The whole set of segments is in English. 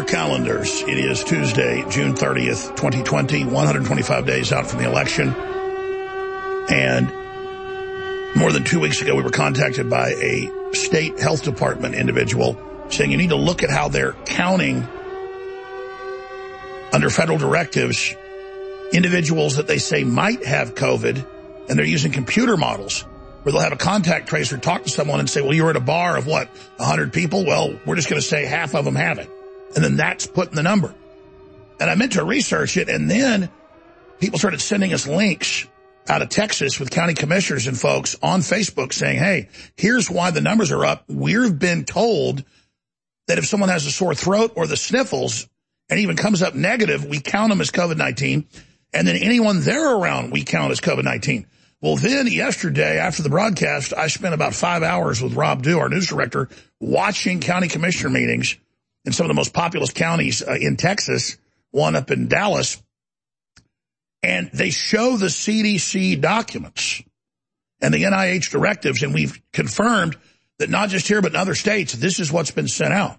our calendars. It is Tuesday, June 30th, 2020, 125 days out from the election. And more than 2 weeks ago, we were contacted by a state health department individual saying you need to look at how they're counting under federal directives individuals that they say might have COVID, and they're using computer models where they'll have a contact tracer talk to someone and say, well, you were at a bar of, 100 people? Well, we're just going to say half of them have it. And then that's putting the number. And I meant to research it, and then people started sending us links out of Texas with county commissioners and folks on Facebook saying, hey, here's why the numbers are up. We've been told that if someone has a sore throat or the sniffles and even comes up negative, we count them as COVID-19. And then anyone they're around, we count as COVID-19. Well, then yesterday, after the broadcast, I spent about 5 hours with Rob Dew, our news director, watching county commissioner meetings in some of the most populous counties in Texas, one up in Dallas. And they show the CDC documents and the NIH directives, and we've confirmed that not just here but in other states, this is what's been sent out.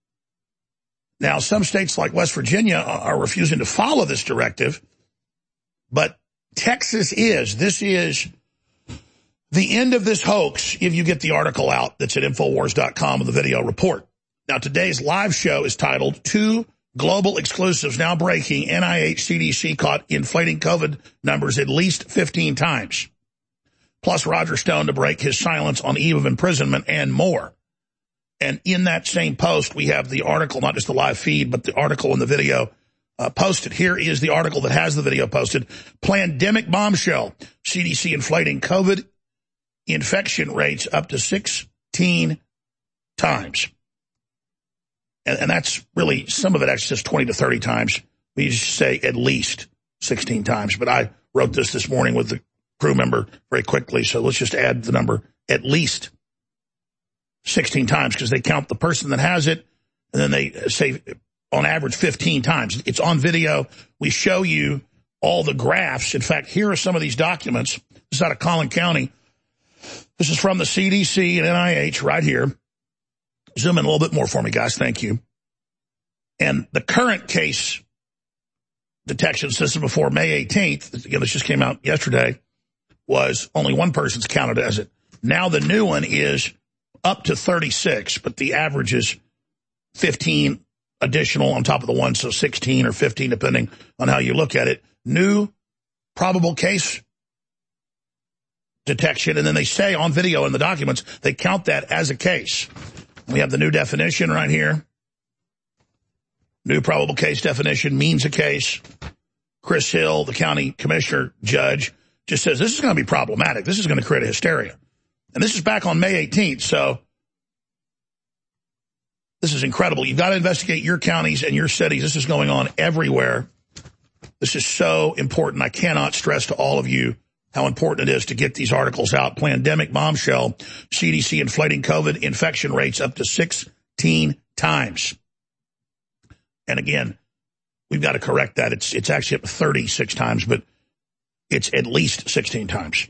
Now, some states like West Virginia are refusing to follow this directive, but Texas is. This is the end of this hoax if you get the article out that's at Infowars.com with the video report. Now, today's live show is titled, 2 Global Exclusives Now Breaking, NIH CDC Caught Inflating COVID Numbers at Least 15 Times. Plus Roger Stone to break his silence on eve of imprisonment and more. And in that same post, we have the article, not just the live feed, but the article and the video posted. Here is the article that has the video posted. Plandemic bombshell. CDC inflating COVID infection rates up to 16 times. And that's really, some of it actually says 20 to 30 times. We just say at least 16 times. But I wrote this morning with the crew member very quickly, so let's just add the number at least 16 times, because they count the person that has it, and then they say on average 15 times. It's on video. We show you all the graphs. In fact, here are some of these documents. This is out of Collin County. This is from the CDC and NIH right here. Zoom in a little bit more for me, guys. Thank you. And the current case detection system before May 18th, again, this just came out yesterday, was only one person's counted as it. Now the new one is up to 36, but the average is 15 additional on top of the one, so 16 or 15, depending on how you look at it. New probable case detection, and then they say on video in the documents, they count that as a case. We have the new definition right here. New probable case definition means a case. Chris Hill, the county commissioner judge, just says this is going to be problematic. This is going to create a hysteria. And this is back on May 18th, so this is incredible. You've got to investigate your counties and your cities. This is going on everywhere. This is so important. I cannot stress to all of you how important it is to get these articles out. Plandemic bombshell, CDC inflating COVID infection rates up to 16 times. And again, we've got to correct that. It's actually up to 36 times, but it's at least 16 times.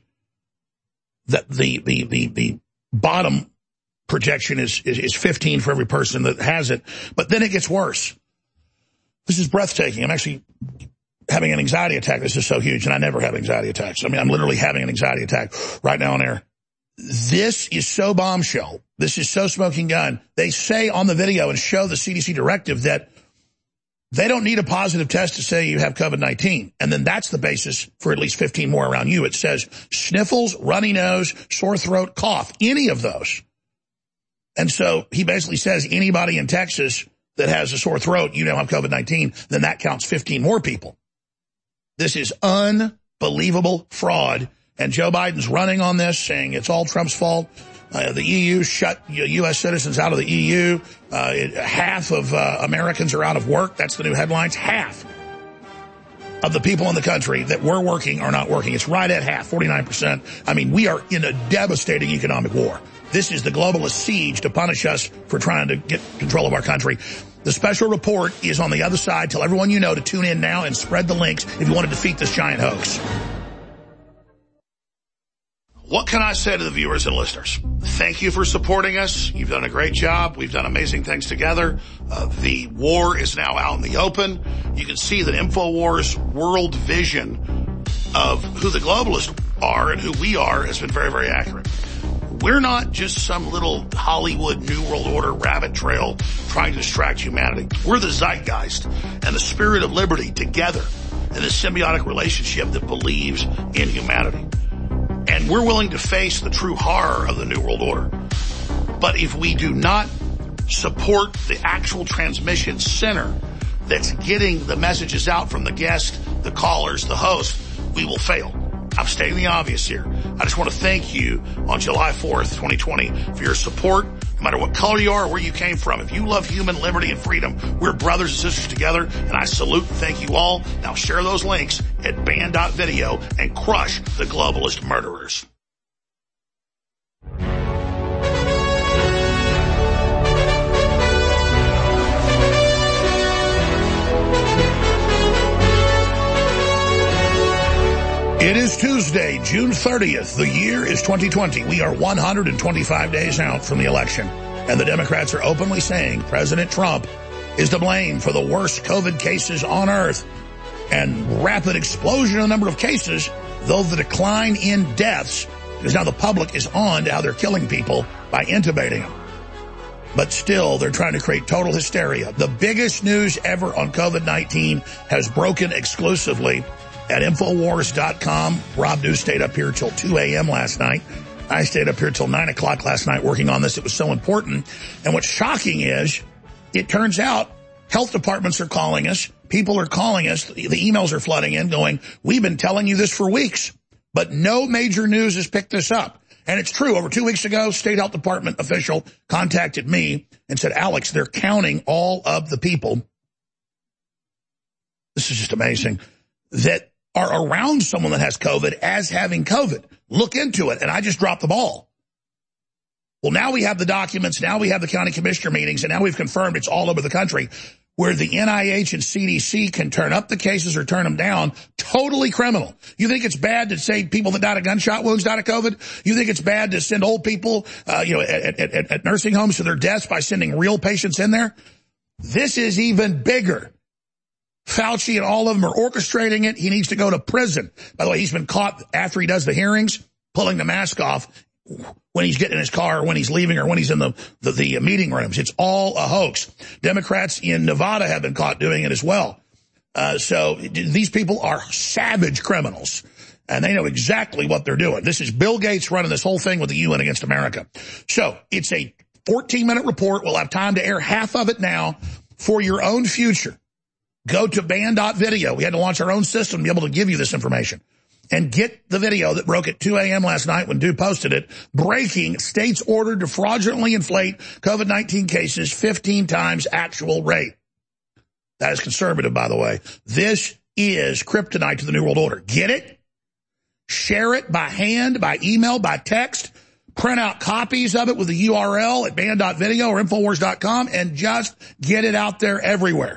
The bottom projection is 15 for every person that has it. But then it gets worse. This is breathtaking. I'm actually having an anxiety attack. This is so huge, and I never have anxiety attacks. I mean, I'm literally having an anxiety attack right now on air. This is so bombshell. This is so smoking gun. They say on the video and show the CDC directive that they don't need a positive test to say you have COVID-19. And then that's the basis for at least 15 more around you. It says sniffles, runny nose, sore throat, cough, any of those. And so he basically says anybody in Texas that has a sore throat, you now have COVID-19, then that counts 15 more people. This is unbelievable fraud. And Joe Biden's running on this, saying it's all Trump's fault. The EU shut U.S. citizens out of the EU. Half of Americans are out of work. That's the new headlines. Half of the people in the country that were working are not working. It's right at half, 49%. I mean, we are in a devastating economic war. This is the globalist siege to punish us for trying to get control of our country. The special report is on the other side. Tell everyone you know to tune in now and spread the links if you want to defeat this giant hoax. What can I say to the viewers and listeners? Thank you for supporting us. You've done a great job. We've done amazing things together. The war is now out in the open. You can see that InfoWars' world vision of who the globalists are and who we are has been very, very accurate. We're not just some little Hollywood New World Order rabbit trail trying to distract humanity. We're the zeitgeist and the spirit of liberty together in a symbiotic relationship that believes in humanity. And we're willing to face the true horror of the New World Order. But if we do not support the actual transmission center that's getting the messages out from the guests, the callers, the host, we will fail. I'm stating the obvious here. I just want to thank you on July 4th, 2020 for your support. No matter what color you are or where you came from, if you love human liberty and freedom, we're brothers and sisters together, and I salute and thank you all. Now share those links at band.video and crush the globalist murderers. It is Tuesday, June 30th. The year is 2020. We are 125 days out from the election, and the Democrats are openly saying President Trump is to blame for the worst COVID cases on earth and rapid explosion in the number of cases, though the decline in deaths, because now the public is on to how they're killing people by intubating them. But still, they're trying to create total hysteria. The biggest news ever on COVID-19 has broken exclusively at Infowars.com. Rob Dew stayed up here till 2 a.m. last night. I stayed up here till 9 o'clock last night working on this. It was so important. And what's shocking is, it turns out health departments are calling us. People are calling us. The emails are flooding in going, we've been telling you this for weeks. But no major news has picked this up. And it's true. Over 2 weeks ago, State Health Department official contacted me and said, Alex, they're counting all of the people. This is just amazing. That are around someone that has COVID as having COVID. Look into it. And I just dropped the ball. Well, now we have the documents. Now we have the county commissioner meetings. And now we've confirmed it's all over the country where the NIH and CDC can turn up the cases or turn them down. Totally criminal. You think it's bad to say people that died of gunshot wounds died of COVID? You think it's bad to send old people, at nursing homes to their deaths by sending real patients in there? This is even bigger. Fauci and all of them are orchestrating it. He needs to go to prison. By the way, he's been caught after he does the hearings, pulling the mask off when he's getting in his car or when he's leaving or when he's in the meeting rooms. It's all a hoax. Democrats in Nevada have been caught doing it as well. So these people are savage criminals, and they know exactly what they're doing. This is Bill Gates running this whole thing with the UN against America. So it's a 14-minute report. We'll have time to air half of it now for your own future. Go to band.video. We had to launch our own system to be able to give you this information. And get the video that broke at 2 a.m. last night when Dew posted it. Breaking, states ordered to fraudulently inflate COVID-19 cases 15 times actual rate. That is conservative, by the way. This is kryptonite to the New World Order. Get it? Share it by hand, by email, by text. Print out copies of it with the URL at band.video or Infowars.com and just get it out there everywhere.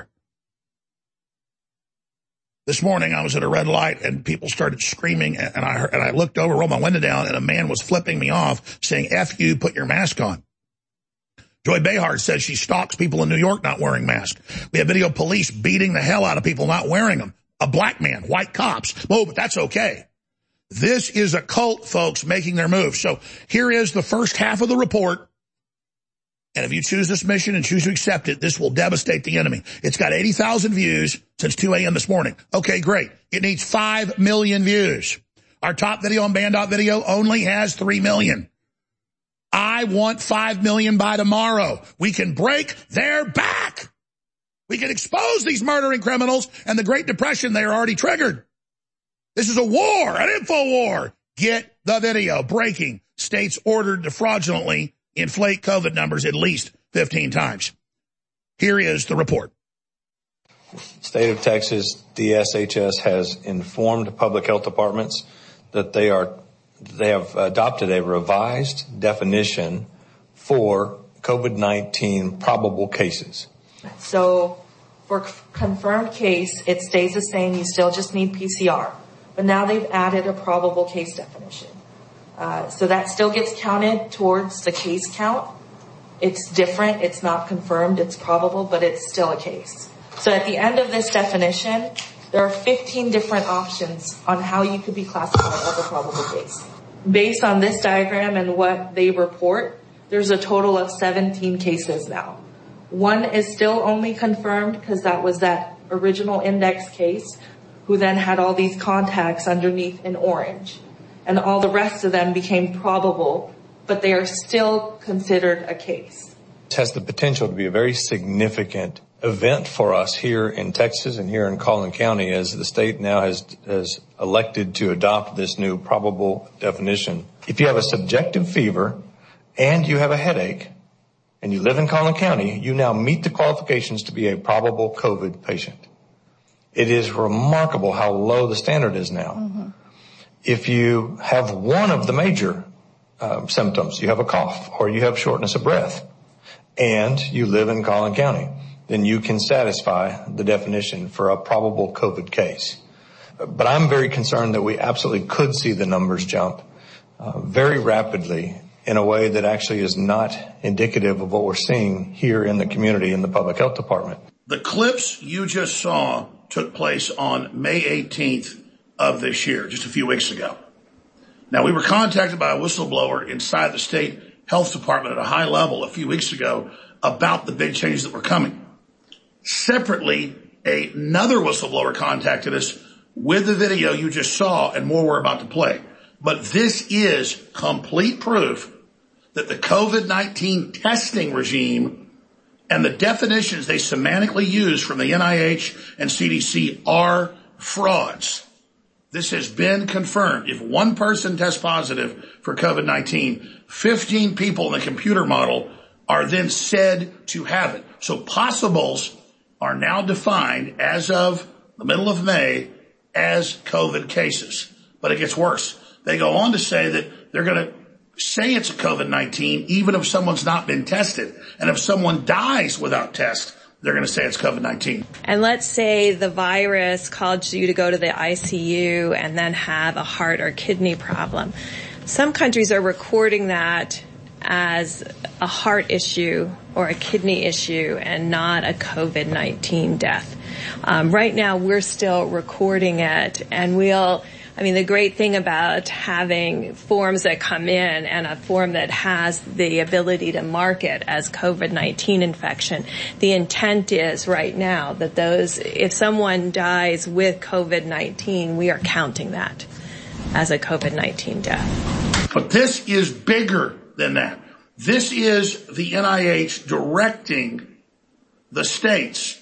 This morning, I was at a red light, and people started screaming, and I looked over, rolled my window down, and a man was flipping me off, saying, F you, put your mask on. Joy Behar says she stalks people in New York not wearing masks. We have video of police beating the hell out of people not wearing them. A black man, white cops. Oh, but that's okay. This is a cult, folks, making their move. So here is the first half of the report. And if you choose this mission and choose to accept it, this will devastate the enemy. It's got 80,000 views since 2 a.m. this morning. Okay, great. It needs 5 million views. Our top video on band.video only has 3 million. I want 5 million by tomorrow. We can break their back. We can expose these murdering criminals, and the Great Depression, they are already triggered. This is a war, an info war. Get the video. Breaking. States ordered to fraudulently inflate COVID numbers at least 15 times. Here is the report. State of Texas, DSHS has informed public health departments that they have adopted a revised definition for COVID-19 probable cases. So for confirmed case, it stays the same. You still just need PCR. But now they've added a probable case definition. So that still gets counted towards the case count. It's different. It's not confirmed. It's probable, but it's still a case. So at the end of this definition, there are 15 different options on how you could be classified as a probable case. Based on this diagram and what they report, there's a total of 17 cases now. One is still only confirmed because that was that original index case who then had all these contacts underneath in orange. And all the rest of them became probable, but they are still considered a case. It has the potential to be a very significant event for us here in Texas and here in Collin County, as the state now has elected to adopt this new probable definition. If you have a subjective fever and you have a headache and you live in Collin County, you now meet the qualifications to be a probable COVID patient. It is remarkable how low the standard is now. Mm-hmm. If you have one of the major symptoms, you have a cough or you have shortness of breath, and you live in Collin County, then you can satisfy the definition for a probable COVID case. But I'm very concerned that we absolutely could see the numbers jump very rapidly in a way that actually is not indicative of what we're seeing here in the community in the public health department. The clips you just saw took place on May 18th of this year, just a few weeks ago. Now, we were contacted by a whistleblower inside the state health department at a high level a few weeks ago about the big changes that were coming. Separately, another whistleblower contacted us with the video you just saw and more we're about to play. But this is complete proof that the COVID-19 testing regime and the definitions they semantically use from the NIH and CDC are frauds. This has been confirmed. If one person tests positive for COVID-19, 15 people in the computer model are then said to have it. So possibles are now defined as of the middle of May as COVID cases. But it gets worse. They go on to say that they're going to say it's a COVID-19 even if someone's not been tested. And if someone dies without test, they're going to say it's COVID-19. And let's say the virus caused you to go to the ICU and then have a heart or kidney problem. Some countries are recording that as a heart issue or a kidney issue and not a COVID-19 death. Right now, we're still recording it, and the great thing about having forms that come in and a form that has the ability to mark it as COVID-19 infection, the intent is right now that if someone dies with COVID-19, we are counting that as a COVID-19 death. But this is bigger than that. This is the NIH directing the states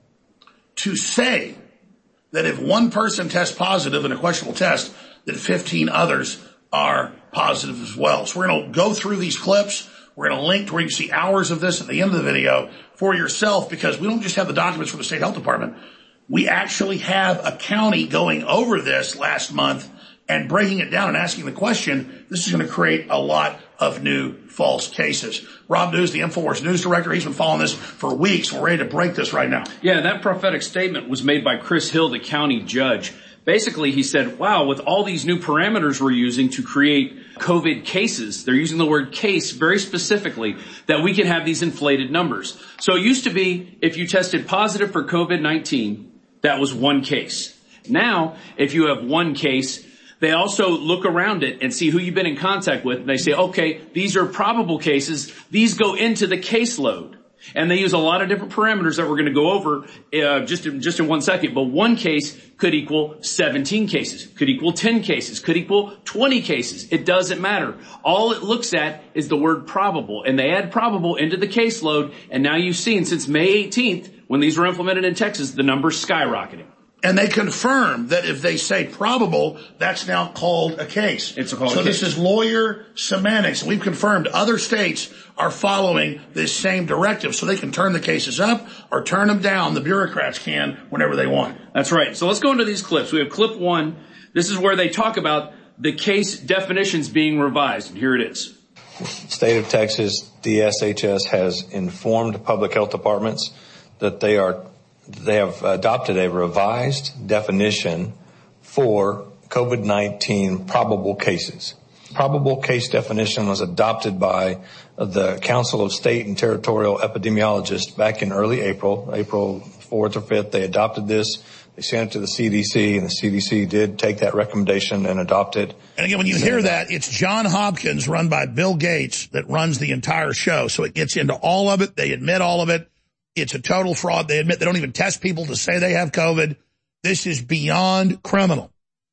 to say that if one person tests positive in a questionable test, that 15 others are positive as well. So we're going to go through these clips. We're going to link to where you can see hours of this at the end of the video for yourself, because we don't just have the documents from the state health department. We actually have a county going over this last month and breaking it down and asking the question. This is going to create a lot of new false cases. Rob News, the InfoWars News Director, he's been following this for weeks. We're ready to break this right now. Yeah, that prophetic statement was made by Chris Hill, the county judge. Basically, he said, wow, with all these new parameters we're using to create COVID cases, they're using the word case very specifically, that we can have these inflated numbers. So it used to be if you tested positive for COVID-19, that was one case. Now, if you have one case, they also look around it and see who you've been in contact with. And they say, okay, these are probable cases. These go into the caseload. And they use a lot of different parameters that we're going to go over just in 1 second. But one case could equal 17 cases, could equal 10 cases, could equal 20 cases. It doesn't matter. All it looks at is the word probable. And they add probable into the caseload. And now you've seen since May 18th, when these were implemented in Texas, the number's skyrocketing. And they confirm that if they say probable, that's now called a case. It's called a case. So this is lawyer semantics. We've confirmed other states are following this same directive, so they can turn the cases up or turn them down. The bureaucrats can whenever they want. That's right. So let's go into these clips. We have clip 1. This is where they talk about the case definitions being revised. And here it is. State of Texas, DSHS has informed public health departments that they have adopted a revised definition for COVID-19 probable cases. probable case definition was adopted by the Council of State and Territorial Epidemiologists back in early April 4th or 5th. They adopted this. They sent it to the CDC, and the CDC did take that recommendation and adopt it. And again, when you hear that, it's John Hopkins, run by Bill Gates, that runs the entire show. So it gets into all of it. They admit all of it. It's a total fraud. They admit they don't even test people to say they have COVID. This is beyond criminal.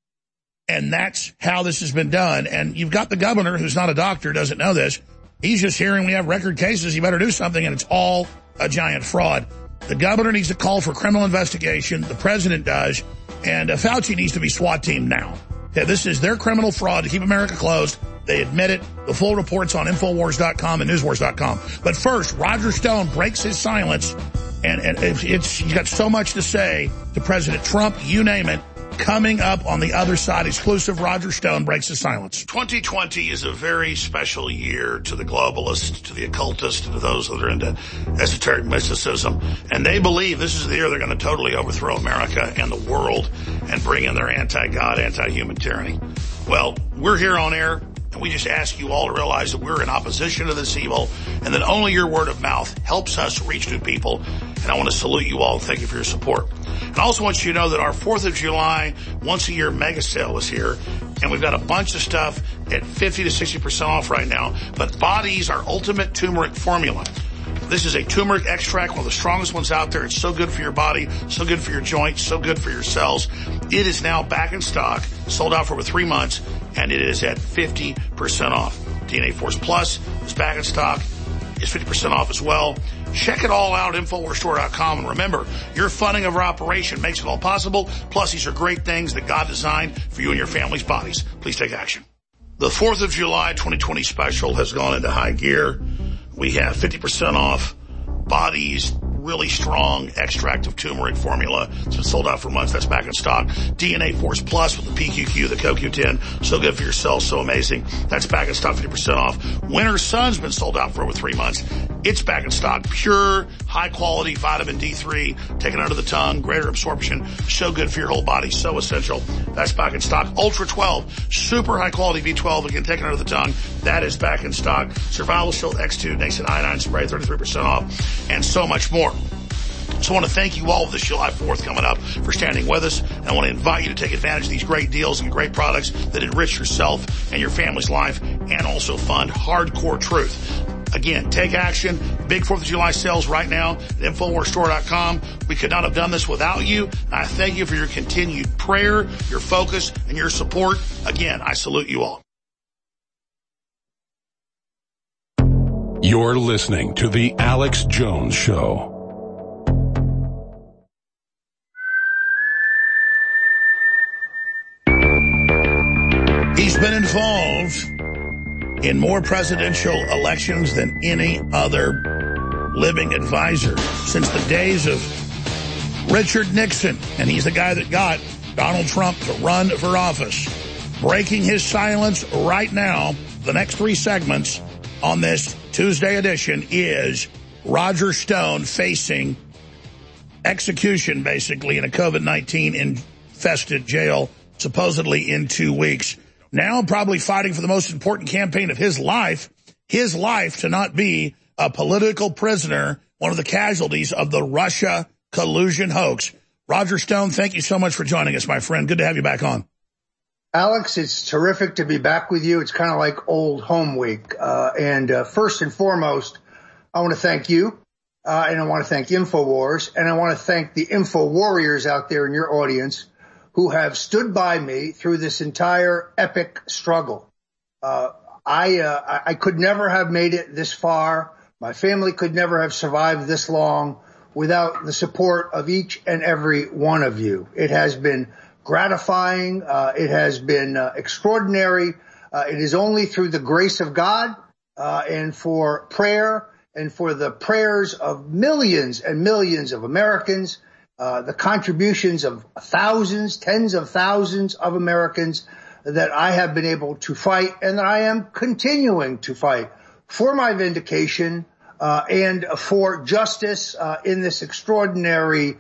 And that's how this has been done. And you've got the governor, who's not a doctor, doesn't know this. He's just hearing we have record cases, you better do something, and it's all a giant fraud. The governor needs to call for criminal investigation. The president does. And Fauci needs to be SWAT teamed now. Okay, this is their criminal fraud to keep America closed. They admit it. The full report's on Infowars.com and Newswars.com. But first, Roger Stone breaks his silence. And he's got so much to say to President Trump, you name it. Coming up on the other side, exclusive, Roger Stone breaks his silence. 2020 is a very special year to the globalists, to the occultists, to those that are into esoteric mysticism. And they believe this is the year they're going to totally overthrow America and the world and bring in their anti-God, anti-human tyranny. Well, we're here on air, and we just ask you all to realize that we're in opposition to this evil, and that only your word of mouth helps us reach new people. And I want to salute you all and thank you for your support. And I also want you to know that our 4th of July once-a-year mega sale is here, and we've got a bunch of stuff at 50 to 60% off right now. But Body's our ultimate turmeric formula. This is a turmeric extract, one of the strongest ones out there. It's so good for your body, so good for your joints, so good for your cells. It is now back in stock, sold out for over 3 months, and it is at 50% off. DNA Force Plus is back in stock. It's 50% off as well. Check it all out at InfoWarsStore.com. And remember, your funding of our operation makes it all possible. Plus, these are great things that God designed for you and your family's bodies. Please take action. The 4th of July 2020 special has gone into high gear. We have 50% off Body's really strong extract of turmeric formula. It's been sold out for months. That's back in stock. DNA Force Plus with the PQQ, the CoQ10. So good for your cells. So amazing. That's back in stock, 50% off. Winter Sun's been sold out for over 3 months. It's back in stock. Pure, high quality vitamin D3 taken under the tongue, greater absorption. So good for your whole body. So essential. That's back in stock. Ultra 12, super high quality B12, again, taken under the tongue. That is back in stock. Survival Shield X2, Nascent Iodine Spray, 33% off, and so much more. So I want to thank you all this July 4th coming up for standing with us. And I want to invite you to take advantage of these great deals and great products that enrich yourself and your family's life and also fund hardcore truth. Again, take action. Big 4th of July sales right now at InfoWarsStore.com. We could not have done this without you. And I thank you for your continued prayer, your focus, and your support. Again, I salute you all. You're listening to The Alex Jones Show. He's been involved in more presidential elections than any other living advisor since the days of Richard Nixon. And he's the guy that got Donald Trump to run for office. Breaking his silence right now, the next 3 segments on this Tuesday edition is Roger Stone facing execution, basically, in a COVID-19 infested jail, supposedly in 2 weeks. Now probably fighting for the most important campaign of his life to not be a political prisoner, one of the casualties of the Russia collusion hoax. Roger Stone, thank you so much for joining us, my friend. Good to have you back on. Alex, it's terrific to be back with you. It's kind of like old home week. And first and foremost, I want to thank you, and I want to thank InfoWars, and I want to thank the Info Warriors out there in your audience who have stood by me through this entire epic struggle. I could never have made it this far. My family could never have survived this long without the support of each and every one of you. It has been gratifying. It has been extraordinary. It is only through the grace of God and for prayer and for the prayers of millions and millions of Americans, the contributions of thousands, tens of thousands of Americans that I have been able to fight and that I am continuing to fight for my vindication and for justice in this extraordinary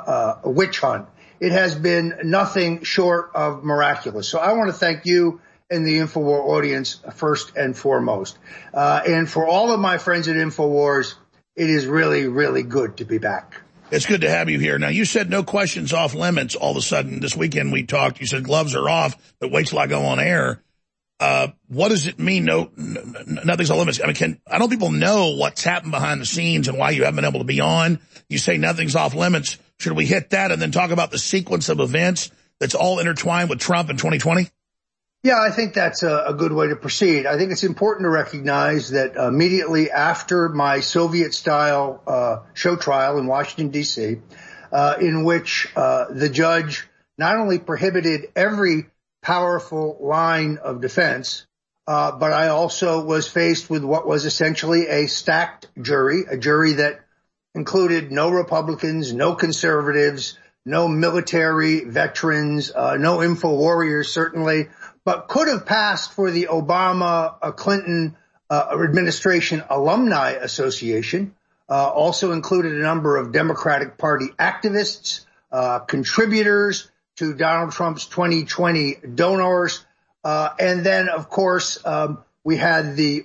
witch hunt. It has been nothing short of miraculous. So I want to thank you and the InfoWars audience first and foremost. And for all of my friends at InfoWars, it is really, really good to be back. It's good to have you here. Now, you said no questions off limits all of a sudden. This weekend we talked. You said gloves are off, but wait till I go on air. What does it mean? Nothing's off limits. I mean, I don't people know what's happened behind the scenes and why you haven't been able to be on? You say nothing's off limits. Should we hit that and then talk about the sequence of events that's all intertwined with Trump in 2020? Yeah, I think that's a good way to proceed. I think it's important to recognize that immediately after my Soviet-style show trial in Washington, D.C., in which the judge not only prohibited every powerful line of defense, but I also was faced with what was essentially a stacked jury, a jury that included no Republicans, no conservatives, no military veterans, no info warriors, certainly, but could have passed for the Obama Clinton administration alumni association, also included a number of Democratic Party activists, contributors to Donald Trump's 2020 donors. And then, of course, we had the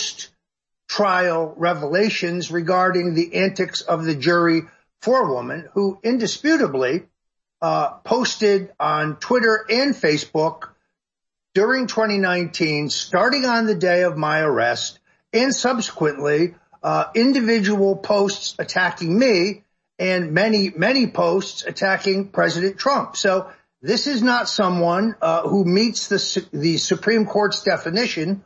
post-trial revelations regarding the antics of the jury forewoman, who indisputably posted on Twitter and Facebook during 2019, starting on the day of my arrest, and subsequently individual posts attacking me and many, many posts attacking President Trump. So this is not someone who meets the Supreme Court's definition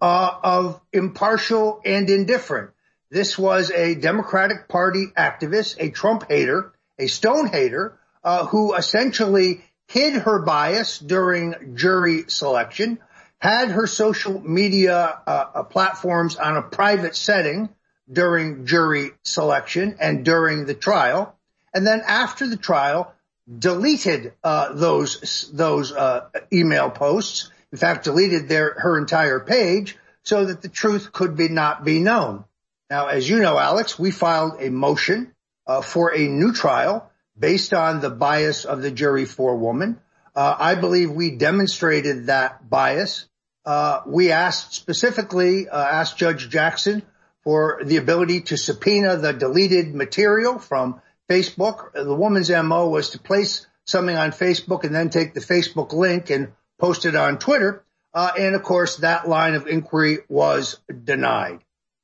of impartial and indifferent. This was a Democratic Party activist, a Trump hater, a Stone hater, who essentially hid her bias during jury selection, had her social media platforms on a private setting during jury selection and during the trial, and then after the trial, deleted those email posts. In fact, deleted her entire page so that the truth could not be known. Now, as you know, Alex, we filed a motion for a new trial based on the bias of the jury forewoman. I believe we demonstrated that bias. We asked Judge Jackson for the ability to subpoena the deleted material from Facebook. The woman's MO was to place something on Facebook and then take the Facebook link and post it on Twitter. And of course, that line of inquiry was denied.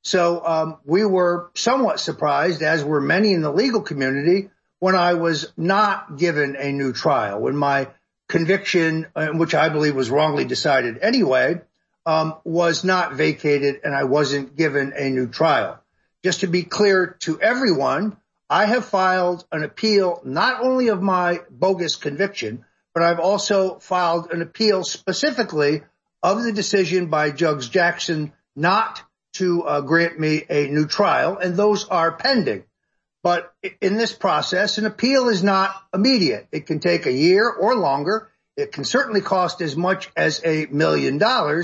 So we were somewhat surprised, as were many in the legal community, when I was not given a new trial, when my conviction, which I believe was wrongly decided anyway, was not vacated and I wasn't given a new trial. Just to be clear to everyone, I have filed an appeal not only of my bogus conviction, but I've also filed an appeal specifically of the decision by Judge Jackson not to grant me a new trial, and those are pending. But in this process, an appeal is not immediate. It can take a year or longer. It can certainly cost as much as $1 million.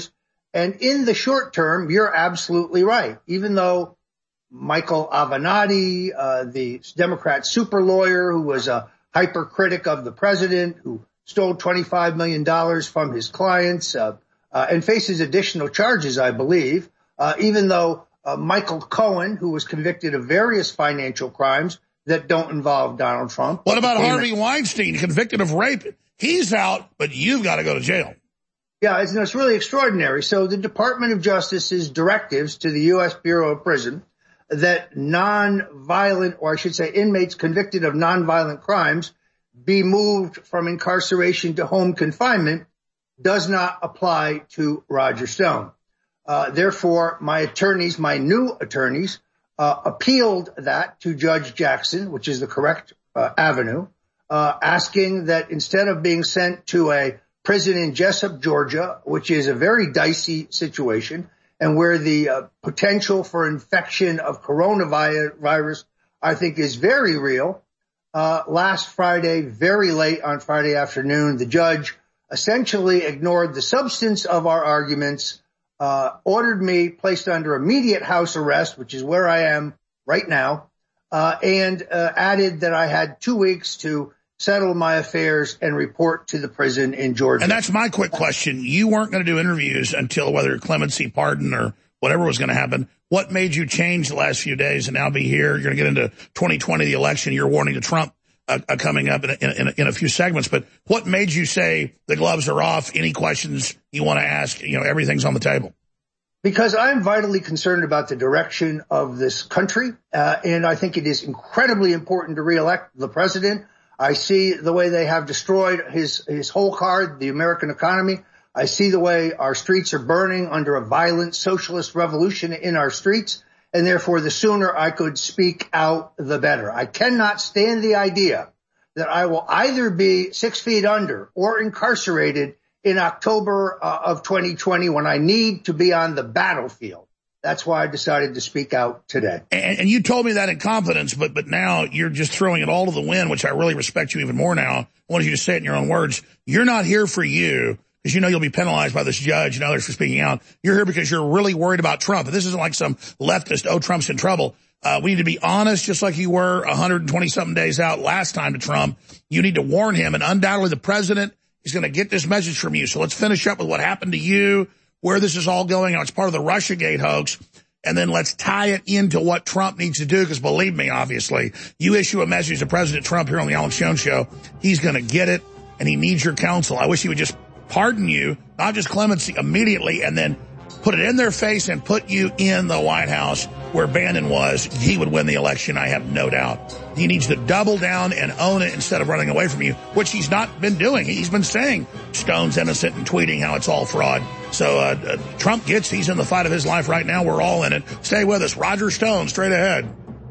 And in the short term, you're absolutely right. Even though Michael Avenatti, the Democrat super lawyer who was a hypercritic of the president, who stole $25 million from his clients, and faces additional charges, I believe, even though Michael Cohen, who was convicted of various financial crimes that don't involve Donald Trump. What about Harvey Weinstein, convicted of rape? He's out, but you've got to go to jail. Yeah, it's really extraordinary. So the Department of Justice's directives to the U.S. Bureau of Prison that nonviolent, or I should say inmates convicted of nonviolent crimes, be moved from incarceration to home confinement does not apply to Roger Stone. Therefore, my new attorneys, appealed that to Judge Jackson, which is the correct avenue, asking that instead of being sent to a prison in Jessup, Georgia, which is a very dicey situation and where the potential for infection of coronavirus, I think, is very real. Last Friday, very late on Friday afternoon, the judge essentially ignored the substance of our arguments, ordered me placed under immediate house arrest, which is where I am right now, and added that I had 2 weeks to settle my affairs, and report to the prison in Georgia. And that's my quick question. You weren't going to do interviews until whether clemency, pardon, or whatever was going to happen. What made you change the last few days and now be here? You're going to get into 2020, the election. You're warning to Trump coming up in a few segments. But what made you say the gloves are off? Any questions you want to ask? You know, everything's on the table. Because I'm vitally concerned about the direction of this country, and I think it is incredibly important to reelect the president. I see the way they have destroyed his whole card, the American economy. I see the way our streets are burning under a violent socialist revolution in our streets, and therefore the sooner I could speak out, the better. I cannot stand the idea that I will either be 6 feet under or incarcerated in October of 2020 when I need to be on the battlefield. That's why I decided to speak out today. And you told me that in confidence, but now you're just throwing it all to the wind, which I really respect you even more now. I wanted you to say it in your own words. You're not here for you because you know you'll be penalized by this judge and others for speaking out. You're here because you're really worried about Trump. This isn't like some leftist, oh, Trump's in trouble. We need to be honest, just like you were 120-something days out last time to Trump. You need to warn him, and undoubtedly the president is going to get this message from you. So let's finish up with what happened to you, where this is all going. It's part of the Russiagate hoax. And then let's tie it into what Trump needs to do, because believe me, obviously, you issue a message to President Trump here on the Alex Jones Show, he's going to get it, and he needs your counsel. I wish he would just pardon you, not just clemency, immediately, and then put it in their face and put you in the White House where Bannon was. He would win the election, I have no doubt. He needs to double down and own it instead of running away from you, which he's not been doing. He's been saying Stone's innocent and tweeting how it's all fraud. So Trump he's in the fight of his life right now. We're all in it. Stay with us. Roger Stone, straight ahead.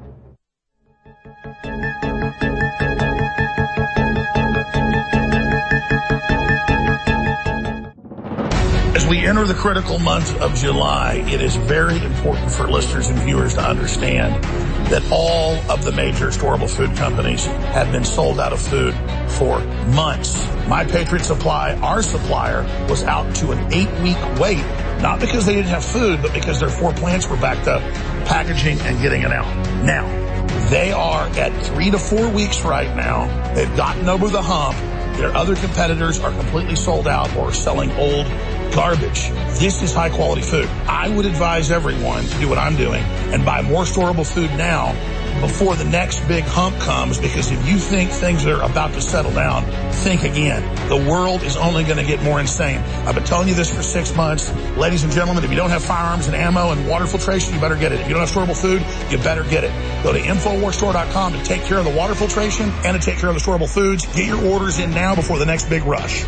As we enter the critical month of July, it is very important for listeners and viewers to understand that all of the major storable food companies have been sold out of food for months. My Patriot Supply, our supplier, was out to an 8-week wait, not because they didn't have food, but because their 4 plants were backed up, packaging and getting it out. Now, they are at 3 to 4 weeks right now. They've gotten over the hump. Their other competitors are completely sold out or selling old garbage. This is high quality food. I would advise everyone to do what I'm doing and buy more storable food now before the next big hump comes, because if you think things are about to settle down, think again. The world is only going to get more insane. I've been telling you this for 6 months. Ladies and gentlemen, if you don't have firearms and ammo and water filtration, you better get it. If you don't have storable food, you better get it. Go to InfoWarsStore.com to take care of the water filtration and to take care of the storable foods. Get your orders in now before the next big rush.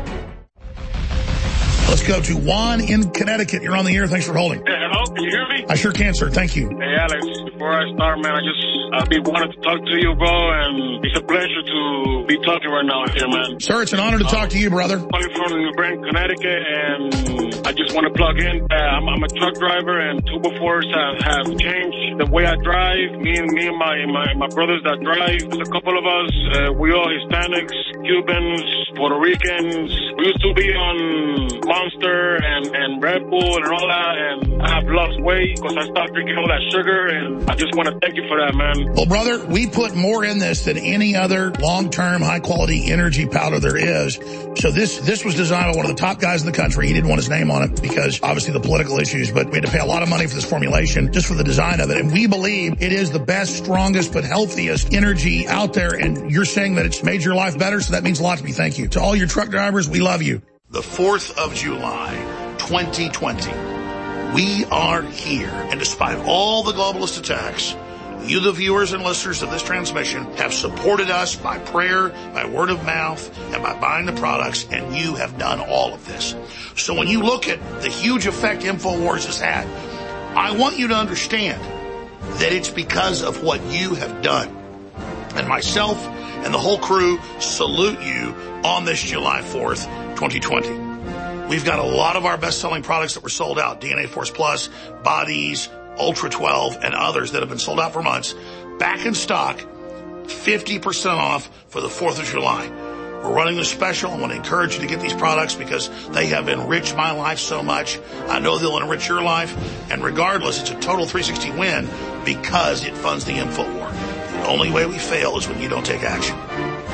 Let's go to Juan in Connecticut. You're on the air. Thanks for holding. Hey, hello? Can you hear me? I sure can, sir. Thank you. Hey, Alex. Before I start, man, I wanted to talk to you, bro, and it's a pleasure to be talking right now here, man. Sir, it's an honor to talk to you, brother. I'm calling from New Britain, Connecticut, and I just want to plug in. I'm a truck driver, and 2x4s have changed the way I drive. Me and my brothers that drive. There's a couple of us. We all Hispanics, Cubans, Puerto Ricans. We used to be on Monster and Red Bull and all that, and I have lost weight because I stopped drinking all that sugar, and I just want to thank you for that, man. Well, brother, we put more in this than any other long-term, high-quality energy powder there is. So this was designed by one of the top guys in the country. He didn't want his name on it because, obviously, the political issues, but we had to pay a lot of money for this formulation just for the design of it. And we believe it is the best, strongest, but healthiest energy out there, and you're saying that it's made your life better, so that means a lot to me. Thank you. To all your truck drivers, we love you. The 4th of July, 2020. We are here, and despite all the globalist attacks, you, the viewers and listeners of this transmission, have supported us by prayer, by word of mouth, and by buying the products, and you have done all of this. So when you look at the huge effect InfoWars has had, I want you to understand that it's because of what you have done. And myself and the whole crew salute you on this July 4th, 2020. We've got a lot of our best-selling products that were sold out, DNA Force Plus, Bodies, Ultra 12, and others that have been sold out for months, back in stock, 50% off for the 4th of July. We're running this special. I want to encourage you to get these products because they have enriched my life so much. I know they'll enrich your life. And regardless, it's a total 360 win because it funds the InfoWar. The only way we fail is when you don't take action.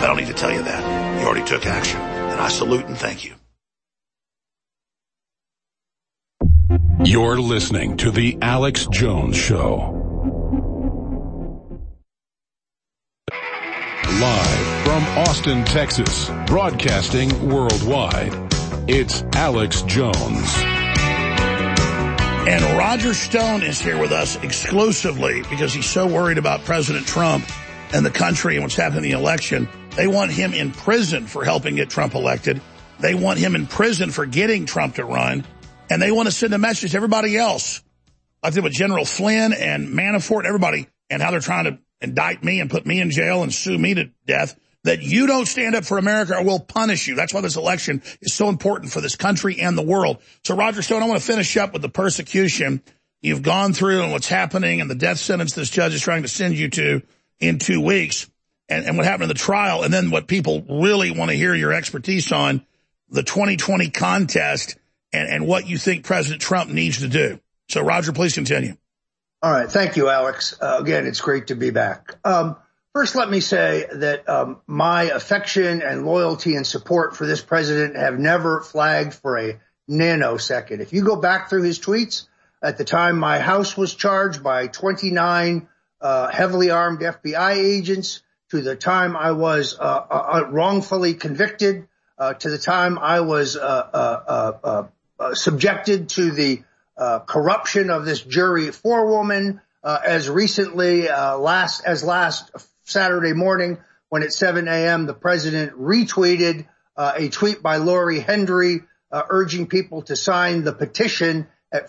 I don't need to tell you that. You already took action, and I salute and thank you. You're listening to The Alex Jones Show. Live from Austin, Texas, broadcasting worldwide, it's Alex Jones. And Roger Stone is here with us exclusively because he's so worried about President Trump and the country and what's happening in the election. They want him in prison for helping get Trump elected. They want him in prison for getting Trump to run. And they want to send a message to everybody else, like they did with General Flynn and Manafort and everybody, and how they're trying to indict me and put me in jail and sue me to death, that you don't stand up for America or we'll punish you. That's why this election is so important for this country and the world. So, Roger Stone, I want to finish up with the persecution you've gone through and what's happening and the death sentence this judge is trying to send you to in 2 weeks and what happened in the trial, and then what people really want to hear your expertise on, the 2020 contest and what you think President Trump needs to do. So, Roger, please continue. All right. Thank you, Alex. Again, it's great to be back. First, let me say that my affection and loyalty and support for this president have never flagged for a nanosecond. If you go back through his tweets, at the time my house was charged by 29 heavily armed FBI agents, to the time I was wrongfully convicted, to the time I was subjected to the corruption of this jury forewoman, as recently last Saturday morning, when at 7 a.m. the president retweeted a tweet by Lori Hendry urging people to sign the petition at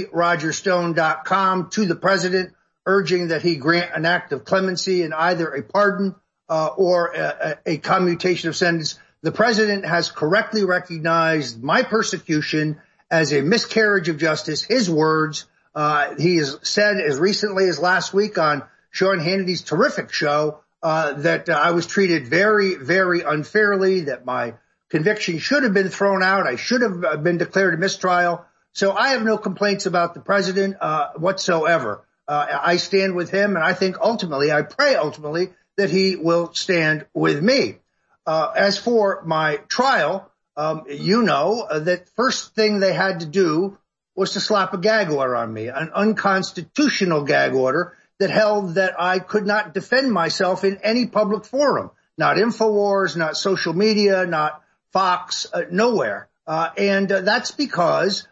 freerogerstone.com to the president, urging that he grant an act of clemency and either a pardon or a commutation of sentence. The president has correctly recognized my persecution as a miscarriage of justice. His words, he has said as recently as last week on Sean Hannity's terrific show that I was treated very, very unfairly, that my conviction should have been thrown out. I should have been declared a mistrial. So I have no complaints about the president whatsoever. I stand with him, and I think ultimately, I pray ultimately, that he will stand with me. As for my trial, you know that first thing they had to do was to slap a gag order on me, an unconstitutional gag order that held that I could not defend myself in any public forum, not InfoWars, not social media, not Fox, nowhere. And that's because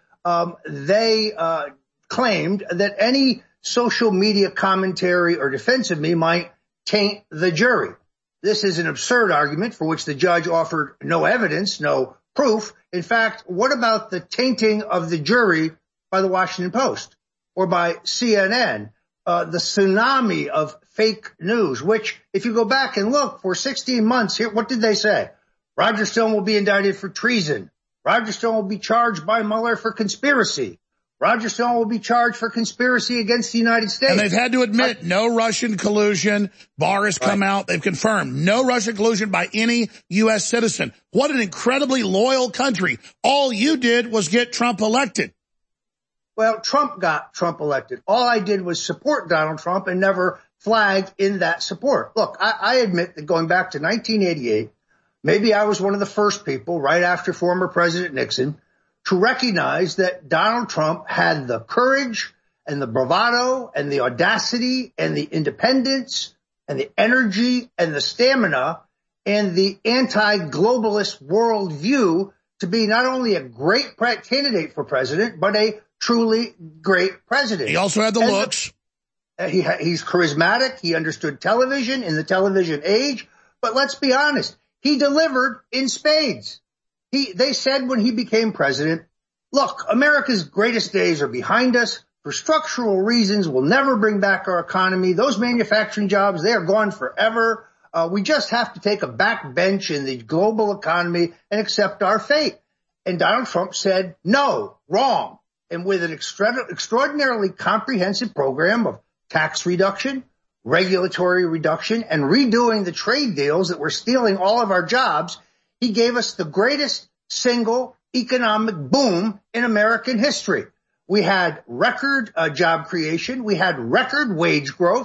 they claimed that any social media commentary or defense of me might taint the jury. This is an absurd argument for which the judge offered no evidence, no proof. In fact, what about the tainting of the jury by the Washington Post or by CNN, the tsunami of fake news, which if you go back and look for 16 months here, what did they say? Roger Stone will be indicted for treason. Roger Stone will be charged by Mueller for conspiracy. Roger Stone will be charged for conspiracy against the United States. And they've had to admit no Russian collusion. Barr has come out. They've confirmed no Russian collusion by any U.S. citizen. What an incredibly loyal country. All you did was get Trump elected. Well, Trump got Trump elected. All I did was support Donald Trump and never flagged in that support. Look, I admit that going back to 1988, maybe I was one of the first people right after former President Nixon to recognize that Donald Trump had the courage and the bravado and the audacity and the independence and the energy and the stamina and the anti-globalist worldview to be not only a great candidate for president, but a truly great president. He also had the looks. He's charismatic. He understood television in the television age. But let's be honest, he delivered in spades. They said when he became president, look, America's greatest days are behind us. For structural reasons, we'll never bring back our economy. Those manufacturing jobs, they are gone forever. We just have to take a back bench in the global economy and accept our fate. And Donald Trump said, no, wrong. And with an extraordinarily comprehensive program of tax reduction, regulatory reduction, and redoing the trade deals that were stealing all of our jobs, he gave us the greatest single economic boom in American history. We had record job creation. We had record wage growth.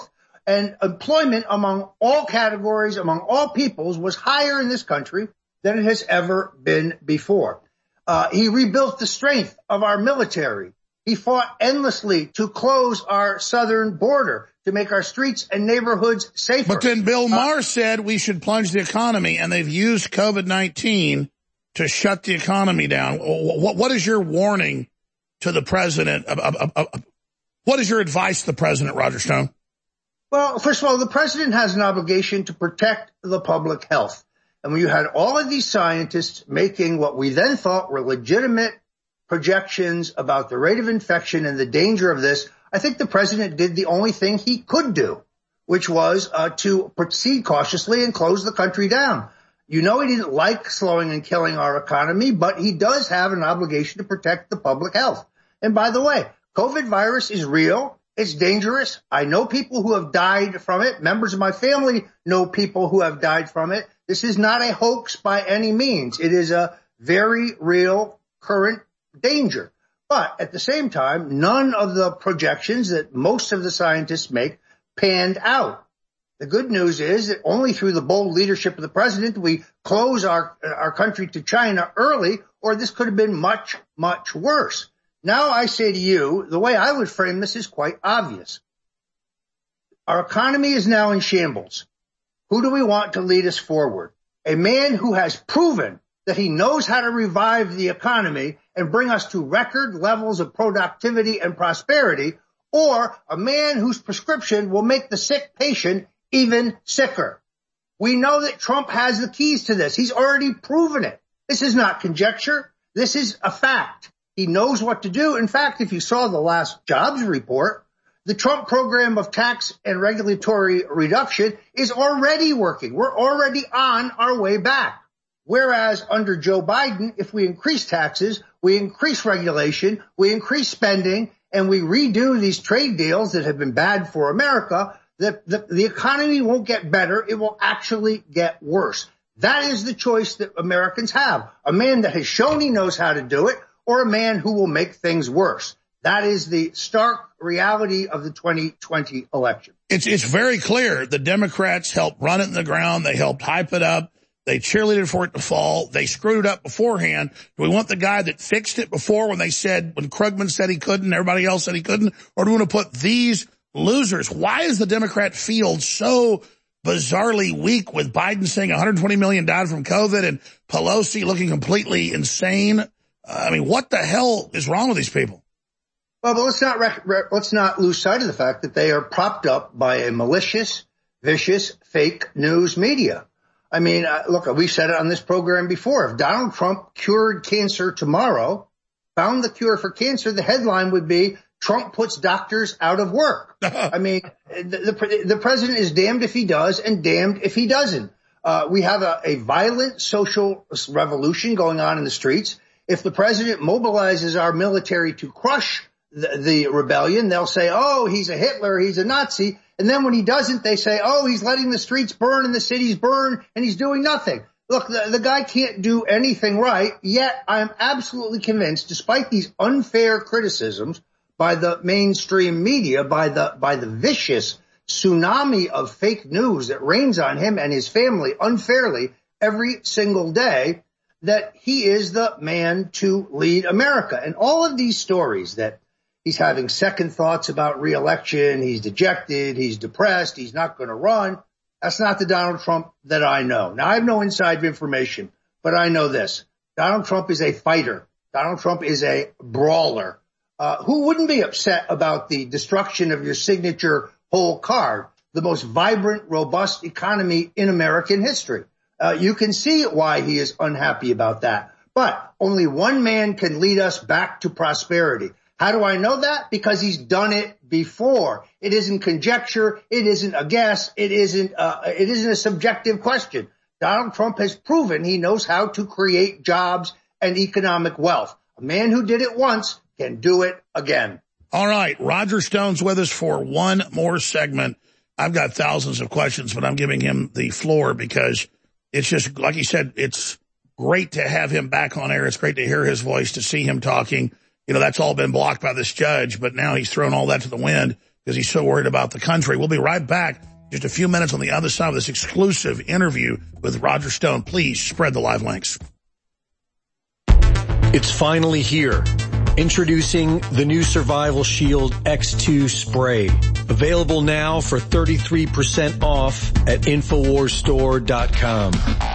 And employment among all categories, among all peoples, was higher in this country than it has ever been before. He rebuilt the strength of our military. He fought endlessly to close our southern border, to make our streets and neighborhoods safer. But then Bill Maher said we should plunge the economy, and they've used COVID-19 to shut the economy down. What is your warning to the president? What is your advice to the president, Roger Stone? Well, first of all, the president has an obligation to protect the public health. And when you had all of these scientists making what we then thought were legitimate projections about the rate of infection and the danger of this, I think the president did the only thing he could do, which was to proceed cautiously and close the country down. You know, he didn't like slowing and killing our economy, but he does have an obligation to protect the public health. And by the way, COVID virus is real. It's dangerous. I know people who have died from it. Members of my family know people who have died from it. This is not a hoax by any means. It is a very real current danger. But at the same time, none of the projections that most of the scientists make panned out. The good news is that only through the bold leadership of the president do we close our country to China early, or this could have been much, much worse. Now I say to you, the way I would frame this is quite obvious. Our economy is now in shambles. Who do we want to lead us forward? A man who has proven that he knows how to revive the economy and bring us to record levels of productivity and prosperity, or a man whose prescription will make the sick patient even sicker. We know that Trump has the keys to this. He's already proven it. This is not conjecture. This is a fact. He knows what to do. In fact, if you saw the last jobs report, the Trump program of tax and regulatory reduction is already working. We're already on our way back. Whereas under Joe Biden, if we increase taxes, we increase regulation, we increase spending, and we redo these trade deals that have been bad for America, the economy won't get better. It will actually get worse. That is the choice that Americans have. A man that has shown he knows how to do it, or a man who will make things worse. That is the stark reality of the 2020 election. It's very clear. The Democrats helped run it in the ground. They helped hype it up. They cheerleaded for it to fall. They screwed it up beforehand. Do we want the guy that fixed it before when Krugman said he couldn't, everybody else said he couldn't? Or do we want to put these losers? Why is the Democrat field so bizarrely weak with Biden saying 120 million died from COVID and Pelosi looking completely insane? I mean, what the hell is wrong with these people? Well, but let's not lose sight of the fact that they are propped up by a malicious, vicious, fake news media. I mean, look, we've said it on this program before. If Donald Trump cured cancer tomorrow, found the cure for cancer, the headline would be Trump puts doctors out of work. I mean, the president is damned if he does and damned if he doesn't. We have a violent social revolution going on in the streets. If the president mobilizes our military to crush the rebellion, they'll say, oh, he's a Hitler, he's a Nazi. And then when he doesn't, they say, oh, he's letting the streets burn and the cities burn and he's doing nothing. Look, the guy can't do anything right, yet I'm absolutely convinced, despite these unfair criticisms by the mainstream media, by the vicious tsunami of fake news that rains on him and his family unfairly every single day, that he is the man to lead America. And all of these stories that he's having second thoughts about re-election, he's dejected, he's depressed, he's not going to run, that's not the Donald Trump that I know. Now, I have no inside information, but I know this. Donald Trump is a fighter. Donald Trump is a brawler. Who wouldn't be upset about the destruction of your signature whole card, the most vibrant, robust economy in American history? You can see why he is unhappy about that. But only one man can lead us back to prosperity. How do I know that? Because he's done it before. It isn't conjecture. It isn't a guess. It isn't a subjective question. Donald Trump has proven he knows how to create jobs and economic wealth. A man who did it once can do it again. All right. Roger Stone's with us for one more segment. I've got thousands of questions, but I'm giving him the floor because it's just, like he said, it's great to have him back on air. It's great to hear his voice, to see him talking. You know, that's all been blocked by this judge, but now he's thrown all that to the wind because he's so worried about the country. We'll be right back just a few minutes on the other side of this exclusive interview with Roger Stone. Please spread the live links. It's finally here. Introducing the new Survival Shield X2 spray. Available now for 33% off at InfoWarsStore.com.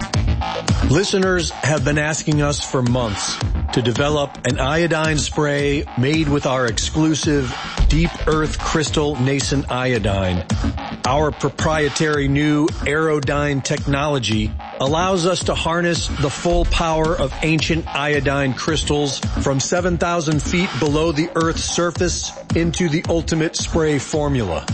Listeners have been asking us for months to develop an iodine spray made with our exclusive Deep Earth Crystal Nascent Iodine. Our proprietary new Aerodyne technology allows us to harness the full power of ancient iodine crystals from 7,000 feet below the Earth's surface into the ultimate spray formula.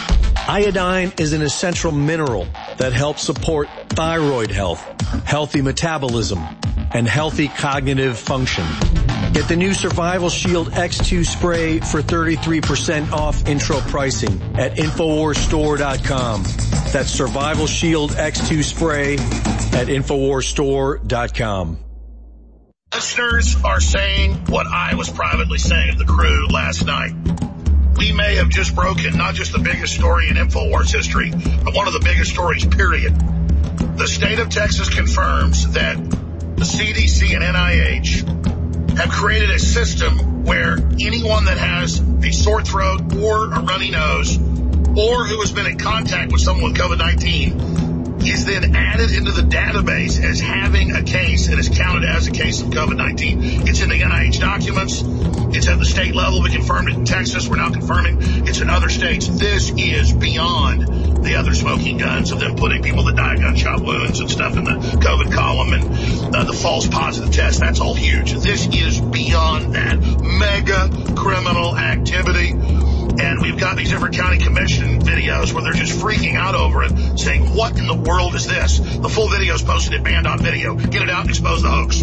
Iodine is an essential mineral that helps support thyroid health, healthy metabolism, and healthy cognitive function. Get the new Survival Shield X2 spray for 33% off intro pricing at InfoWarsStore.com. That's Survival Shield X2 spray at InfoWarsStore.com. Listeners are saying what I was privately saying to the crew last night. We may have just broken not just the biggest story in InfoWars history, but one of the biggest stories, period. The state of Texas confirms that the CDC and NIH have created a system where anyone that has a sore throat or a runny nose or who has been in contact with someone with COVID-19 is then added into the database as having a case and is counted as a case of COVID-19. It's in the NIH documents. It's at the state level. We confirmed it in Texas. We're now confirming it's in other states. This is beyond the other smoking guns of them putting people that die of gunshot wounds and stuff in the COVID column and the false positive test. That's all huge. This is beyond that. Mega criminal activity. And we've got these different county commission videos where they're just freaking out over it, saying, what in the world is this? The full video is posted at Band.video. Get it out and expose the hoax.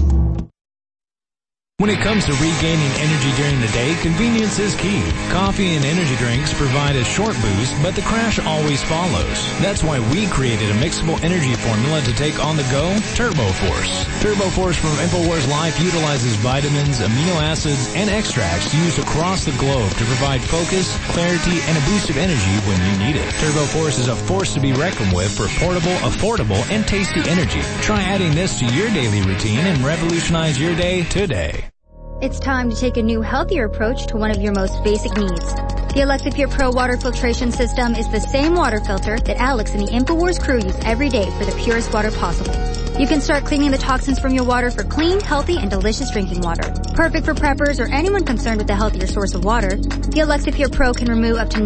When it comes to regaining energy during the day, convenience is key. Coffee and energy drinks provide a short boost, but the crash always follows. That's why we created a mixable energy formula to take on the go, TurboForce. TurboForce from InfoWars Life utilizes vitamins, amino acids, and extracts used across the globe to provide focus, clarity, and a boost of energy when you need it. TurboForce is a force to be reckoned with for portable, affordable, and tasty energy. Try adding this to your daily routine and revolutionize your day today. It's time to take a new, healthier approach to one of your most basic needs. The Alexapure Pro water filtration system is the same water filter that Alex and the InfoWars crew use every day for the purest water possible. You can start cleaning the toxins from your water for clean, healthy, and delicious drinking water. Perfect for preppers or anyone concerned with a healthier source of water, the Alexapure Pro can remove up to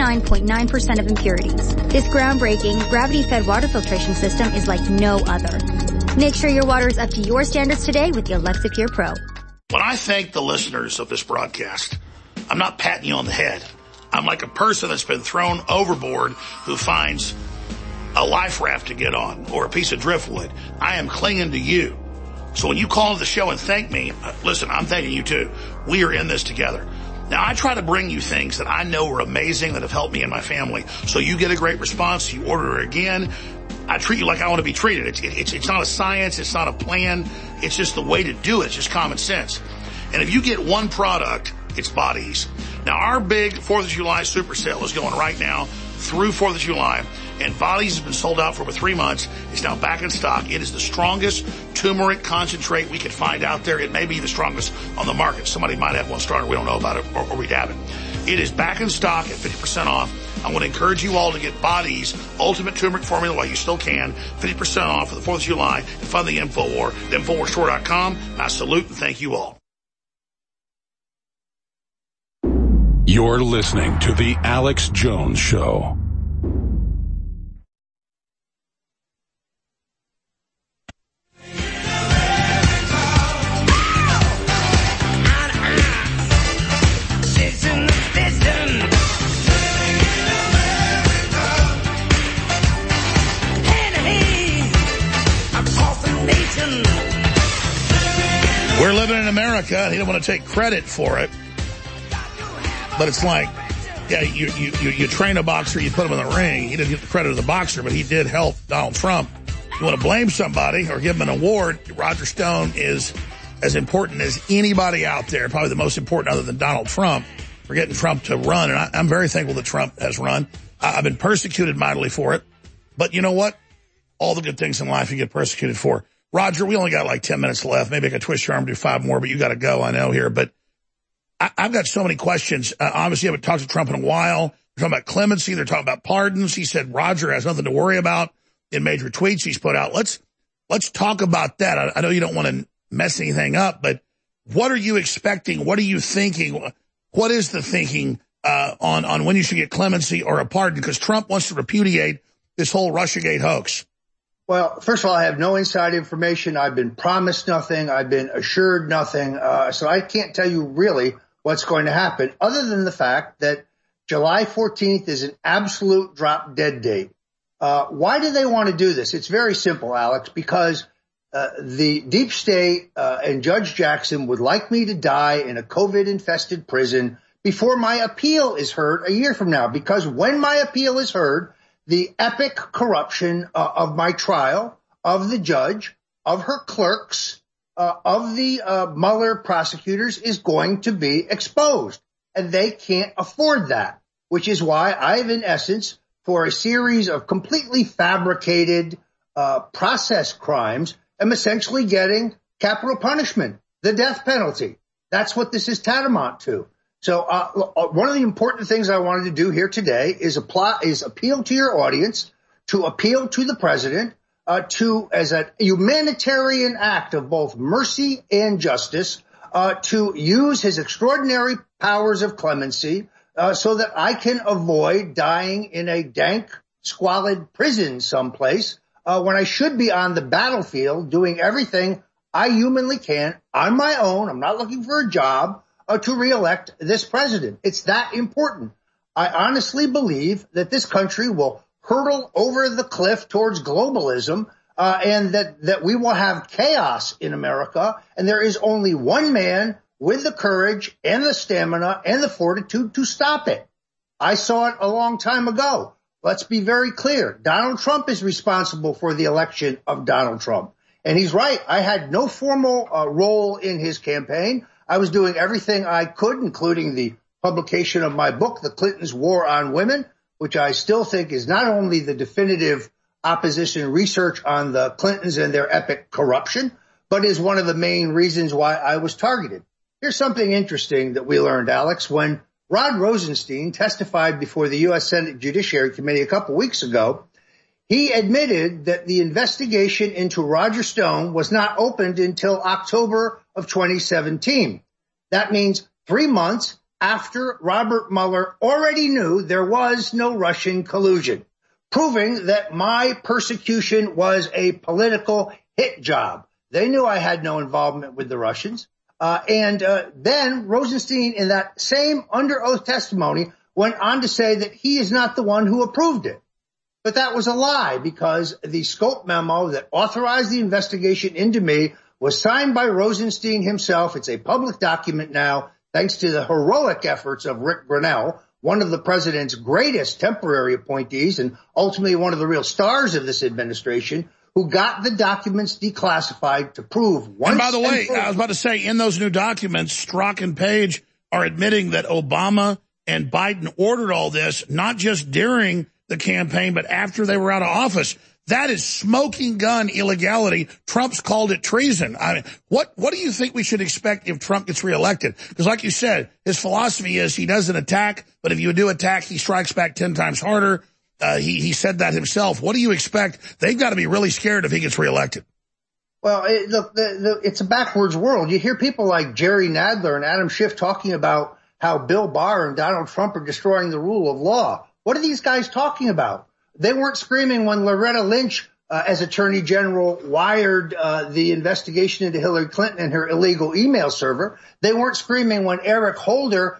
99.9% of impurities. This groundbreaking, gravity-fed water filtration system is like no other. Make sure your water is up to your standards today with the Alexapure Pro. When I thank the listeners of this broadcast, I'm not patting you on the head. I'm like a person that's been thrown overboard who finds a life raft to get on or a piece of driftwood. I am clinging to you. So when you call into the show and thank me, listen, I'm thanking you too. We are in this together. Now, I try to bring you things that I know are amazing that have helped me and my family. So you get a great response. You order it again. I treat you like I want to be treated. It's not a science. It's not a plan. It's just the way to do it. It's just common sense. And if you get one product, it's Bodies. Now, our big 4th of July super sale is going right now through 4th of July. And Bodies has been sold out for over 3 months. It's now back in stock. It is the strongest turmeric concentrate we could find out there. It may be the strongest on the market. Somebody might have one stronger. We don't know about it, or we haven't. It is back in stock at 50% off. I want to encourage you all to get Bodies Ultimate Turmeric Formula while you still can. 50% off for the 4th of July and fund the InfoWar. InfoWarsStore.com. I salute and thank you all. You're listening to The Alex Jones Show. We're living in America, and he don't want to take credit for it. But it's like, yeah, you train a boxer, you put him in the ring. He didn't get the credit of the boxer, but he did help Donald Trump. You want to blame somebody or give him an award, Roger Stone is as important as anybody out there, probably the most important other than Donald Trump. for getting Trump to run, and I'm very thankful that Trump has run. I've been persecuted mightily for it. But you know what? All the good things in life you get persecuted for. Roger, we only got like 10 minutes left. Maybe I could twist your arm and do 5 more, but you got to go, I know, here. But I've got so many questions. Obviously, I haven't talked to Trump in a while. They're talking about clemency. They're talking about pardons. He said Roger has nothing to worry about in major tweets he's put out. Let's talk about that. I know you don't want to mess anything up, but what are you expecting? What are you thinking? What is the thinking on when you should get clemency or a pardon? Because Trump wants to repudiate this whole Russiagate hoax. Well, first of all, I have no inside information. I've been promised nothing. I've been assured nothing. So I can't tell you really what's going to happen, other than the fact that July 14th is an absolute drop dead date. Why do they want to do this? It's very simple, Alex, because the deep state and Judge Jackson would like me to die in a COVID-infested prison before my appeal is heard a year from now. Because when my appeal is heard, the epic corruption of my trial, of the judge, of her clerks, of the Mueller prosecutors is going to be exposed. And they can't afford that, which is why I've, in essence, for a series of completely fabricated process crimes, am essentially getting capital punishment, the death penalty. That's what this is tantamount to. So one of the important things I wanted to do here today is appeal to your audience, to appeal to the president, as a humanitarian act of both mercy and justice, to use his extraordinary powers of clemency so that I can avoid dying in a dank, squalid prison someplace when I should be on the battlefield doing everything I humanly can on my own. I'm not looking for a job to reelect this president. It's that important. I honestly believe that this country will hurtle over the cliff towards globalism, and that we will have chaos in America. And there is only one man with the courage and the stamina and the fortitude to stop it. I saw it a long time ago. Let's be very clear. Donald Trump is responsible for the election of Donald Trump. And he's right. I had no formal role in his campaign. I was doing everything I could, including the publication of my book, The Clintons' War on Women, which I still think is not only the definitive opposition research on the Clintons and their epic corruption, but is one of the main reasons why I was targeted. Here's something interesting that we learned, Alex. When Rod Rosenstein testified before the U.S. Senate Judiciary Committee a couple weeks ago, he admitted that the investigation into Roger Stone was not opened until October of 2017. That means 3 months after Robert Mueller already knew there was no Russian collusion, proving that my persecution was a political hit job. They knew I had no involvement with the Russians. Then Rosenstein, in that same under oath testimony, went on to say that he is not the one who approved it. But that was a lie, because the scope memo that authorized the investigation into me was signed by Rosenstein himself. It's a public document now, thanks to the heroic efforts of Rick Grenell, one of the president's greatest temporary appointees and ultimately one of the real stars of this administration, who got the documents declassified to prove once. And by the way, I was about to say, in those new documents, Strzok and Page are admitting that Obama and Biden ordered all this, not just during the campaign, but after they were out of office. That is smoking gun illegality. Trump's called it treason. I mean, what do you think we should expect if Trump gets reelected? Because like you said, his philosophy is he doesn't attack, but if you do attack, he strikes back 10 times harder. He said that himself. What do you expect? They've got to be really scared if he gets reelected. Well, look, it's a backwards world. You hear people like Jerry Nadler and Adam Schiff talking about how Bill Barr and Donald Trump are destroying the rule of law. What are these guys talking about? They weren't screaming when Loretta Lynch, as Attorney General, wired the investigation into Hillary Clinton and her illegal email server. They weren't screaming when Eric Holder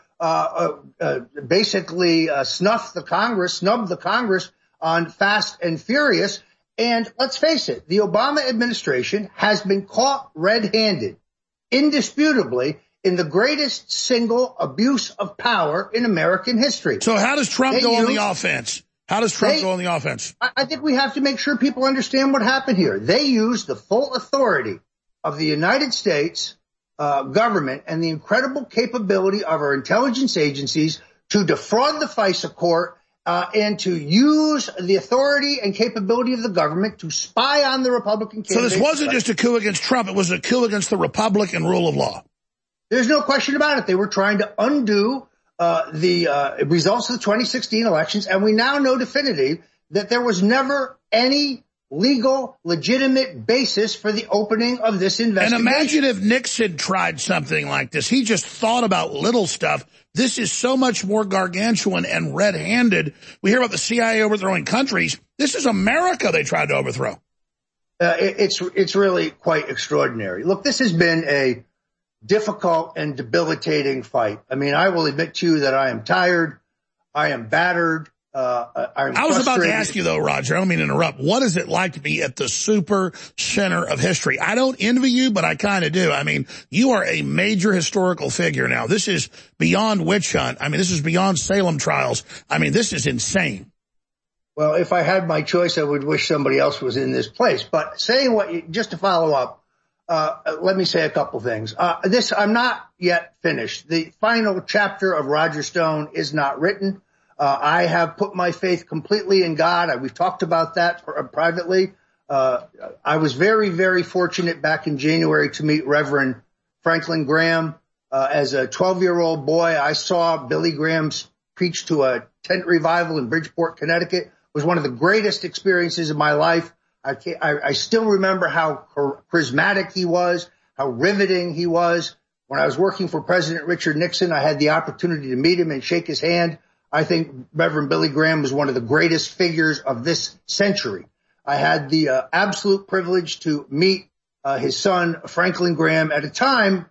basically snubbed the Congress on Fast and Furious. And let's face it, the Obama administration has been caught red-handed, indisputably, in the greatest single abuse of power in American history. So how does Trump go on the offense? How does Trump go on the offense? I think we have to make sure people understand what happened here. They used the full authority of the United States government and the incredible capability of our intelligence agencies to defraud the FISA court and to use the authority and capability of the government to spy on the Republican candidates. So this wasn't just a coup against Trump. It was a coup against the Republic and rule of law. There's no question about it. They were trying to undo the results of the 2016 elections, and we now know definitively that there was never any legal, legitimate basis for the opening of this investigation. And imagine if Nixon tried something like this. He just thought about little stuff. This is so much more gargantuan and red-handed. We hear about the CIA overthrowing countries. This is America they tried to overthrow. It's really quite extraordinary. Look, this has been a difficult and debilitating fight. I mean, I will admit to you that I am tired. I am battered. I was about to ask you, though, Roger, I don't mean to interrupt. What is it like to be at the super center of history? I don't envy you, but I kind of do. I mean, you are a major historical figure now. This is beyond witch hunt. I mean, this is beyond Salem trials. I mean, this is insane. Well, if I had my choice, I would wish somebody else was in this place. But just to follow up, let me say a couple things. I'm not yet finished. The final chapter of Roger Stone is not written. I have put my faith completely in God. We've talked about that privately. I was very, very fortunate back in January to meet Reverend Franklin Graham. As a 12-year-old boy, I saw Billy Graham preach to a tent revival in Bridgeport, Connecticut. It was one of the greatest experiences of my life. I still remember how charismatic he was, how riveting he was. When I was working for President Richard Nixon, I had the opportunity to meet him and shake his hand. I think Reverend Billy Graham was one of the greatest figures of this century. I had the absolute privilege to meet his son, Franklin Graham, at a time,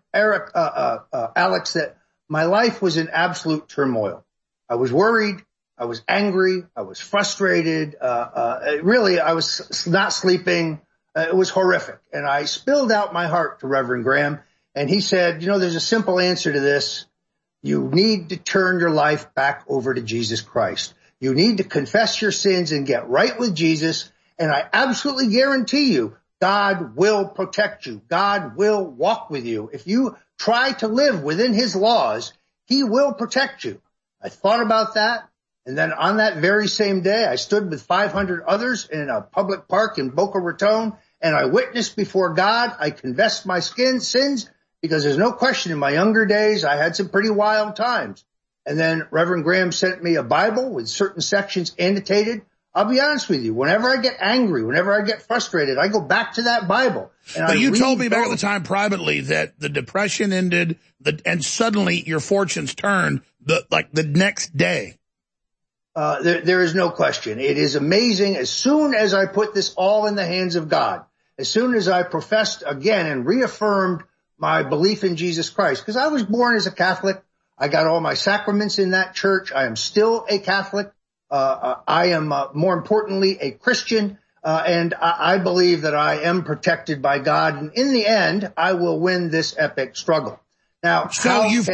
Alex, that my life was in absolute turmoil. I was worried. I was angry. I was frustrated. Really, I was not sleeping. It was horrific. And I spilled out my heart to Reverend Graham. And he said, there's a simple answer to this. You need to turn your life back over to Jesus Christ. You need to confess your sins and get right with Jesus. And I absolutely guarantee you, God will protect you. God will walk with you. If you try to live within his laws, he will protect you. I thought about that. And then on that very same day, I stood with 500 others in a public park in Boca Raton, and I witnessed before God. I confessed my sins. Because there's no question in my younger days, I had some pretty wild times. And then Reverend Graham sent me a Bible with certain sections annotated. I'll be honest with you. Whenever I get angry, whenever I get frustrated, I go back to that Bible. But you told me back at the time privately that the Depression ended and suddenly your fortunes turned the next day. There is no question. It is amazing. As soon as I put this all in the hands of God, as soon as I professed again and reaffirmed my belief in Jesus Christ, because I was born as a Catholic. I got all my sacraments in that church. I am still a Catholic. I am, more importantly, a Christian. And I believe that I am protected by God. And in the end, I will win this epic struggle. Now, so you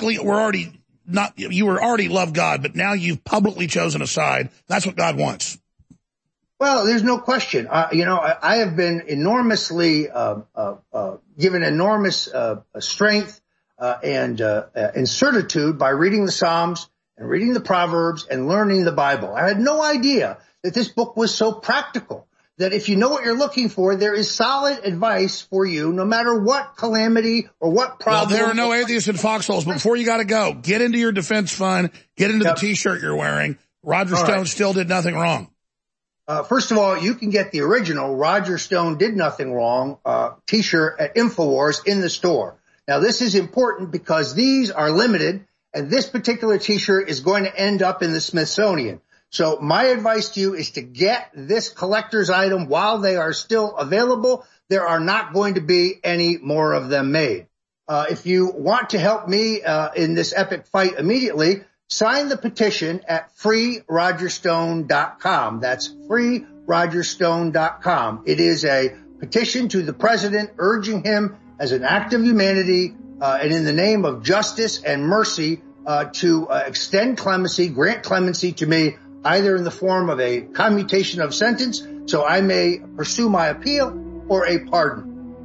already loved God, but now you've publicly chosen a side. That's what God wants. Well, there's no question. I have been enormously given enormous strength and certitude by reading the Psalms and reading the Proverbs and learning the Bible. I had no idea that this book was so practical, that if you know what you're looking for, there is solid advice for you, no matter what calamity or what problem. Well, there are no atheists in foxholes. But before you got to go, get into your defense fund, get into the T-shirt you're wearing. Roger Stone still did nothing wrong. First of all, you can get the original Roger Stone Did Nothing Wrong T-shirt at InfoWars in the store. Now, this is important because these are limited, and this particular T-shirt is going to end up in the Smithsonian. So my advice to you is to get this collector's item while they are still available. There are not going to be any more of them made. If you want to help me in this epic fight immediately, sign the petition at freerogerstone.com. That's freerogerstone.com. It is a petition to the president urging him as an act of humanity and in the name of justice and mercy to extend clemency, grant clemency to me, either in the form of a commutation of sentence so I may pursue my appeal or a pardon.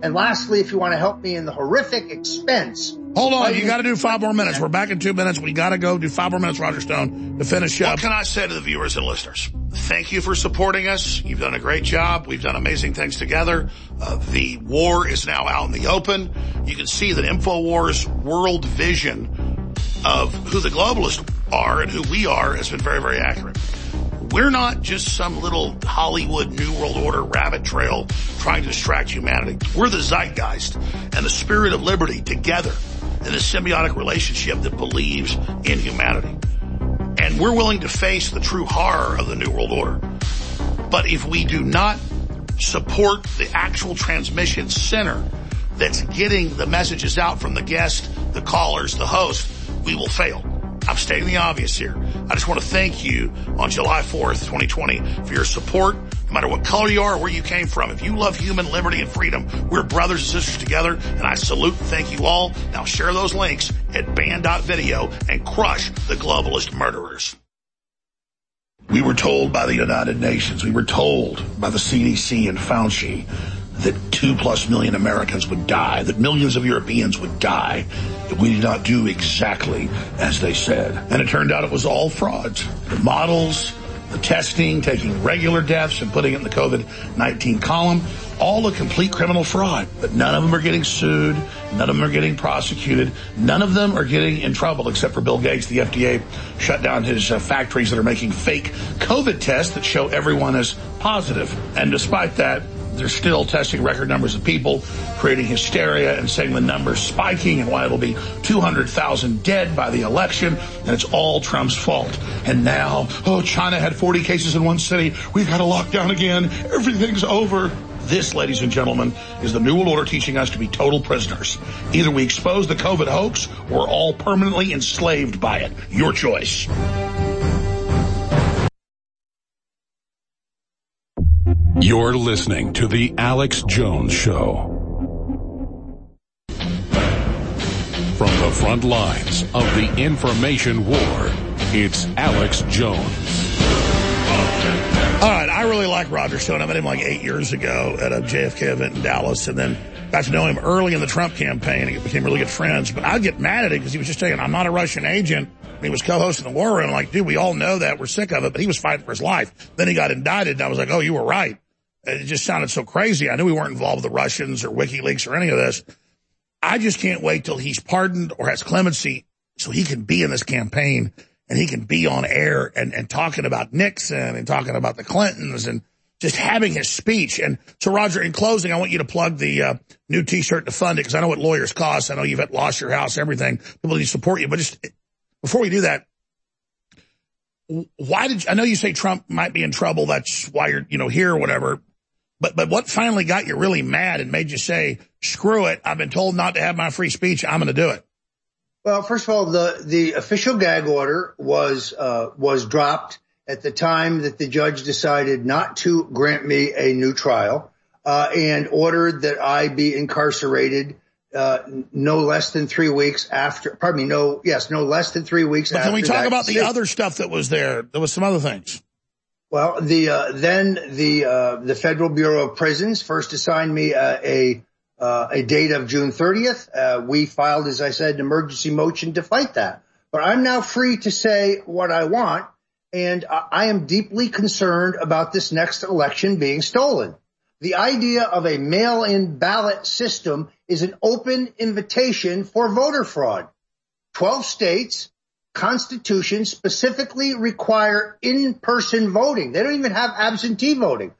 And lastly, if you want to help me in the horrific expense. Hold on, you got to do 5 more minutes. We're back in 2 minutes. We got to go do 5 more minutes, Roger Stone, to finish up. What can I say to the viewers and listeners? Thank you for supporting us. You've done a great job. We've done amazing things together. The war is now out in the open. You can see that InfoWars' world vision of who the globalists are and who we are has been very, very accurate. We're not just some little Hollywood New World Order rabbit trail trying to distract humanity. We're the zeitgeist and the spirit of liberty together in a symbiotic relationship that believes in humanity. And we're willing to face the true horror of the New World Order. But if we do not support the actual transmission center that's getting the messages out from the guest, the callers, the host, we will fail. I'm stating the obvious here. I just want to thank you on July 4th, 2020 for your support, no matter what color you are or where you came from. If you love human liberty and freedom, we're brothers and sisters together, and I salute and thank you all. Now share those links at ban.video and crush the globalist murderers. We were told by the United Nations, we were told by the CDC and Fauci that 2+ million Americans would die, that millions of Europeans would die if we did not do exactly as they said. And it turned out it was all frauds. The models, the testing, taking regular deaths and putting it in the COVID-19 column, all a complete criminal fraud. But none of them are getting sued. None of them are getting prosecuted. None of them are getting in trouble except for Bill Gates. The FDA shut down his factories that are making fake COVID tests that show everyone is positive. And despite that, they're still testing record numbers of people, creating hysteria and saying the numbers spiking and why it'll be 200,000 dead by the election, and it's all Trump's fault. And now, China had 40 cases in one city. We've got to lock down again. Everything's over. This, ladies and gentlemen, is the New World Order teaching us to be total prisoners. Either we expose the COVID hoax or we're all permanently enslaved by it. Your choice. You're listening to The Alex Jones Show. From the front lines of the information war, it's Alex Jones. All right, I really like Roger Stone. I met him like 8 years ago at a JFK event in Dallas, and then got to know him early in the Trump campaign and became really good friends. But I'd get mad at him because he was just saying, I'm not a Russian agent. And he was co-hosting the War Room. I'm like, dude, we all know that. We're sick of it. But he was fighting for his life. Then he got indicted, and I was like, oh, you were right. It just sounded so crazy. I knew we weren't involved with the Russians or WikiLeaks or any of this. I just can't wait till he's pardoned or has clemency so he can be in this campaign and he can be on air and talking about Nixon and talking about the Clintons and just having his speech. And so, Roger, in closing, I want you to plug the new T-shirt to fund it because I know what lawyers cost. I know you've lost your house, everything. People need to support you. But just before we do that, I know you say Trump might be in trouble. That's why you're, here or whatever. But what finally got you really mad and made you say, screw it, I've been told not to have my free speech, I'm going to do it? Well, first of all, the official gag order was dropped at the time that the judge decided not to grant me a new trial, and ordered that I be incarcerated, no less than 3 weeks after, no less than 3 weeks after. Can we talk about the other stuff that was there? There was some other things. Well, then the Federal Bureau of Prisons first assigned me a date of June 30th. We filed, as I said, an emergency motion to fight that. But I'm now free to say what I want, and I am deeply concerned about this next election being stolen. The idea of a mail-in ballot system is an open invitation for voter fraud. 12 states constitutions specifically require in-person voting. They don't even have absentee voting.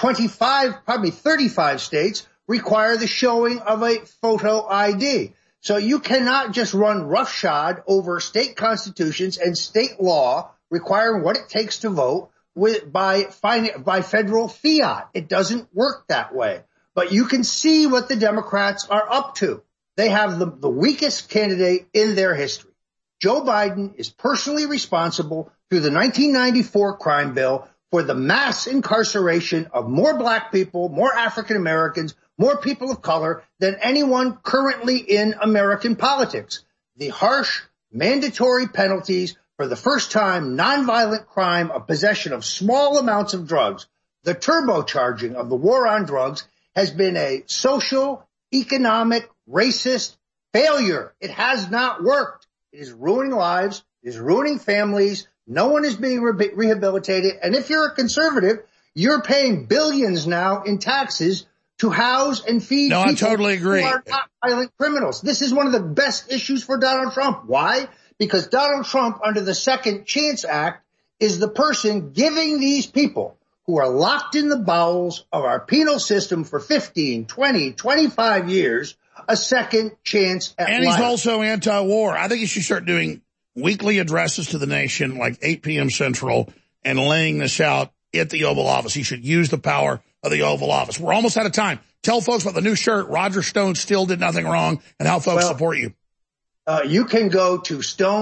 35 states require the showing of a photo ID. So you cannot just run roughshod over state constitutions and state law requiring what it takes to vote by federal fiat. It doesn't work that way. But you can see what the Democrats are up to. They have the weakest candidate in their history. Joe Biden is personally responsible through the 1994 crime bill for the mass incarceration of more black people, more African Americans, more people of color than anyone currently in American politics. The harsh mandatory penalties for the first time nonviolent crime of possession of small amounts of drugs, the turbocharging of the war on drugs has been a social economic, racist failure. It has not worked. It is ruining lives. It is ruining families. No one is being rehabilitated. And if you're a conservative, you're paying billions now in taxes to house and feed people I totally agree. who are not violent criminals. This is one of the best issues for Donald Trump. Why? Because Donald Trump, under the Second Chance Act, is the person giving these people who are locked in the bowels of our penal system for 15, 20, 25 years a second chance at life. And he's also anti-war. I think he should start doing weekly addresses to the nation, like 8 p.m. Central, and laying this out at the Oval Office. He should use the power of the Oval Office. We're almost out of time. Tell folks about the new shirt, Roger Stone Still Did Nothing Wrong, and how folks support you. You can go to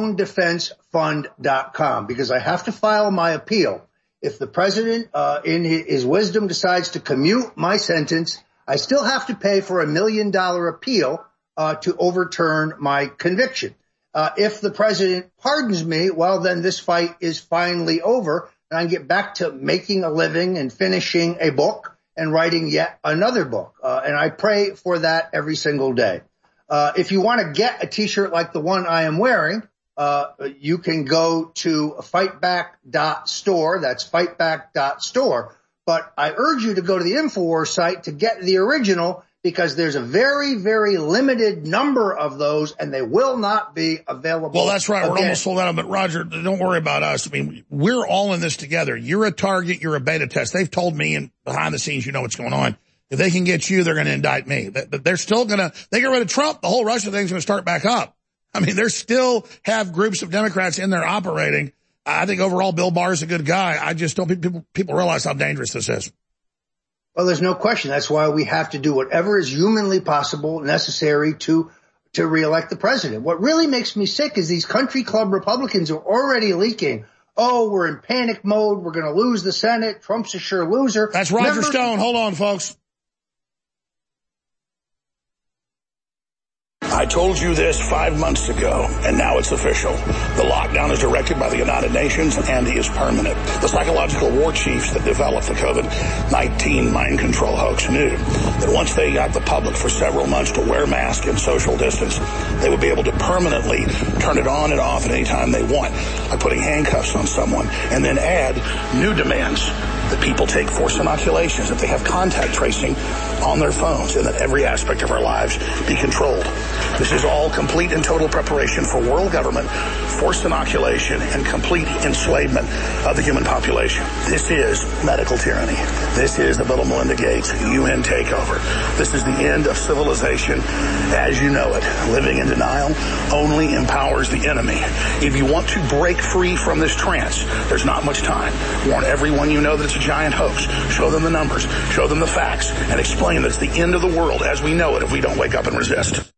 stonedefensefund.com, because I have to file my appeal. If the president, in his wisdom, decides to commute my sentence, I still have to pay for $1 million appeal to overturn my conviction. If the president pardons me, well, then this fight is finally over, and I can get back to making a living and finishing a book and writing yet another book. And I pray for that every single day. If you want to get a T-shirt like the one I am wearing, you can go to fightback.store. That's fightback.store. But I urge you to go to the InfoWars site to get the original, because there's a very, very limited number of those, and they will not be available. Well, that's right. Again. We're almost sold out. But, Roger, don't worry about us. I mean, we're all in this together. You're a target. You're a beta test. They've told me, and behind the scenes, you know what's going on. If they can get you, they're going to indict me. But they're still going to – they get rid of Trump, the whole Russia thing's going to start back up. I mean, they still have groups of Democrats in there operating. I think overall Bill Barr is a good guy. I just don't think people realize how dangerous this is. Well, there's no question. That's why we have to do whatever is humanly possible, necessary to reelect the president. What really makes me sick is these country club Republicans are already leaking. Oh, we're in panic mode. We're going to lose the Senate. Trump's a sure loser. That's Roger Stone. Hold on, folks. I told you this 5 months ago, and now it's official. The lockdown is directed by the United Nations, and it is permanent. The psychological war chiefs that developed the COVID-19 mind control hoax knew that once they got the public for several months to wear masks and social distance, they would be able to permanently turn it on and off at any time they want by putting handcuffs on someone, and then add new demands that people take forced inoculations, that they have contact tracing on their phones, and that every aspect of our lives be controlled. This is all complete and total preparation for world government, forced inoculation, and complete enslavement of the human population. This is medical tyranny. This is the Bill and Melinda Gates UN takeover. This is the end of civilization as you know it. Living in denial only empowers the enemy. If you want to break free from this trance, there's not much time. Warn everyone you know that it's a giant hoax. Show them the numbers, show them the facts, and explain that it's the end of the world as we know it if we don't wake up and resist.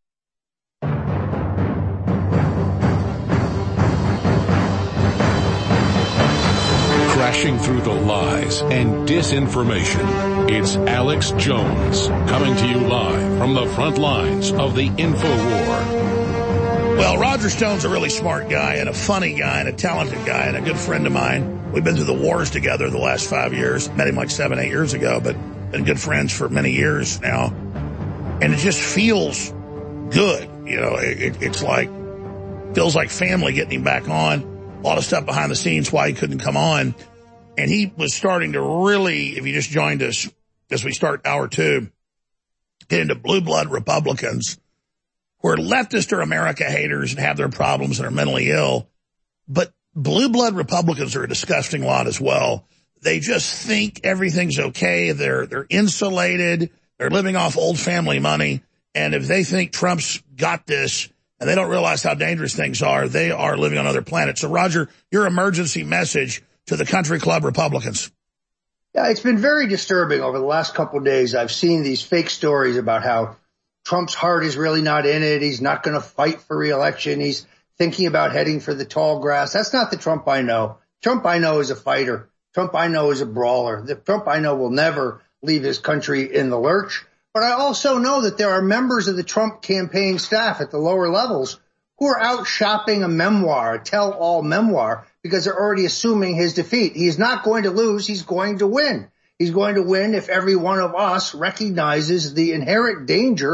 Crashing through the lies and disinformation, it's Alex Jones, coming to you live from the front lines of the InfoWar. Well, Roger Stone's a really smart guy and a funny guy and a talented guy and a good friend of mine. We've been through the wars together the last 5 years. Met him like 7-8 years ago, but been good friends for many years now. And it just feels good. You know, it's like, feels like family getting him back on. A lot of stuff behind the scenes why he couldn't come on. And he was starting to really, if you just joined us as we start hour 2, get into blue blood Republicans who are leftist or America haters and have their problems and are mentally ill. But blue blood Republicans are a disgusting lot as well. They just think everything's okay. They're insulated. They're living off old family money. And if they think Trump's got this and they don't realize how dangerous things are, they are living on another planet. So, Roger, your emergency message to the country club Republicans. Yeah, it's been very disturbing over the last couple of days. I've seen these fake stories about how Trump's heart is really not in it. He's not going to fight for re-election. He's thinking about heading for the tall grass. That's not the Trump I know. Trump I know is a fighter. Trump I know is a brawler. The Trump I know will never leave his country in the lurch. But I also know that there are members of the Trump campaign staff at the lower levels who are out shopping a memoir, a tell-all memoir, because they're already assuming his defeat. He's not going to lose. He's going to win. He's going to win if every one of us recognizes the inherent danger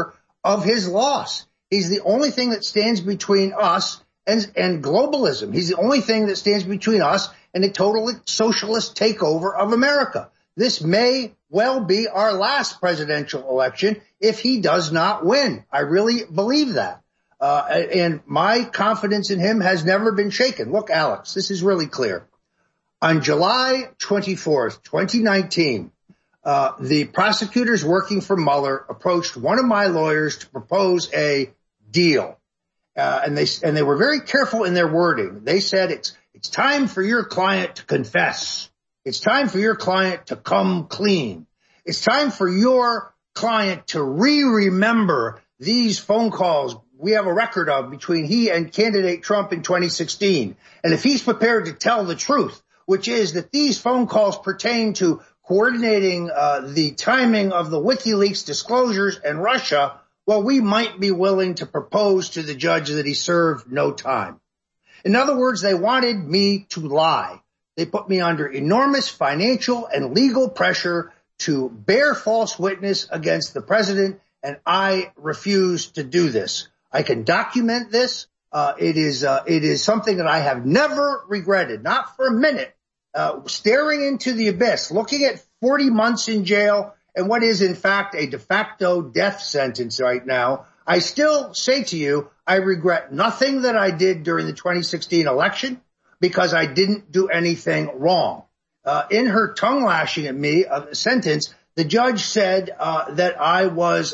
of his loss. He's the only thing that stands between us and globalism. He's the only thing that stands between us and a total socialist takeover of America. This may well be our last presidential election if he does not win. I really believe that. And my confidence in him has never been shaken. Look, Alex, this is really clear. On July 24th, 2019, the prosecutors working for Mueller approached one of my lawyers to propose a deal. And they were very careful in their wording. They said it's time for your client to confess. It's time for your client to come clean. It's time for your client to remember these phone calls we have a record of between he and candidate Trump in 2016. And if he's prepared to tell the truth, which is that these phone calls pertain to coordinating the timing of the WikiLeaks disclosures and Russia, well, we might be willing to propose to the judge that he served no time. In other words, they wanted me to lie. They put me under enormous financial and legal pressure to bear false witness against the president, and I refuse to do this. I can document this. It is something that I have never regretted, not for a minute. Staring into the abyss, looking at 40 months in jail and what is in fact a de facto death sentence right now, I still say to you, I regret nothing that I did during the 2016 election because I didn't do anything wrong. In her tongue lashing at me sentence, the judge said that I was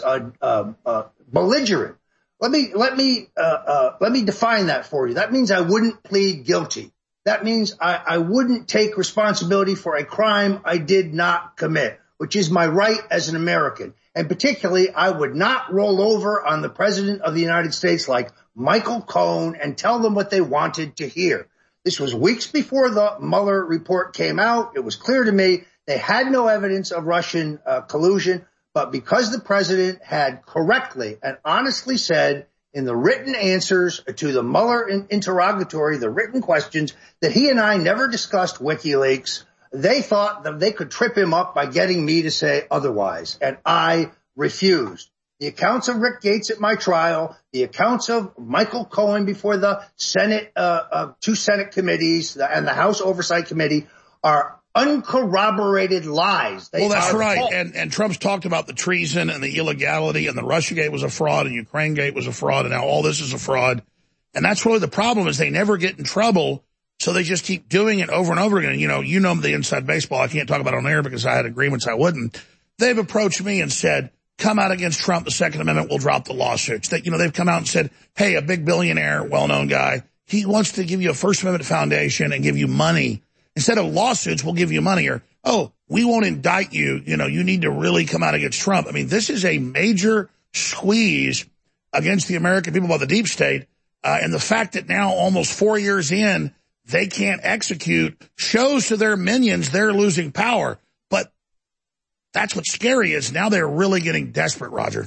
belligerent. Let me define that for you. That means I wouldn't plead guilty. That means I wouldn't take responsibility for a crime I did not commit, which is my right as an American. And particularly, I would not roll over on the president of the United States like Michael Cohen and tell them what they wanted to hear. This was weeks before the Mueller report came out. It was clear to me they had no evidence of Russian collusion, but because the president had correctly and honestly said in the written answers to the Mueller interrogatory, the written questions, that he and I never discussed WikiLeaks, they thought that they could trip him up by getting me to say otherwise, and I refused. The accounts of Rick Gates at my trial, the accounts of Michael Cohen before the Senate, two Senate committees and the House Oversight Committee are uncorroborated lies. Well, that's right. And Trump's talked about the treason and the illegality, and the Russiagate was a fraud and Ukrainegate was a fraud, and now all this is a fraud. And that's really the problem, is they never get in trouble, so they just keep doing it over and over again. You know the inside baseball. I can't talk about it on air because I had agreements I wouldn't. They've approached me and said, come out against Trump, the Second Amendment, we'll drop the lawsuits. They've come out and said, hey, a big billionaire, well-known guy, he wants to give you a First Amendment foundation and give you money. Instead of lawsuits, we'll give you money. Or, oh, we won't indict you. You need to really come out against Trump. I mean, this is a major squeeze against the American people by the deep state. And the fact that now, almost 4 years in, they can't execute shows to their minions they're losing power. But that's what's scary, is now they're really getting desperate, Roger.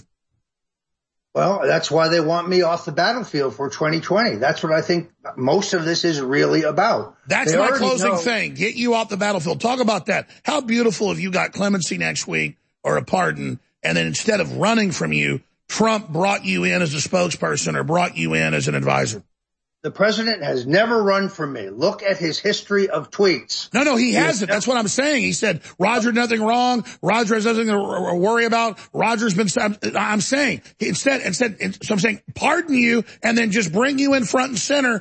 Well, that's why they want me off the battlefield for 2020. That's what I think most of this is really about. That's my closing thing. Get you off the battlefield. Talk about that. How beautiful if you got clemency next week or a pardon, and then instead of running from you, Trump brought you in as a spokesperson or brought you in as an advisor. The president has never run from me. Look at his history of tweets. No, he hasn't. That's what I'm saying. He said, Roger, nothing wrong. Roger has nothing to worry about. Roger's been, I'm saying, so I'm saying, pardon you, and then just bring you in front and center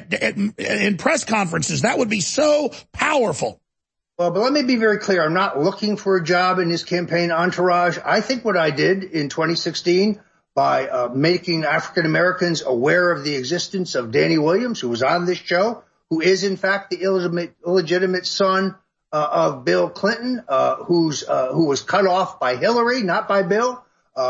in press conferences. That would be so powerful. Well, but let me be very clear. I'm not looking for a job in his campaign entourage. I think what I did in 2016 by making African Americans aware of the existence of Danny Williams, who was on this show, who is in fact the illegitimate son of Bill Clinton, who was cut off by Hillary, not by Bill,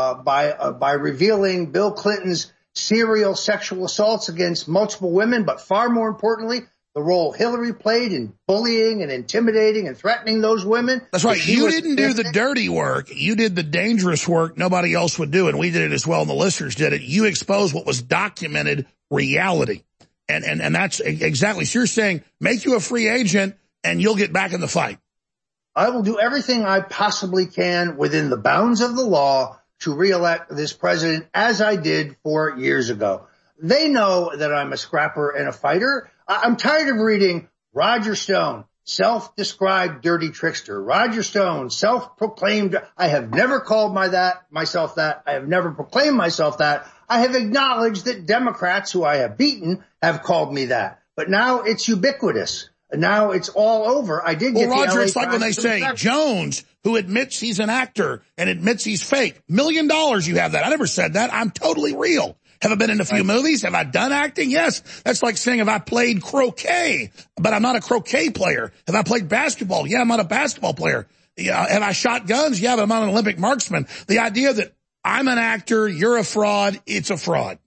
by revealing Bill Clinton's serial sexual assaults against multiple women, but far more importantly, the role Hillary played in bullying and intimidating and threatening those women. That's right. You didn't do the dirty work. You did the dangerous work nobody else would do, and we did it as well, and the listeners did it. You exposed what was documented reality. And that's exactly. So you're saying make you a free agent and you'll get back in the fight. I will do everything I possibly can within the bounds of the law to reelect this president as I did 4 years ago. They know that I'm a scrapper and a fighter. I'm tired of reading Roger Stone, self-described dirty trickster. Roger Stone, self-proclaimed. I have never called myself that. I have never proclaimed myself that. I have acknowledged that Democrats who I have beaten have called me that. But now it's ubiquitous. Now it's all over. I did get the Roger, LA it's like when they say Jones, who admits he's an actor and admits he's fake. $1 million you have that. I never said that. I'm totally real. Have I been in a few movies? Have I done acting? Yes. That's like saying, have I played croquet? But I'm not a croquet player. Have I played basketball? Yeah, I'm not a basketball player. Yeah, have I shot guns? Yeah, but I'm not an Olympic marksman. The idea that I'm an actor, you're a fraud, it's a fraud.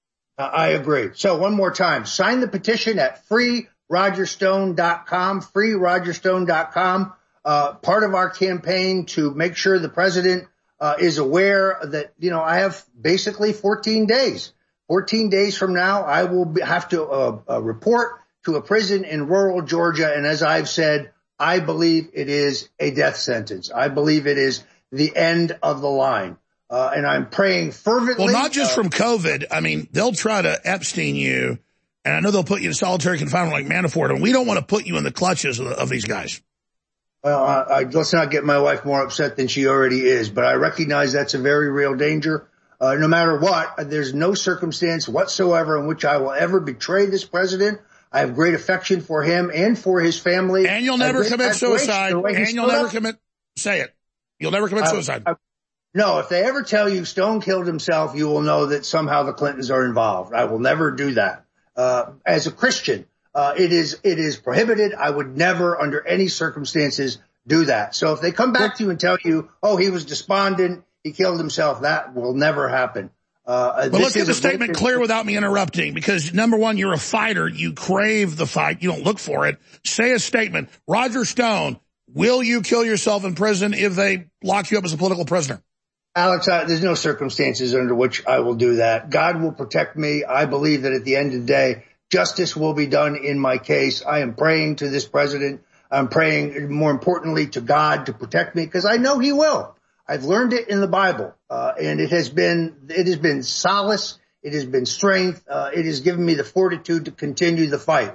I agree. So one more time, sign the petition at freerogerstone.com, freerogerstone.com. Part of our campaign to make sure the president is aware that, I have basically 14 days. 14 days from now, I will have to report to a prison in rural Georgia. And as I've said, I believe it is a death sentence. I believe it is the end of the line. And I'm praying fervently. Well, not just from COVID. I mean, they'll try to Epstein you, and I know they'll put you in solitary confinement like Manafort, and we don't want to put you in the clutches of these guys. Well, let's not get my wife more upset than she already is, but I recognize that's a very real danger. No matter what, there's no circumstance whatsoever in which I will ever betray this president. I have great affection for him and for his family. And you'll never commit suicide. And you'll never commit, say it. You'll never commit suicide. No, if they ever tell you Stone killed himself, you will know that somehow the Clintons are involved. I will never do that. As a Christian, it is prohibited. I would never, under any circumstances, do that. So if they come back to you and tell you, oh, he was despondent, he killed himself, that will never happen. But let's get the statement clear without me interrupting, because number one, you're a fighter. You crave the fight. You don't look for it. Say a statement. Roger Stone, will you kill yourself in prison if they lock you up as a political prisoner? Alex, there's no circumstances under which I will do that. God will protect me. I believe that at the end of the day, justice will be done in my case. I am praying to this president. I'm praying, more importantly, to God to protect me, because I know he will. I've learned it in the Bible, and it has been solace. It has been strength. It has given me the fortitude to continue the fight.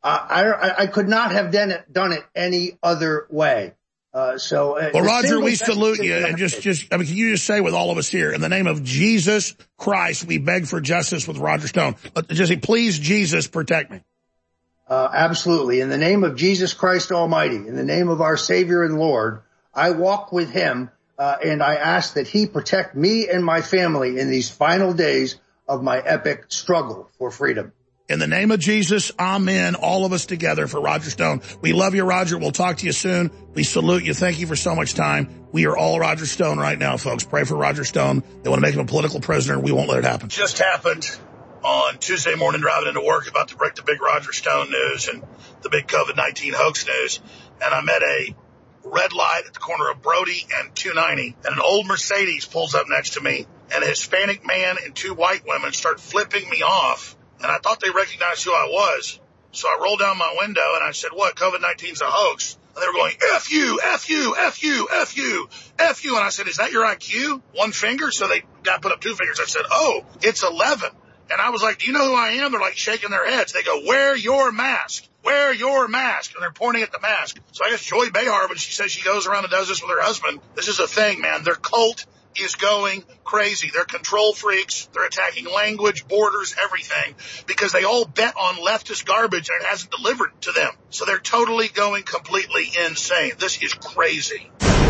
I could not have done it any other way. Well, Roger, we salute you. And can you just say with all of us here, in the name of Jesus Christ, we beg for justice with Roger Stone. Just say, please, Jesus, protect me. Absolutely. In the name of Jesus Christ Almighty, in the name of our Savior and Lord, I walk with him, and I ask that he protect me and my family in these final days of my epic struggle for freedom. In the name of Jesus, amen, all of us together for Roger Stone. We love you, Roger. We'll talk to you soon. We salute you. Thank you for so much time. We are all Roger Stone right now, folks. Pray for Roger Stone. They want to make him a political prisoner. We won't let it happen. Just happened on Tuesday morning driving into work, about to break the big Roger Stone news and the big COVID-19 hoax news. And I'm at a red light at the corner of Brody and 290. And an old Mercedes pulls up next to me, and a Hispanic man and two white women start flipping me off. And I thought they recognized who I was. So I rolled down my window and I said, what, COVID-19's a hoax? And they were going, F you, F you, F you, F you, F you. And I said, is that your IQ? One finger? So they got put up two fingers. I said, oh, it's 11. And I was like, do you know who I am? They're like shaking their heads. They go, wear your mask. Wear your mask. And they're pointing at the mask. So I guess Joy Behar, when she says she goes around and does this with her husband, this is a thing, man. Their cult is going crazy. They're control freaks. They're attacking language, borders, everything, because they all bet on leftist garbage and it hasn't delivered to them. So they're totally going completely insane. This is crazy.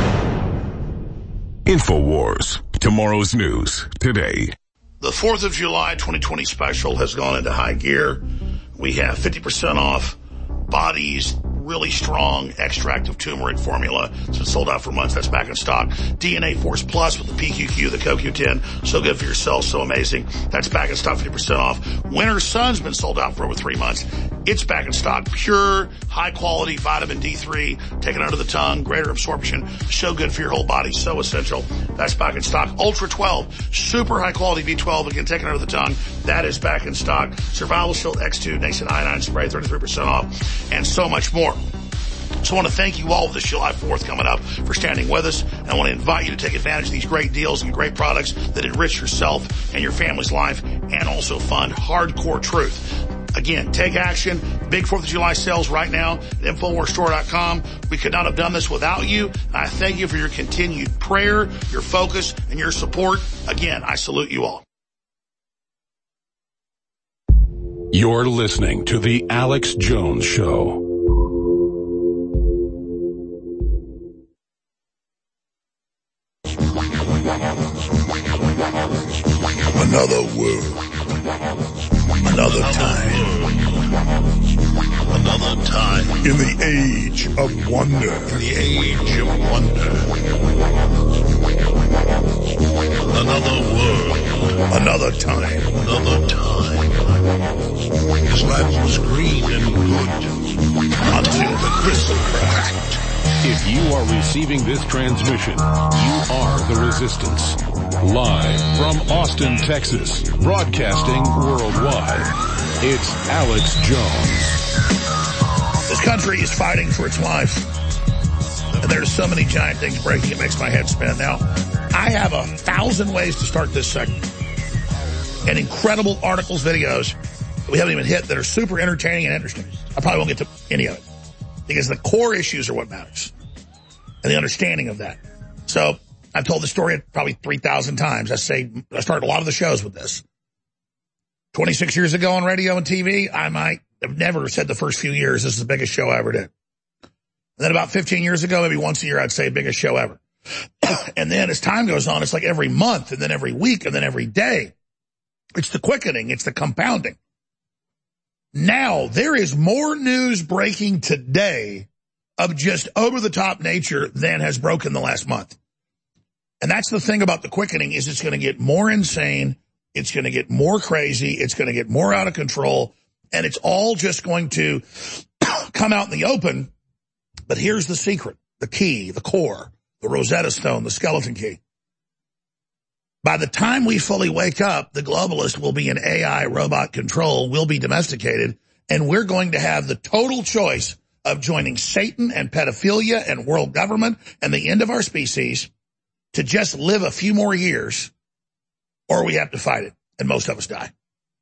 InfoWars. Tomorrow's news today. The 4th of July 2020 special has gone into high gear. We have 50% off Body's really strong extract of turmeric formula. It's been sold out for months. That's back in stock. DNA Force Plus with the PQQ, the CoQ10. So good for your cells. So amazing. That's back in stock, 50% off. Winter Sun's been sold out for over 3 months. It's back in stock. Pure, high quality vitamin D3, taken under the tongue, greater absorption. So good for your whole body. So essential. That's back in stock. Ultra 12, super high quality B12, again, taken under the tongue. That is back in stock. Survival Shield X2, Nascent Iodine Spray, 33% off. And so much more. So I want to thank you all with this July 4th coming up for standing with us. And I want to invite you to take advantage of these great deals and great products that enrich yourself and your family's life and also fund hardcore truth. Again, take action. Big 4th of July sales right now at InfoWarsStore.com. We could not have done this without you. And I thank you for your continued prayer, your focus, and your support. Again, I salute you all. You're listening to The Alex Jones Show. Another world. Another time. Another time. In the age of wonder. In the age of wonder. Another world. Another time. Another time. His land was green and good until the crystal cracked. If you are receiving this transmission, you are the Resistance. Live from Austin, Texas, broadcasting worldwide, it's Alex Jones. This country is fighting for its life. And there's so many giant things breaking, it makes my head spin. Now, I have 1,000 ways to start this segment. And incredible articles, videos that we haven't even hit that are super entertaining and interesting. I probably won't get to any of it. Because the core issues are what matters. And the understanding of that. So, I've told the story probably 3,000 times. I started a lot of the shows with this. 26 years ago on radio and TV, I might have never said the first few years, this is the biggest show I ever did. And then about 15 years ago, maybe once a year, I'd say biggest show ever. And then as time goes on, it's like every month, and then every week, and then every day. It's the quickening. It's the compounding. Now, there is more news breaking today of just over-the-top nature than has broken the last month. And that's the thing about the quickening is it's going to get more insane. It's going to get more crazy. It's going to get more out of control. And it's all just going to come out in the open. But here's the secret, the key, the core, the Rosetta Stone, the skeleton key. By the time we fully wake up, the globalist will be in AI robot control, will be domesticated, and we're going to have the total choice of joining Satan and pedophilia and world government and the end of our species to just live a few more years, or we have to fight it, and most of us die.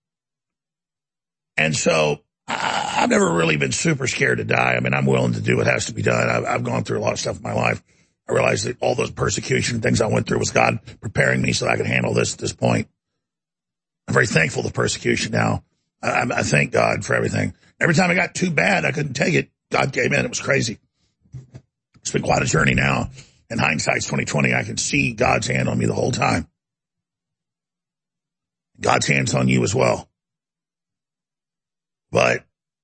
And so I've never really been super scared to die. I mean, I'm willing to do what has to be done. I've gone through a lot of stuff in my life. I realized that all those persecution and things I went through was God preparing me so that I could handle this at this point. I'm very thankful for the persecution now. I thank God for everything. Every time I got too bad, I couldn't take it. God came in. It was crazy. It's been quite a journey now. In hindsight's 2020, I can see God's hand on me the whole time. God's hand's on you as well. But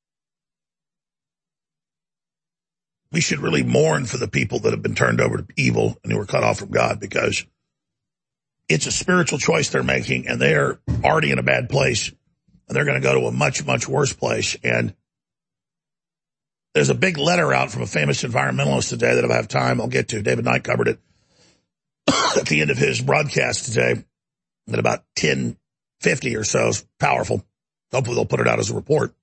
we should really mourn for the people that have been turned over to evil and who were cut off from God, because it's a spiritual choice they're making, and they're already in a bad place, and they're going to go to a much, much worse place. And there's a big letter out from a famous environmentalist today that if I have time, I'll get to. David Knight covered it at the end of his broadcast today at about 10:50 or so. It's powerful. Hopefully they'll put it out as a report.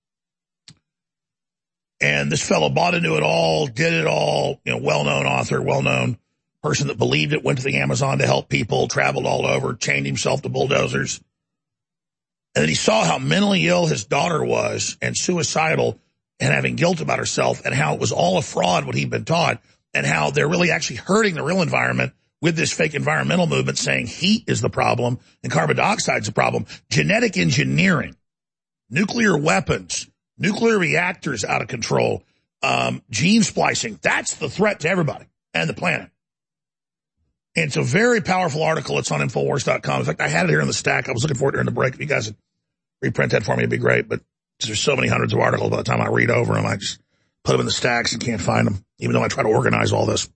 And this fellow bought into it all, did it all, well-known author, well-known person that believed it, went to the Amazon to help people, traveled all over, chained himself to bulldozers. And then he saw how mentally ill his daughter was and suicidal and having guilt about herself, and how it was all a fraud what he'd been taught, and how they're really actually hurting the real environment with this fake environmental movement saying heat is the problem and carbon dioxide is the problem. Genetic engineering, nuclear weapons, nuclear reactors out of control, gene splicing. That's the threat to everybody and the planet. And it's a very powerful article. It's on Infowars.com. In fact, I had it here in the stack. I was looking for it during the break. If you guys would reprint that for me, it'd be great. But there's so many hundreds of articles, by the time I read over them, I just put them in the stacks and can't find them, even though I try to organize all this.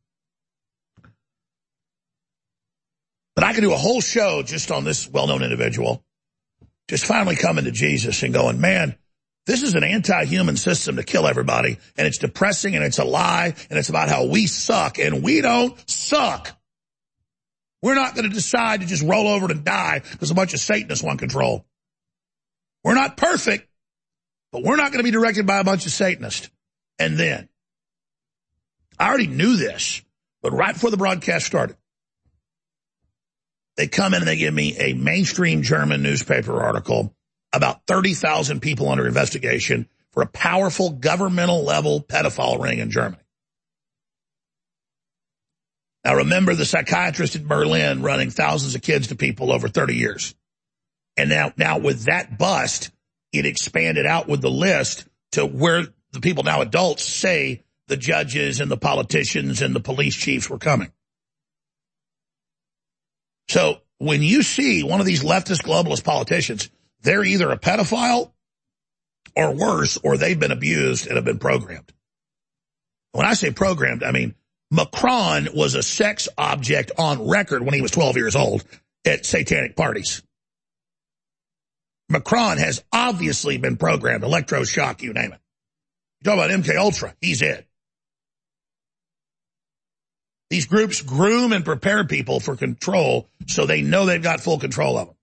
But I could do a whole show just on this well-known individual, just finally coming to Jesus and going, man, this is an anti-human system to kill everybody, and it's depressing, and it's a lie, and it's about how we suck, and we don't suck. We're not going to decide to just roll over and die because a bunch of Satanists want control. We're not perfect, but we're not going to be directed by a bunch of Satanists. And then I already knew this, but right before the broadcast started, they come in and they give me a mainstream German newspaper article about 30,000 people under investigation for a powerful governmental level pedophile ring in Germany. Now remember the psychiatrist in Berlin running thousands of kids to people over 30 years. And now with that bust, it expanded out with the list to where the people now adults say the judges and the politicians and the police chiefs were coming. So when you see one of these leftist globalist politicians, they're either a pedophile or worse, or they've been abused and have been programmed. When I say programmed, I mean Macron was a sex object on record when he was 12 years old at satanic parties. Macron has obviously been programmed, electroshock, you name it. You talk about MK Ultra, he's it. These groups groom and prepare people for control so they know they've got full control of them.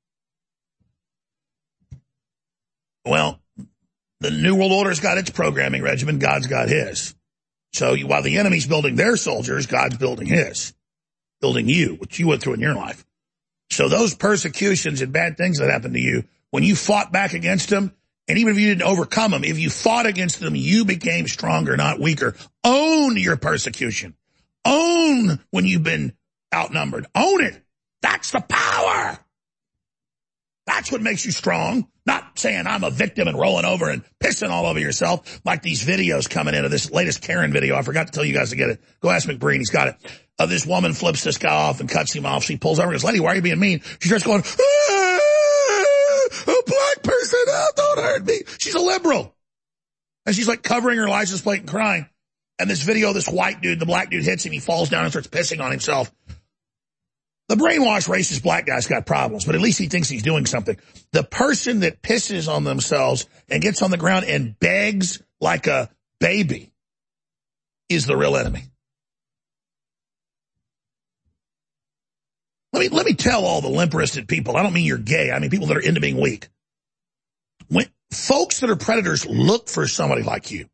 Well, the New World Order's got its programming regimen, God's got his. So while the enemy's building their soldiers, God's building his. Building you, which you went through in your life. So those persecutions and bad things that happened to you, when you fought back against them, and even if you didn't overcome them, if you fought against them, you became stronger, not weaker. Own your persecution. Own when you've been outnumbered. Own it. That's the power. That's what makes you strong. Not saying I'm a victim and rolling over and pissing all over yourself like these videos coming into this latest Karen video. I forgot to tell you guys to get it. Go ask McBreen. He's got it. This woman flips this guy off and cuts him off. She pulls over and goes, "Lady, why are you being mean?" She starts going, "A black person, don't hurt me." She's a liberal. And she's like covering her license plate and crying. And this video, this white dude, the black dude hits him. He falls down and starts pissing on himself. The brainwashed racist black guy's got problems, but at least he thinks he's doing something. The person that pisses on themselves and gets on the ground and begs like a baby is the real enemy. Let me tell all the limp-wristed people, I don't mean you're gay, I mean people that are into being weak. When folks that are predators look for somebody like you.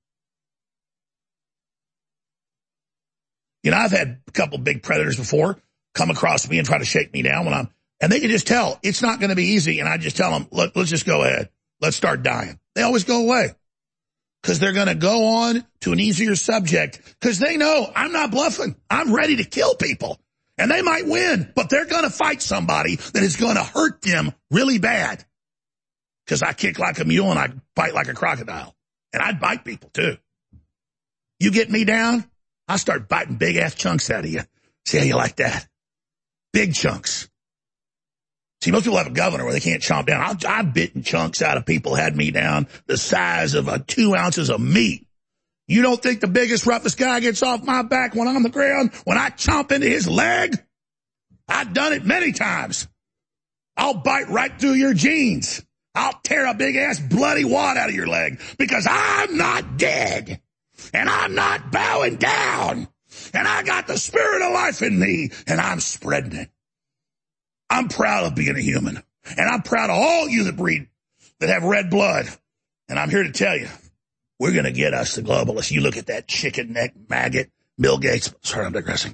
You know, I've had a couple big predators before come across me and try to shake me down and they can just tell it's not going to be easy. And I just tell them, look, let's just go ahead. Let's start dying. They always go away because they're going to go on to an easier subject because they know I'm not bluffing. I'm ready to kill people and they might win, but they're going to fight somebody that is going to hurt them really bad because I kick like a mule and I bite like a crocodile and I bite people too. You get me down, I start biting big ass chunks out of you. See how you like that? Big chunks. See, most people have a governor where they can't chomp down. I've bitten chunks out of people, had me down the size of 2 ounces of meat. You don't think the biggest, roughest guy gets off my back when I'm on the ground, when I chomp into his leg? I've done it many times. I'll bite right through your jeans. I'll tear a big-ass bloody wad out of your leg because I'm not dead, and I'm not bowing down. And I got the spirit of life in me, and I'm spreading it. I'm proud of being a human, and I'm proud of all you that have red blood. And I'm here to tell you, we're going to get us the globalists. You look at that chicken neck maggot, Bill Gates. Sorry, I'm digressing.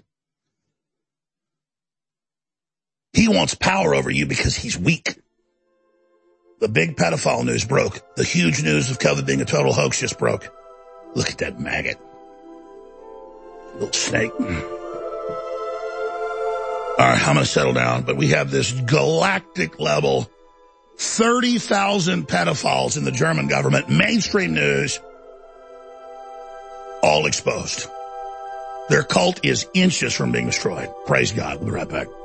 He wants power over you because he's weak. The big pedophile news broke. The huge news of COVID being a total hoax just broke. Look at that maggot. Little snake. All right, I'm going to settle down, but we have this galactic level, 30,000 pedophiles in the German government, mainstream news, all exposed. Their cult is inches from being destroyed. Praise God. We'll be right back.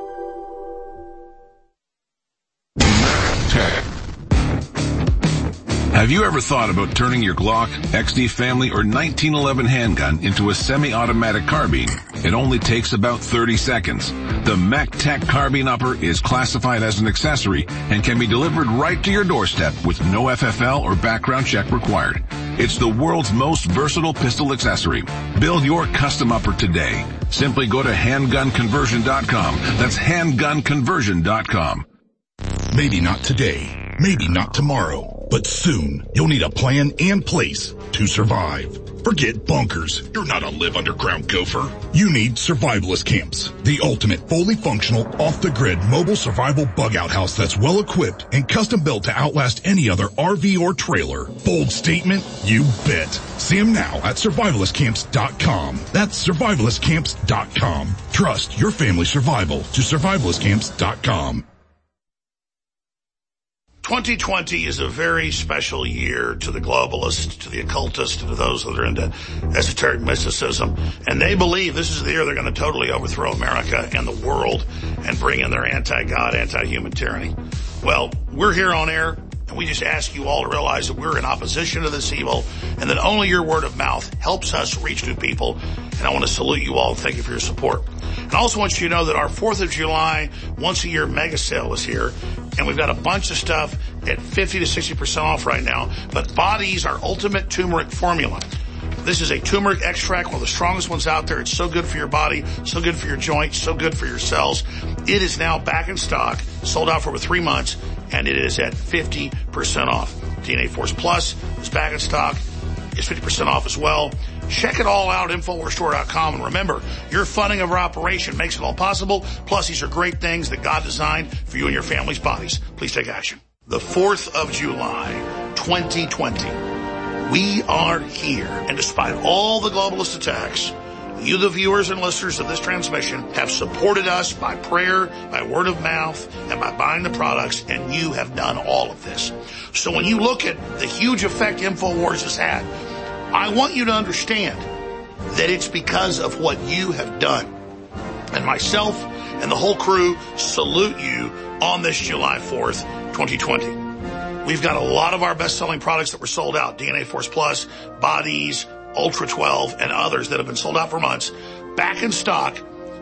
Have you ever thought about turning your Glock, XD Family, or 1911 handgun into a semi-automatic carbine? It only takes about 30 seconds. The MacTac Carbine Upper is classified as an accessory and can be delivered right to your doorstep with no FFL or background check required. It's the world's most versatile pistol accessory. Build your custom upper today. Simply go to handgunconversion.com. That's handgunconversion.com. Maybe not today, maybe not tomorrow, but soon you'll need a plan and place to survive. Forget bunkers. You're not a live underground gopher. You need survivalist camps. The ultimate fully functional, off-the-grid mobile survival bug-out house that's well-equipped and custom-built to outlast any other RV or trailer. Bold statement? You bet. See them now at survivalistcamps.com. That's survivalistcamps.com. Trust your family's survival to survivalistcamps.com. 2020 is a very special year to the globalists, to the occultists, to those that are into esoteric mysticism. And they believe this is the year they're going to totally overthrow America and the world and bring in their anti-God, anti-human tyranny. Well, we're here on air, and we just ask you all to realize that we're in opposition to this evil and that only your word of mouth helps us reach new people. And I want to salute you all and thank you for your support. And I also want you to know that our 4th of July once-a-year mega sale is here, and we've got a bunch of stuff at 50 to 60% off right now. But Body's our ultimate turmeric formula. This is a turmeric extract, one of the strongest ones out there. It's so good for your body, so good for your joints, so good for your cells. It is now back in stock, sold out for over 3 months, and it is at 50% off. DNA Force Plus is back in stock. It's 50% off as well. Check it all out at InfoWarsStore.com. And remember, your funding of our operation makes it all possible. Plus, these are great things that God designed for you and your family's bodies. Please take action. The 4th of July, 2020. We are here. And despite all the globalist attacks, you, the viewers and listeners of this transmission, have supported us by prayer, by word of mouth, and by buying the products, and you have done all of this. So when you look at the huge effect InfoWars has had, I want you to understand that it's because of what you have done. And myself and the whole crew salute you on this July 4th, 2020. We've got a lot of our best-selling products that were sold out, DNA Force Plus, Bodies, Ultra 12, and others that have been sold out for months, back in stock,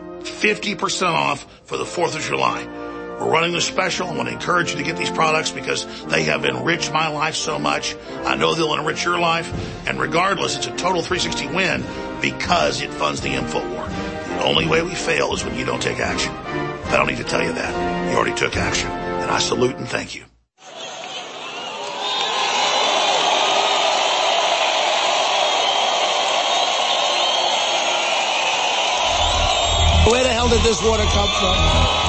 50% off for the 4th of July. We're running this special. I want to encourage you to get these products because they have enriched my life so much. I know they'll enrich your life. And regardless, it's a total 360 win because it funds the InfoWar. The only way we fail is when you don't take action. I don't need to tell you that. You already took action. And I salute and thank you. Where the hell did this water come from?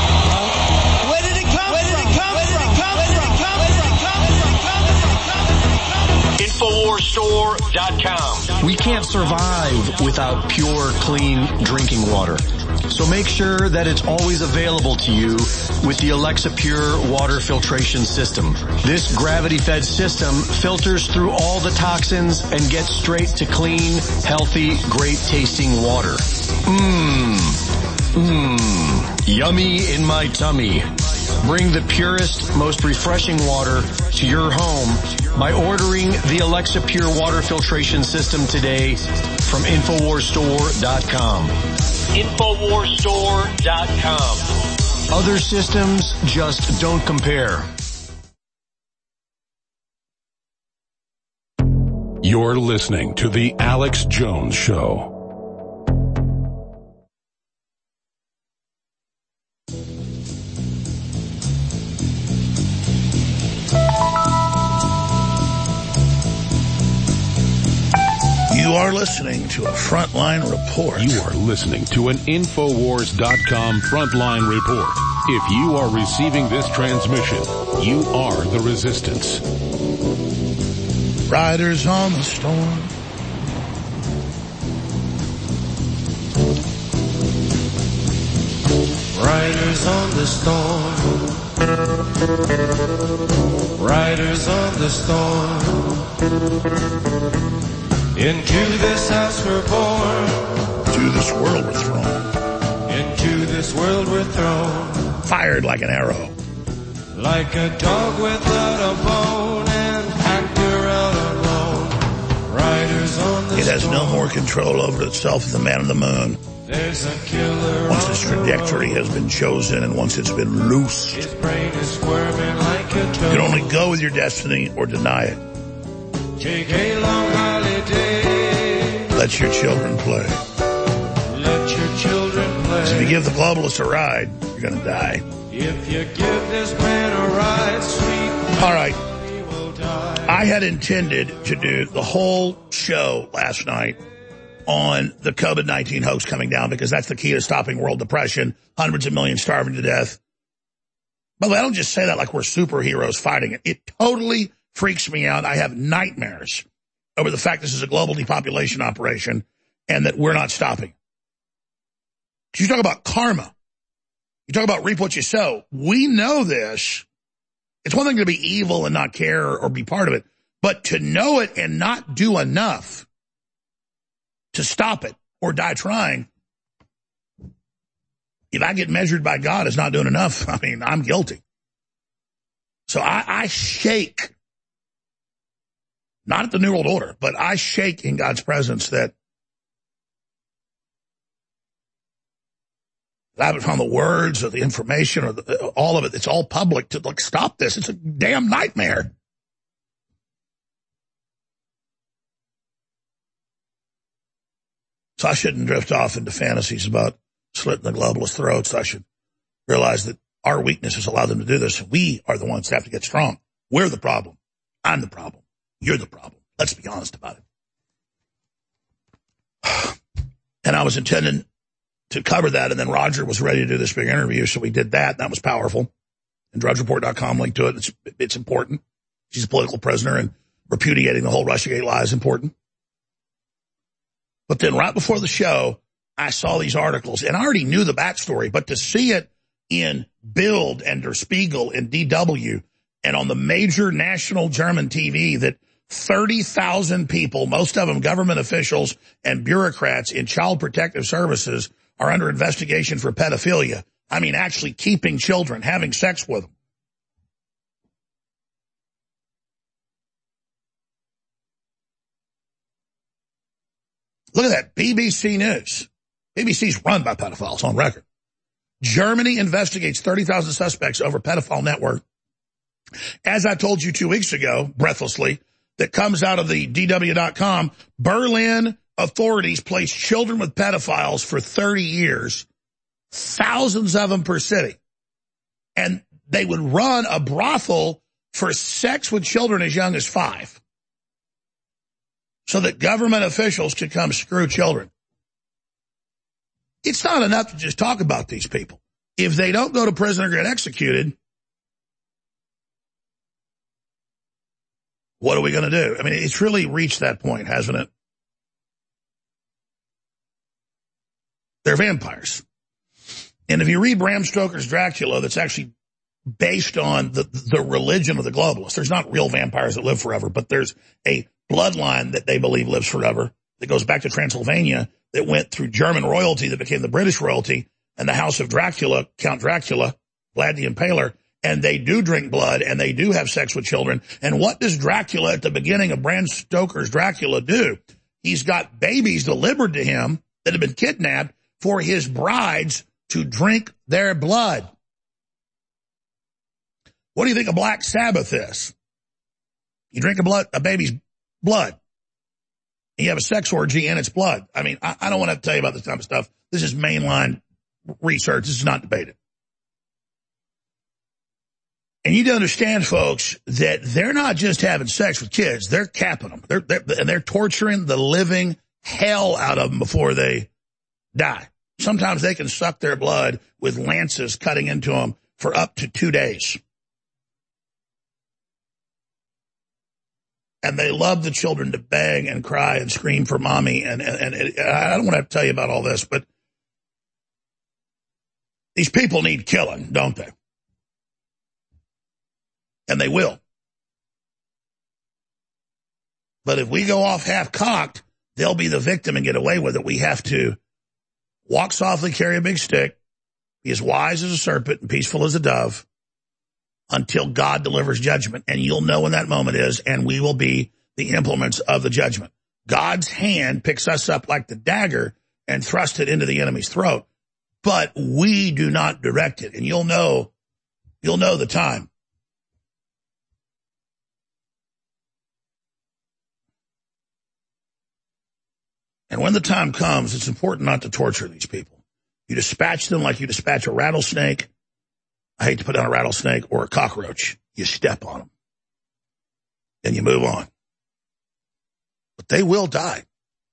InfoWarsStore.com. We can't survive without pure, clean drinking water. So make sure that it's always available to you with the Alexa Pure water filtration system. This gravity-fed system filters through all the toxins and gets straight to clean, healthy, great-tasting water. Yummy in my tummy. Bring the purest, most refreshing water to your home by ordering the Alexa Pure water filtration system today from InfoWarsStore.com. InfoWarsStore.com. Other systems just don't compare. You're listening to The Alex Jones Show. You are listening to a Frontline Report. You are listening to an Infowars.com Frontline Report. If you are receiving this transmission, you are the resistance. Riders on the storm. Riders on the storm. Riders on the storm. Into this house we're born. To this world we're thrown. Into this world we're thrown. Fired like an arrow. Like a dog without a bone and packed around alone. Riders on the storm. It has no more control over itself than the man on the moon. There's a killer. Once its trajectory has been chosen and once it's been loosed, his brain is squirming like a toad. You can only go with your destiny or deny it. Take a long holiday. Let your children play. Let your children play. So if you give the globalists a ride, you're going to die. If you give this man a ride, sweet. All right. I I had intended to do the whole show last night on the COVID-19 hoax coming down because that's the key to stopping world depression, hundreds of millions starving to death. By the way, I don't just say that like we're superheroes fighting it. It totally freaks me out. I have nightmares over the fact this is a global depopulation operation and that we're not stopping. You talk about karma. You talk about reap what you sow. We know this. It's one thing to be evil and not care or be part of it, but to know it and not do enough to stop it or die trying, if I get measured by God as not doing enough, I mean, I'm guilty. So I shake, not at the New World Order, but I shake in God's presence that I haven't found the words or the information or all of it. It's all public to like stop this. It's a damn nightmare. So I shouldn't drift off into fantasies about slitting the globalist throats. I should realize that our weaknesses allow them to do this. We are the ones that have to get strong. We're the problem. I'm the problem. You're the problem. Let's be honest about it. And I was intending to cover that, and then Roger was ready to do this big interview, so we did that. That was powerful. And DrudgeReport.com linked to it. It's important. She's a political prisoner, and repudiating the whole Russiagate lie is important. But then right before the show, I saw these articles, and I already knew the backstory, but to see it in Bild and Der Spiegel and DW and on the major national German TV that 30,000 people, most of them government officials and bureaucrats in child protective services, are under investigation for pedophilia. I mean, actually keeping children, having sex with them. Look at that, BBC News. BBC's run by pedophiles on record. Germany investigates 30,000 suspects over pedophile network. As I told you 2 weeks ago, breathlessly, that comes out of the DW.com, Berlin authorities placed children with pedophiles for 30 years, thousands of them per city. And they would run a brothel for sex with children as young as 5 so that government officials could come screw children. It's not enough to just talk about these people. If they don't go to prison or get executed, what are we going to do? I mean, it's really reached that point, hasn't it? They're vampires. And if you read Bram Stoker's Dracula, that's actually based on the religion of the globalists. There's not real vampires that live forever, but there's a bloodline that they believe lives forever that goes back to Transylvania that went through German royalty that became the British royalty and the House of Dracula, Count Dracula, Vlad the Impaler, and they do drink blood and they do have sex with children. And what does Dracula at the beginning of Bram Stoker's Dracula do? He's got babies delivered to him that have been kidnapped for his brides to drink their blood. What do you think a Black Sabbath is? You drink a baby's blood. You have a sex orgy in its blood. I mean, I don't want to tell you about this type of stuff. This is mainline research. This is not debated. And you need to understand, folks, that they're not just having sex with kids. They're capping them. They're torturing the living hell out of them before they die. Sometimes they can suck their blood with lances cutting into them for up to 2 days. And they love the children to beg and cry and scream for mommy. And I don't want to tell you about all this, but these people need killing, don't they? And they will. But if we go off half-cocked, they'll be the victim and get away with it. We have to walk softly, carry a big stick, be as wise as a serpent and peaceful as a dove until God delivers judgment. And you'll know when that moment is, and we will be the implements of the judgment. God's hand picks us up like the dagger and thrusts it into the enemy's throat. But we do not direct it. And you'll know the time. And when the time comes, it's important not to torture these people. You dispatch them like you dispatch a rattlesnake. I hate to put down a rattlesnake or a cockroach. You step on them. and you move on. But they will die.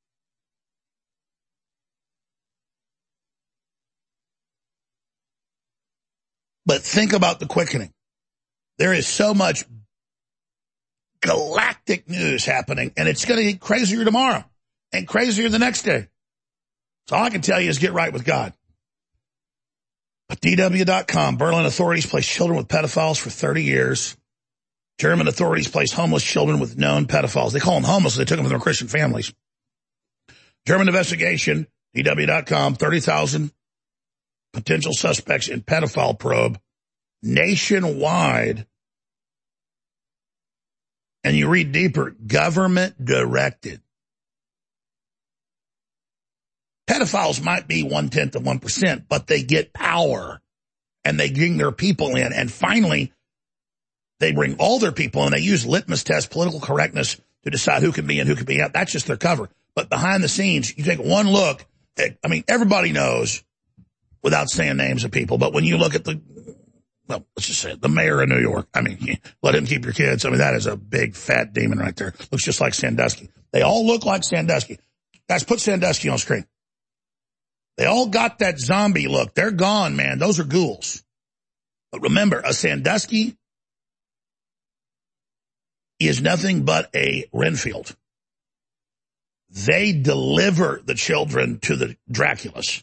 But think about the quickening. There is so much galactic news happening, and it's going to get crazier tomorrow and crazier the next day. So all I can tell you is get right with God. But DW.com, Berlin authorities placed children with pedophiles for 30 years. German authorities placed homeless children with known pedophiles. They call them homeless. They took them from their Christian families. German investigation, DW.com, 30,000 potential suspects in pedophile probe nationwide. And you read deeper, government directed. Pedophiles might be 0.1%, but they get power and they bring their people in. And finally, they bring all their people in. They use litmus test, political correctness to decide who can be in, who can be out. That's just their cover. But behind the scenes, you take one look at, I mean, everybody knows without saying names of people. But when you look at well, let's just say it, the mayor of New York, I mean, let him keep your kids. I mean, that is a big fat demon right there. Looks just like Sandusky. They all look like Sandusky. Guys, put Sandusky on screen. They all got that zombie look. They're gone, man. Those are ghouls. But remember, a Sandusky is nothing but a Renfield. They deliver the children to the Draculas.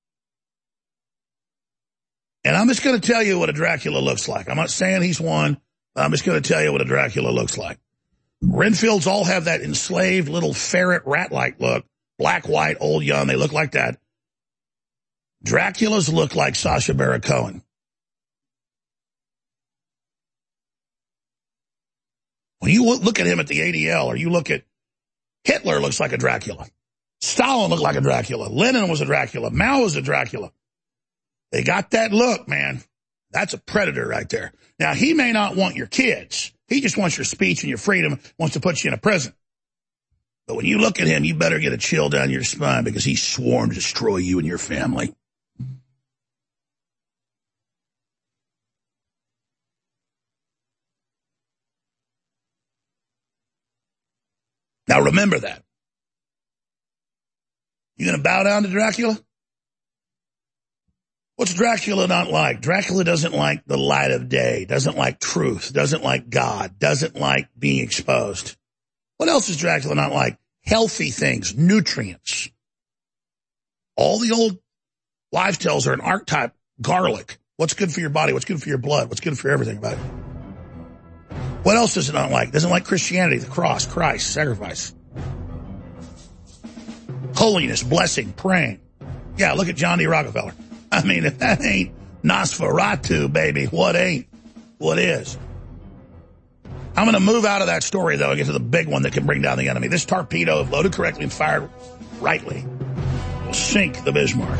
And I'm just going to tell you what a Dracula looks like. I'm not saying he's one, but I'm just going to tell you what a Dracula looks like. Renfields all have that enslaved little ferret rat-like look. Black, white, old, young. They look like that. Draculas look like Sacha Baron Cohen. When you look at him at the ADL, or you look at Hitler, looks like a Dracula. Stalin looked like a Dracula. Lenin was a Dracula. Mao was a Dracula. They got that look, man. That's a predator right there. Now, he may not want your kids. He just wants your speech and your freedom, wants to put you in a prison. But when you look at him, you better get a chill down your spine because he's sworn to destroy you and your family. Now remember that. You going to bow down to Dracula? What's Dracula not like? Dracula doesn't like the light of day, doesn't like truth, doesn't like God, doesn't like being exposed. What else is Dracula not like? Healthy things, nutrients. All the old wives' tales are an archetype. Garlic. What's good for your body? What's good for your blood? What's good for everything about it? What else does it not like? Doesn't like Christianity, the cross, Christ, sacrifice. Holiness, blessing, praying. Yeah, look at John D. Rockefeller. I mean, if that ain't Nosferatu, baby, what ain't? What is? I'm going to move out of that story, though, and get to the big one that can bring down the enemy. This torpedo, if loaded correctly and fired rightly, will sink the Bismarck.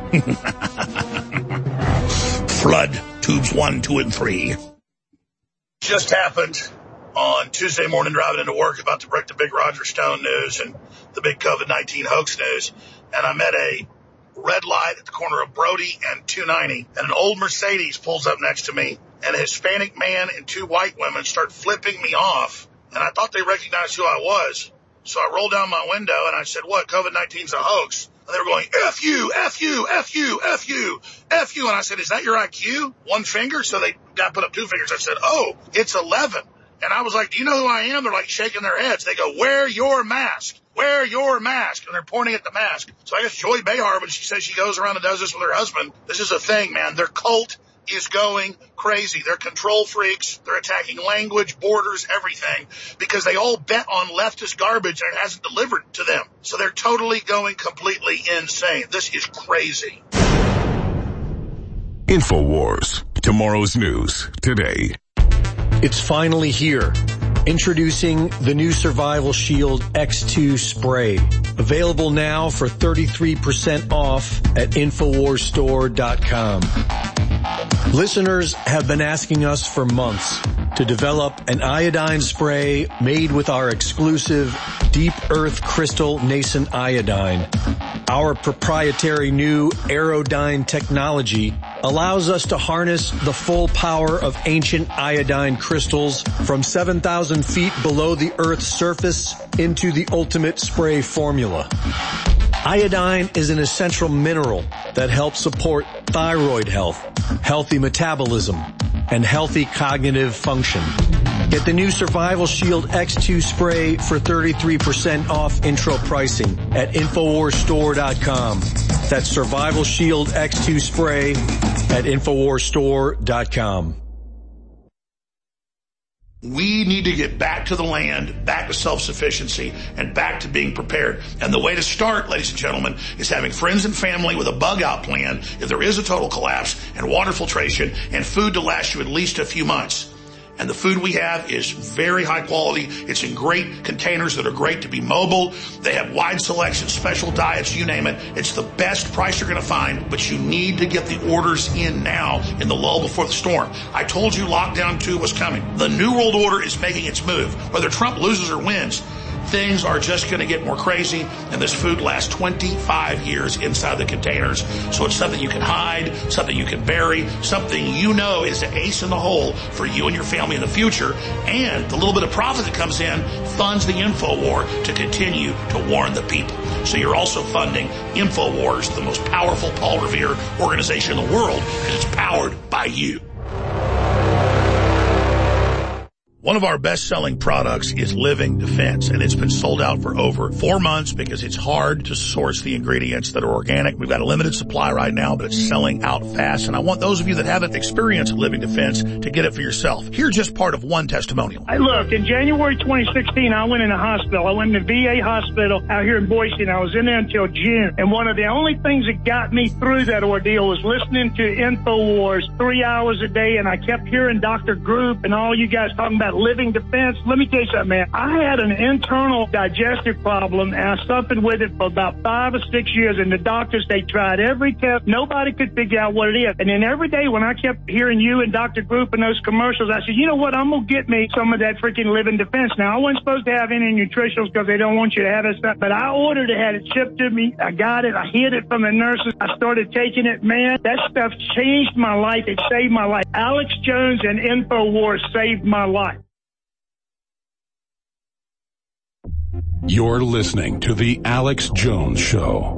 Flood tubes 1, 2, and 3. Just happened on Tuesday morning driving into work, about to break the big Roger Stone news and the big COVID-19 hoax news. And I'm at a red light at the corner of Brody and 290. And an old Mercedes pulls up next to me. And a Hispanic man and 2 white women start flipping me off. And I thought they recognized who I was. So I rolled down my window and I said, what, COVID-19's a hoax? And they were going, F you, F you, F you, F you, F you. And I said, is that your IQ? 1 finger? So they got put up 2 fingers. I said, oh, it's 11. And I was like, do you know who I am? They're like shaking their heads. They go, wear your mask. Wear your mask. And they're pointing at the mask. So I guess Joy Behar, when she says she goes around and does this with her husband, this is a thing, man. Their cult is going crazy. They're control freaks. They're attacking language, borders, everything, because they all bet on leftist garbage and it hasn't delivered to them. So they're totally going completely insane. This is crazy. InfoWars. Tomorrow's news today. It's finally here. Introducing the new Survival Shield X2 spray. Available now for 33% off at InfoWarsStore.com. Listeners have been asking us for months to develop an iodine spray made with our exclusive Deep Earth Crystal Nascent Iodine. Our proprietary new Aerodyne technology allows us to harness the full power of ancient iodine crystals from 7,000 feet below the Earth's surface into the ultimate spray formula. Iodine is an essential mineral that helps support thyroid health, healthy metabolism, and healthy cognitive function. Get the new Survival Shield X2 spray for 33% off intro pricing at InfoWarsStore.com. That's Survival Shield X2 spray at InfoWarsStore.com. We need to get back to the land, back to self-sufficiency, and back to being prepared. And the way to start, ladies and gentlemen, is having friends and family with a bug-out plan if there is a total collapse, and water filtration, and food to last you at least a few months. And the food we have is very high quality. It's in great containers that are great to be mobile. They have wide selection, special diets, you name it. It's the best price you're going to find, but you need to get the orders in now in the lull before the storm. I told you lockdown 2 was coming. The New World Order is making its move. Whether Trump loses or wins, things are just going to get more crazy, and this food lasts 25 years inside the containers. So it's something you can hide, something you can bury, something you know is an ace in the hole for you and your family in the future. And the little bit of profit that comes in funds the InfoWar to continue to warn the people. So you're also funding InfoWars, the most powerful Paul Revere organization in the world, because it's powered by you. One of our best-selling products is Living Defense, and it's been sold out for over 4 months because it's hard to source the ingredients that are organic. We've got a limited supply right now, but it's selling out fast, and I want those of you that haven't experienced Living Defense to get it for yourself. Here's just part of one testimonial. Hey, look, in January 2016, I went in a hospital. I went in the VA hospital out here in Boise, and I was in there until June. And one of the only things that got me through that ordeal was listening to InfoWars 3 hours a day, and I kept hearing Dr. Group and all you guys talking about Living Defense. Let me tell you something, man. I had an internal digestive problem, and I suffered with it for about 5 or 6 years, and the doctors, they tried every test. Nobody could figure out what it is. And then every day when I kept hearing you and Dr. Group and those commercials, I said, you know what, I'm going to get me some of that freaking Living Defense. Now, I wasn't supposed to have any nutritionals because they don't want you to have it, but I ordered it, had it shipped to me. I got it. I hid it from the nurses. I started taking it. Man, that stuff changed my life. It saved my life. Alex Jones and InfoWars saved my life. You're listening to The Alex Jones Show.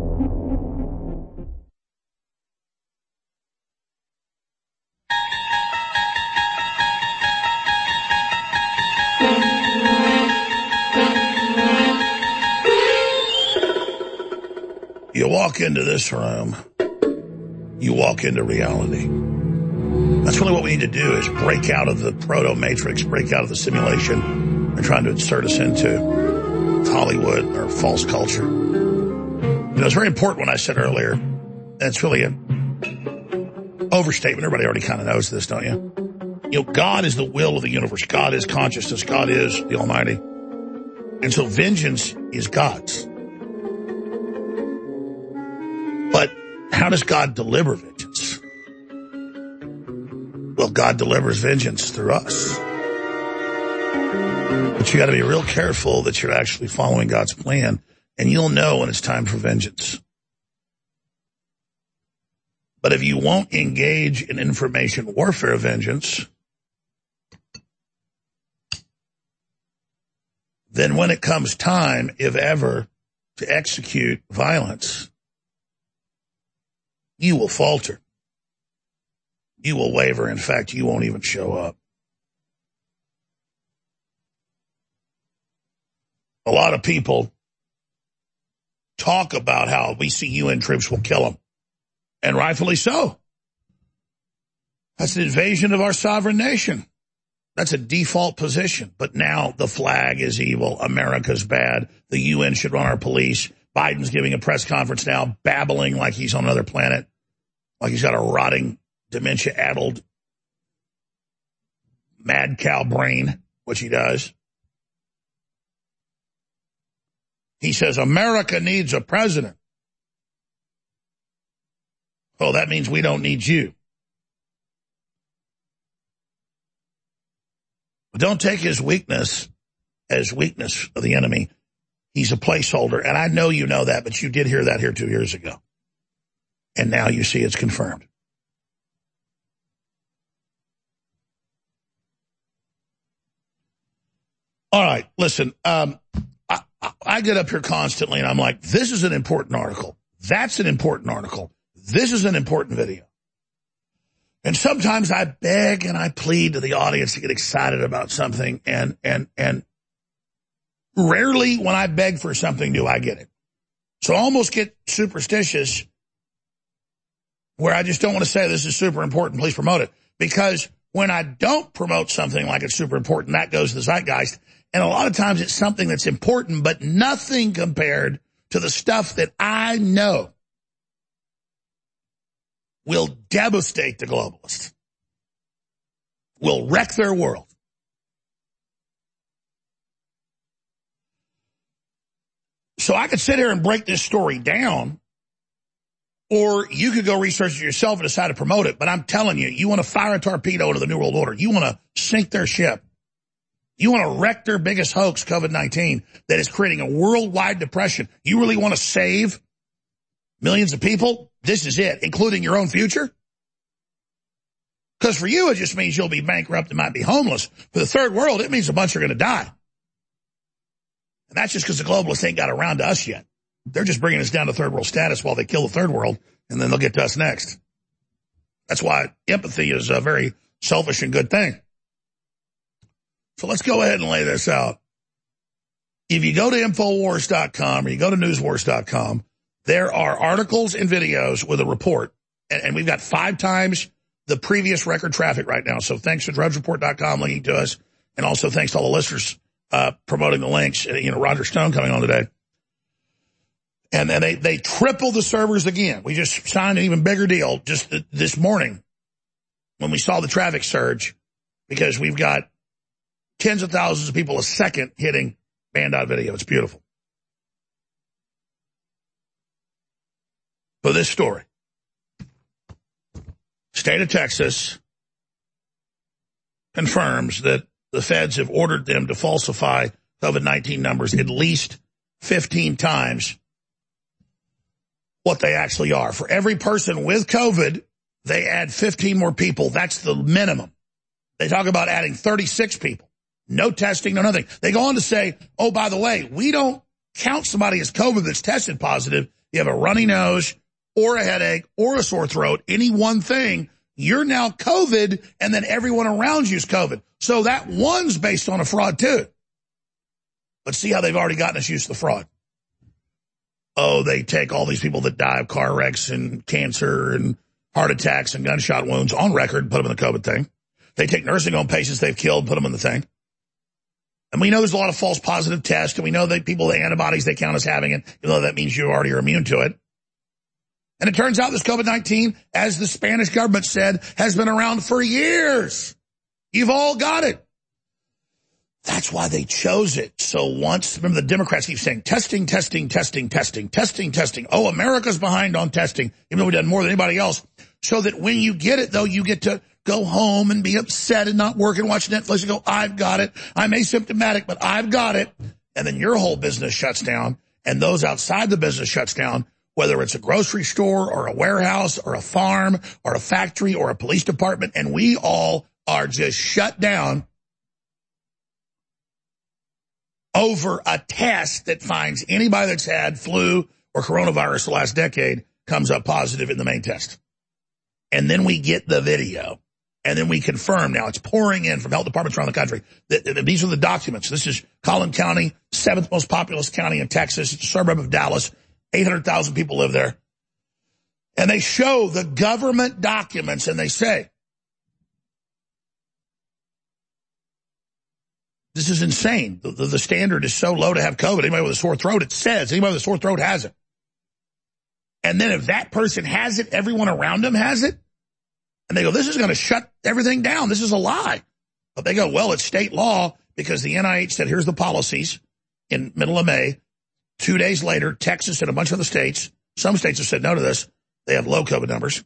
You walk into this room, you walk into reality. That's really what we need to do, is break out of the proto-matrix, break out of the simulation they're trying to insert us into. Hollywood or false culture. You know, it's very important what I said earlier. And it's really an overstatement. Everybody already kind of knows this, don't you? You know, God is the will of the universe. God is consciousness. God is the Almighty. And so vengeance is God's. But how does God deliver vengeance? Well, God delivers vengeance through us. But you got to be real careful that you're actually following God's plan, and you'll know when it's time for vengeance. But if you won't engage in information warfare vengeance, then when it comes time, if ever, to execute violence, you will falter. You will waver. In fact, you won't even show up. A lot of people talk about how we see UN troops will kill them, and rightfully so. That's an invasion of our sovereign nation. That's a default position. But now the flag is evil. America's bad. The UN should run our police. Biden's giving a press conference now, babbling like he's on another planet, like he's got a rotting, dementia-addled, mad cow brain, which he does. He says, America needs a president. Oh, that means we don't need you. But don't take his weakness as weakness of the enemy. He's a placeholder. And I know you know that, but you did hear that here 2 years ago. And now you see it's confirmed. All right, listen, I get up here constantly and I'm like, this is an important article. That's an important article. This is an important video. And sometimes I beg and I plead to the audience to get excited about something, and rarely when I beg for something do I get it. So I almost get superstitious where I just don't want to say this is super important, please promote it. Because when I don't promote something like it's super important, that goes to the zeitgeist. And a lot of times it's something that's important, but nothing compared to the stuff that I know will devastate the globalists, will wreck their world. So I could sit here and break this story down, or you could go research it yourself and decide to promote it. But I'm telling you, you want to fire a torpedo into the New World Order. You want to sink their ship. You want to wreck their biggest hoax, COVID-19, that is creating a worldwide depression. You really want to save millions of people? This is it, including your own future? Because for you, it just means you'll be bankrupt and might be homeless. For the third world, it means a bunch are going to die. And that's just because the globalists ain't got around to us yet. They're just bringing us down to third world status while they kill the third world, and then they'll get to us next. That's why empathy is a very selfish and good thing. So let's go ahead and lay this out. If you go to Infowars.com or you go to Newswars.com, there are articles and videos with a report, and we've got 5 times the previous record traffic right now. So thanks to DrudgeReport.com linking to us, and also thanks to all the listeners promoting the links. Roger Stone coming on today. And then they tripled the servers again. We just signed an even bigger deal just this morning when we saw the traffic surge, because we've got tens of thousands of people a second hitting band.video. It's beautiful. For this story, state of Texas confirms that the feds have ordered them to falsify COVID-19 numbers at least 15 times what they actually are. For every person with COVID, they add 15 more people. That's the minimum. They talk about adding 36 people. No testing, no nothing. They go on to say, oh, by the way, we don't count somebody as COVID that's tested positive. You have a runny nose or a headache or a sore throat, any one thing, you're now COVID, and then everyone around you is COVID. So that one's based on a fraud too. But see how they've already gotten us used to the fraud. Oh, they take all these people that die of car wrecks and cancer and heart attacks and gunshot wounds on record, put them in the COVID thing. They take nursing home patients they've killed, put them in the thing. And we know there's a lot of false positive tests, and we know that people with antibodies, they count as having it, even though that means you already are immune to it. And it turns out this COVID-19, as the Spanish government said, has been around for years. You've all got it. That's why they chose it. So once, remember the Democrats keep saying testing, testing, testing, testing, testing, testing. Oh, America's behind on testing, even though we've done more than anybody else. So that when you get it, though, you get to go home and be upset and not work and watch Netflix and go, I've got it. I'm asymptomatic, but I've got it. And then your whole business shuts down, and those outside the business shuts down, whether it's a grocery store or a warehouse or a farm or a factory or a police department, and we all are just shut down over a test that finds anybody that's had flu or coronavirus the last decade comes up positive in the main test. And then we get the video, and then we confirm. Now it's pouring in from health departments around the country. These are the documents. This is Collin County, 7th most populous county in Texas. It's a suburb of Dallas. 800,000 people live there. And they show the government documents, and they say, this is insane. The standard is so low to have COVID. Anybody with a sore throat, it says. Anybody with a sore throat has it. And then if that person has it, everyone around them has it. And they go, this is going to shut everything down. This is a lie. But they go, well, it's state law, because the NIH said, here's the policies in middle of May. 2 days later, Texas and a bunch of other states, some states have said no to this. They have low COVID numbers.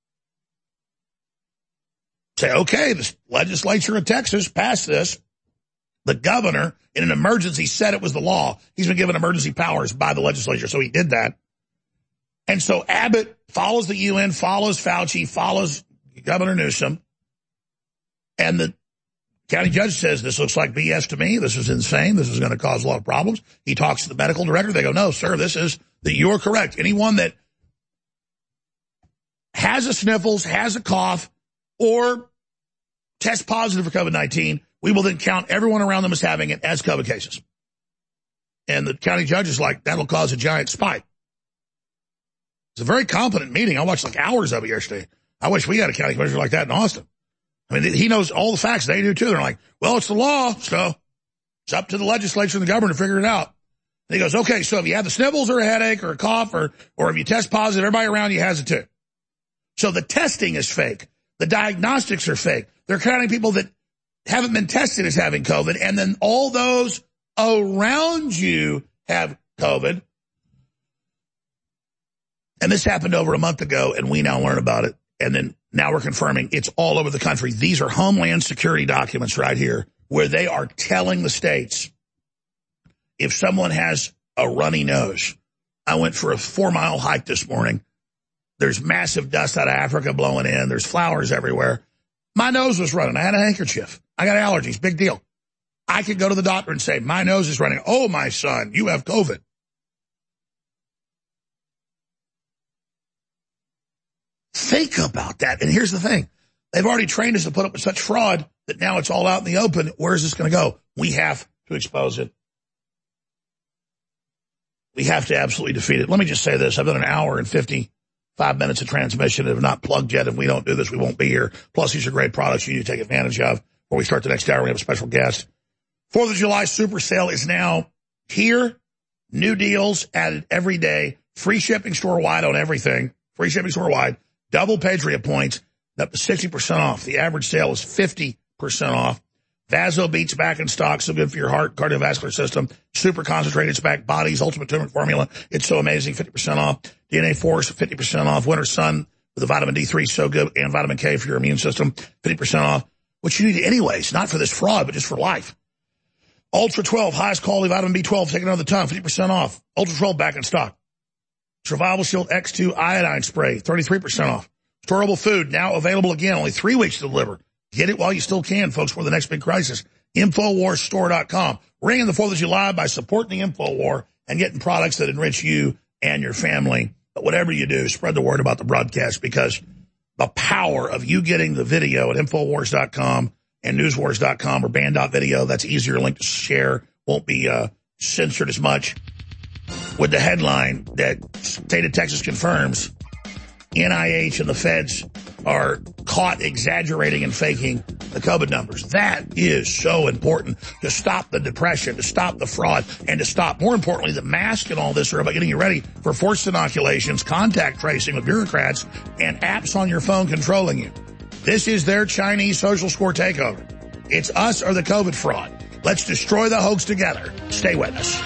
Say, okay, the legislature of Texas passed this. The governor, in an emergency, said it was the law. He's been given emergency powers by the legislature, so he did that. And so Abbott follows the UN, follows Fauci, follows Governor Newsom, and the County judge says, this looks like BS to me. This is insane. This is going to cause a lot of problems. He talks to the medical director. They go, no, sir, you're correct. Anyone that has a sniffles, has a cough, or test positive for COVID-19, we will then count everyone around them as having it as COVID cases. And the county judge is like, that'll cause a giant spike. It's a very competent meeting. I watched like hours of it yesterday. I wish we had a county commissioner like that in Austin. I mean, he knows all the facts. They do too. They're like, well, it's the law, so it's up to the legislature and the governor to figure it out. And he goes, okay, so if you have the sniffles or a headache or a cough or if you test positive, everybody around you has it too. So the testing is fake. The diagnostics are fake. They're counting people that haven't been tested as having COVID, and then all those around you have COVID. And this happened over a month ago, and we now learn about it. And then now we're confirming it's all over the country. These are Homeland Security documents right here where they are telling the states if someone has a runny nose. I went for a 4-mile hike this morning. There's massive dust out of Africa blowing in. There's flowers everywhere. My nose was running. I had a handkerchief. I got allergies. Big deal. I could go to the doctor and say, my nose is running. Oh, my son, you have COVID. Think about that. And here's the thing. They've already trained us to put up with such fraud that now it's all out in the open. Where is this going to go? We have to expose it. We have to absolutely defeat it. Let me just say this. I've done an hour and 55 minutes of transmission. If not plugged yet, if we don't do this, we won't be here. Plus, these are great products you need to take advantage of. Before we start the next hour, we have a special guest. 4th of July Super Sale is now here. New deals added every day. Free shipping store-wide on everything. Free shipping store-wide. Double Patriot points, up to 60% off. The average sale is 50% off. Vaso Beats back in stock, so good for your heart, cardiovascular system. Super concentrated, it's back. Body's Ultimate Turmeric Formula, it's so amazing, 50% off. DNA Force, 50% off. Winter Sun with the vitamin D3, so good, and vitamin K for your immune system, 50% off. What you need anyways, not for this fraud, but just for life. Ultra 12, highest quality vitamin B12, take another ton, 50% off. Ultra 12 back in stock. Survival Shield X2 iodine spray, 33% off. Storable food, now available again, only 3 weeks to deliver. Get it while you still can, folks, for the next big crisis. InfoWarsStore.com. Ringing the 4th of July by supporting the InfoWar and getting products that enrich you and your family. But whatever you do, spread the word about the broadcast, because the power of you getting the video at InfoWars.com and NewsWars.com or Band.video, that's easier link to share, won't be censored as much. With the headline that state of Texas confirms NIH and the feds are caught exaggerating and faking the COVID numbers. That is so important to stop the depression, to stop the fraud, and to stop, more importantly, the mask and all this are about getting you ready for forced inoculations, contact tracing with bureaucrats, and apps on your phone controlling you. This is their Chinese social score takeover. It's us or the COVID fraud. Let's destroy the hoax together. Stay with us.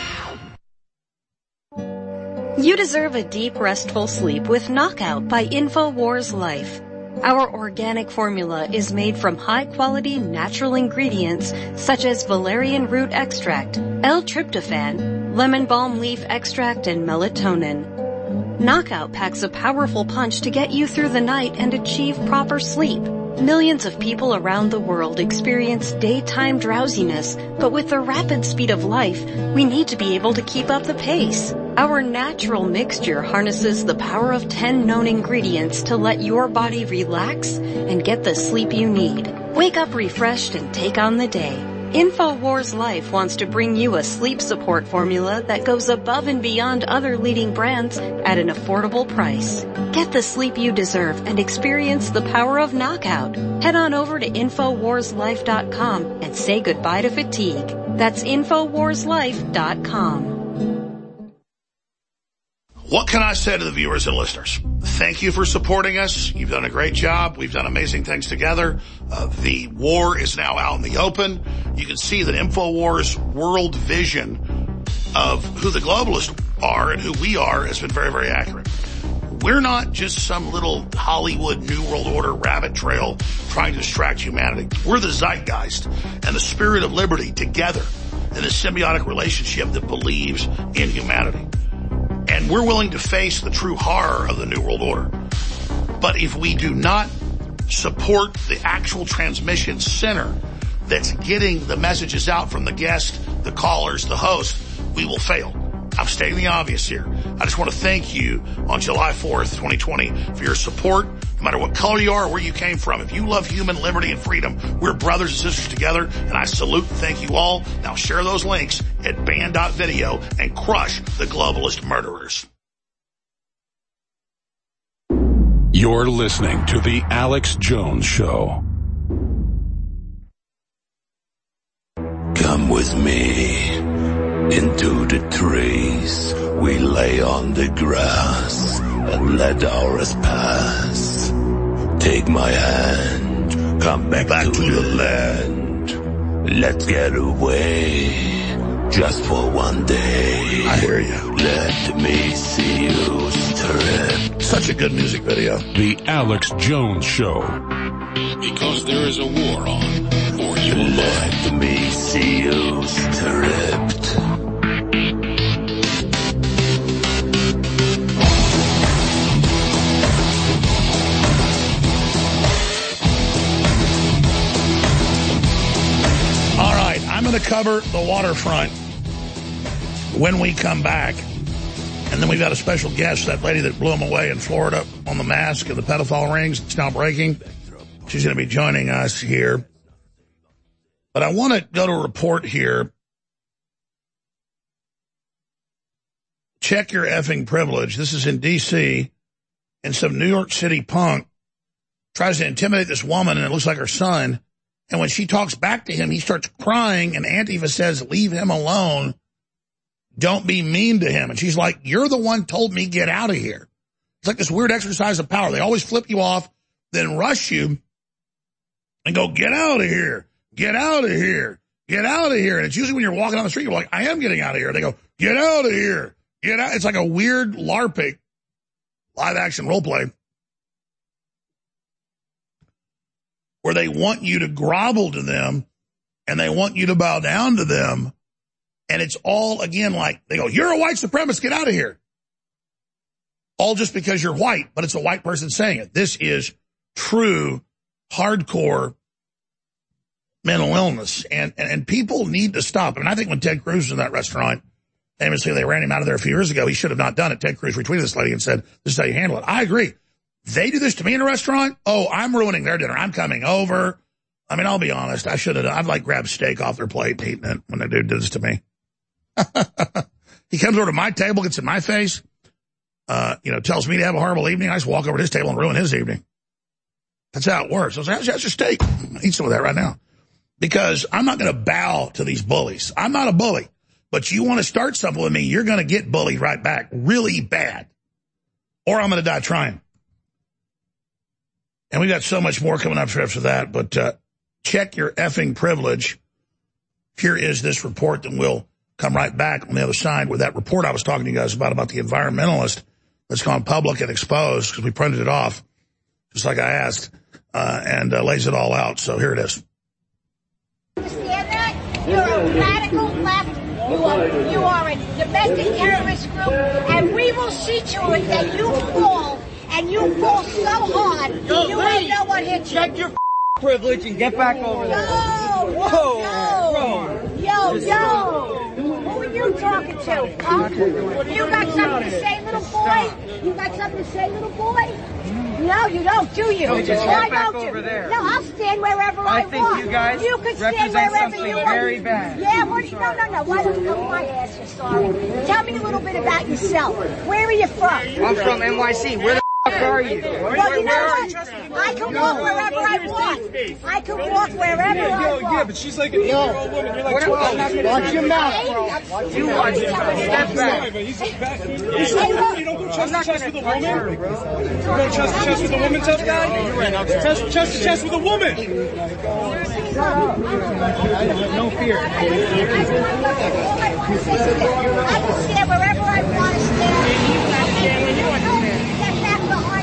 You deserve a deep, restful sleep with Knockout by InfoWars Life. Our organic formula is made from high-quality natural ingredients such as valerian root extract, L-tryptophan, lemon balm leaf extract, and melatonin. Knockout packs a powerful punch to get you through the night and achieve proper sleep. Millions of people around the world experience daytime drowsiness, but with the rapid speed of life, we need to be able to keep up the pace. Our natural mixture harnesses the power of 10 known ingredients to let your body relax and get the sleep you need. Wake up refreshed and take on the day. InfoWars Life wants to bring you a sleep support formula that goes above and beyond other leading brands at an affordable price. Get the sleep you deserve and experience the power of Knockout. Head on over to InfoWarsLife.com and say goodbye to fatigue. That's InfoWarsLife.com. What can I say to the viewers and listeners? Thank you for supporting us. You've done a great job. We've done amazing things together. The war is now out in the open. You can see that InfoWars' world vision of who the globalists are and who we are has been very, very accurate. We're not just some little Hollywood New World Order rabbit trail trying to distract humanity. We're the zeitgeist and the spirit of liberty together in a symbiotic relationship that believes in humanity. And we're willing to face the true horror of the New World Order. But if we do not support the actual transmission center, that's getting the messages out from the guest, the callers, the host, we will fail. I'm stating the obvious here. I just want to thank you on July 4th, 2020 for your support, no matter what color you are or where you came from. If you love human liberty and freedom, we're brothers and sisters together, and I salute and thank you all. Now share those links at band.video and crush the globalist murderers. You're listening to The Alex Jones Show. Come with me into the trees. We lay on the grass and let hours pass. Take my hand, come back to the land. Let's get away just for one day. I hear you. Let me see you strip. Such a good music video. The Alex Jones Show. Because there is a war on, or you will let me see you stripped. All right, I'm going to cover the waterfront when we come back. And then we've got a special guest, that lady that blew him away in Florida on the mask and the pedophile rings. It's now breaking. She's going to be joining us here. But I want to go to a report here. Check your effing privilege. This is in D.C. and some New York City punk tries to intimidate this woman, and it looks like her son. And when she talks back to him, he starts crying, and Antifa says, leave him alone. Don't be mean to him. And she's like, you're the one told me get out of here. It's like this weird exercise of power. They always flip you off, then rush you and go, get out of here. Get out of here. Get out of here. And it's usually when you're walking down the street, you're like, I am getting out of here. They go, get out of here. Get out. It's like a weird LARPing, live action role play, where they want you to grovel to them and they want you to bow down to them. And it's all, again, like, they go, you're a white supremacist, get out of here. All just because you're white, but it's a white person saying it. This is true, hardcore mental illness. And people need to stop. I mean, I think when Ted Cruz was in that restaurant, famously they ran him out of there a few years ago, he should have not done it. Ted Cruz retweeted this lady and said, this is how you handle it. I agree. They do this to me in a restaurant, oh, I'm ruining their dinner. I'm coming over. I mean, I'll be honest, I should have, I'd like grabbed steak off their plate and eaten it when the dude did this to me. He comes over to my table, gets in my face, tells me to have a horrible evening. I just walk over to his table and ruin his evening. That's how it works. I was like, how's your steak? Eat some of that right now. Because I'm not going to bow to these bullies. I'm not a bully. But you want to start something with me, you're going to get bullied right back really bad. Or I'm going to die trying. And we got so much more coming up after that. But check your effing privilege. Here is this report, and we'll come right back on the other side with that report I was talking to you guys about the environmentalist that's gone public and exposed, because we printed it off, just like I asked, and lays it all out. So here it is. Understand that? You're a radical left. You are a domestic terrorist group, and we will see to it that you fall, and you fall so hard, you won't know what hit you. Check your privilege and get back over there. Yo. Who are you talking to? Huh? You got something to say, little boy? You got something to say, little boy? No, you don't, do you? No, just why get back don't over you? there. No, I'll stand wherever I want. I think you guys you can stand represent wherever something you want. very bad. Yeah, no. Why don't you go my ass? You're sorry. Tell me a little bit about yourself. Where are you from? I'm from NYC. Where the f*** are you? Well, you know what? I can walk wherever I want. I can walk wherever I want. Yeah, but she's like an 8-year-old woman. You're like 12. Watch your mouth. You watch it. Step back. You don't go chest to chest with a woman? You go chest to chest with a woman, tough guy? Chest to chest with a woman. No fear. I can stand wherever I want to stand. Get back behind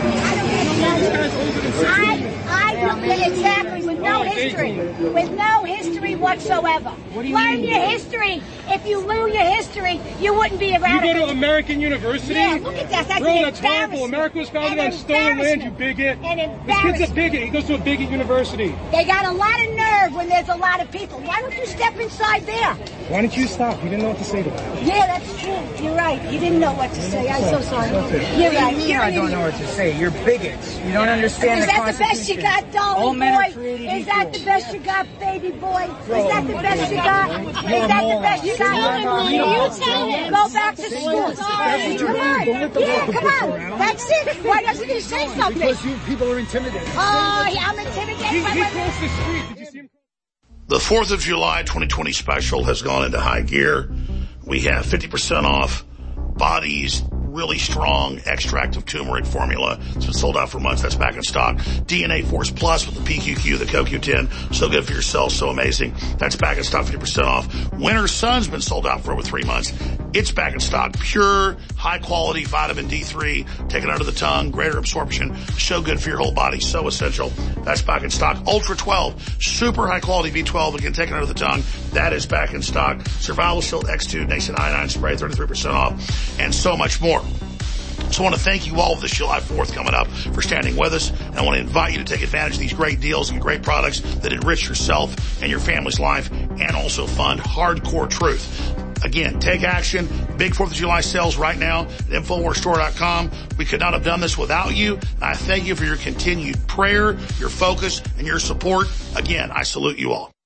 the I exactly, with no history. With no history whatsoever. Learn your history. If you knew your history, you wouldn't be around. You go to American University? Yeah, look at that. That's Bro, that's horrible. America was founded on stolen land, you bigot. This kid's a bigot. He goes to a bigot university. They got a lot of nerve serve when there's a lot of people. Why don't you step inside there? Why don't you stop? You didn't know what to say to that. Yeah, that's true. You're right. You didn't know what to say. I'm so sorry. You're right. You're I don't know what to say. You're bigots. You don't understand the Constitution. Is that the best you got, darling All men boy? are created Is that the best you got, baby boy? Is that the best you got? Is that the best you got? You tell him. Go back to school. Come on. Yeah, come on. That's it. Why doesn't he say something? Because you people are intimidated. Oh, yeah, I'm intimidated. He crossed the street. Did you see him? The 4th of July 2020 special has gone into high gear. We have 50% off Body's really strong extract of turmeric formula. It's been sold out for months. That's back in stock. DNA Force Plus with the PQQ, the CoQ10. So good for your cells. So amazing. That's back in stock, 50% off. Winter Sun's been sold out for over 3 months. It's back in stock. Pure, high quality vitamin D3 taken out of the tongue, greater absorption. So good for your whole body. So essential. That's back in stock. Ultra 12, super high quality B12, again taken out of the tongue. That is back in stock. Survival Shield X2 Nascent Iodine Spray, 33% off, and so much more. So I want to thank you all for this July 4th coming up for standing with us. And I want to invite you to take advantage of these great deals and great products that enrich yourself and your family's life and also fund hardcore truth. Again, take action. Big 4th of July sales right now at InfoWarsStore.com. We could not have done this without you. I thank you for your continued prayer, your focus, and your support. Again, I salute you all.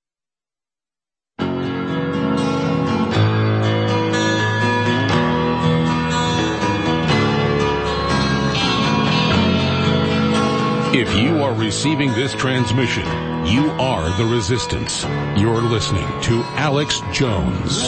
If you are receiving this transmission, you are the resistance. You're listening to Alex Jones.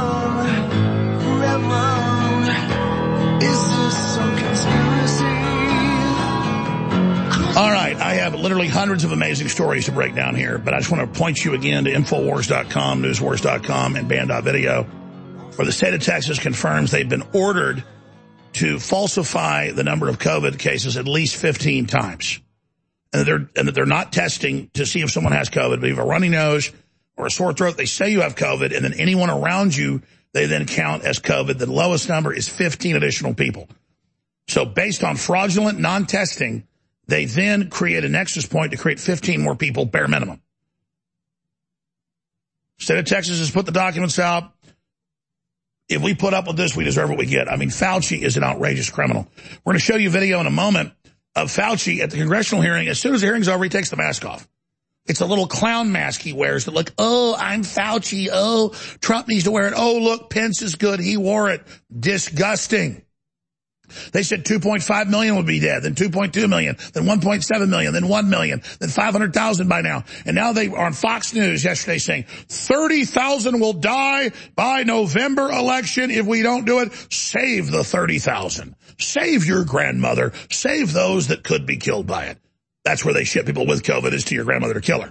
All right, I have literally hundreds of amazing stories to break down here, but I just want to point you again to Infowars.com, Newswars.com, and Band.video, where the state of Texas confirms they've been ordered to falsify the number of COVID cases at least 15 times. And that they're not testing to see if someone has COVID, but if you have a runny nose or a sore throat, they say you have COVID, and then anyone around you, they then count as COVID. The lowest number is 15 additional people. So based on fraudulent non-testing, they then create a nexus point to create 15 more people, bare minimum. State of Texas has put the documents out. If we put up with this, we deserve what we get. I mean, Fauci is an outrageous criminal. We're going to show you a video in a moment of Fauci at the congressional hearing. As soon as the hearing's over, he takes the mask off. It's a little clown mask he wears that look, oh, I'm Fauci. Oh, Trump needs to wear it. Oh, look, Pence is good. He wore it. Disgusting. They said 2.5 million would be dead, then 2.2 million, then 1.7 million, then 1 million, then 500,000 by now. And now they are on Fox News yesterday saying 30,000 will die by November election if we don't do it. Save the 30,000. Save your grandmother. Save those that could be killed by it. That's where they ship people with COVID, is to your grandmother to kill her.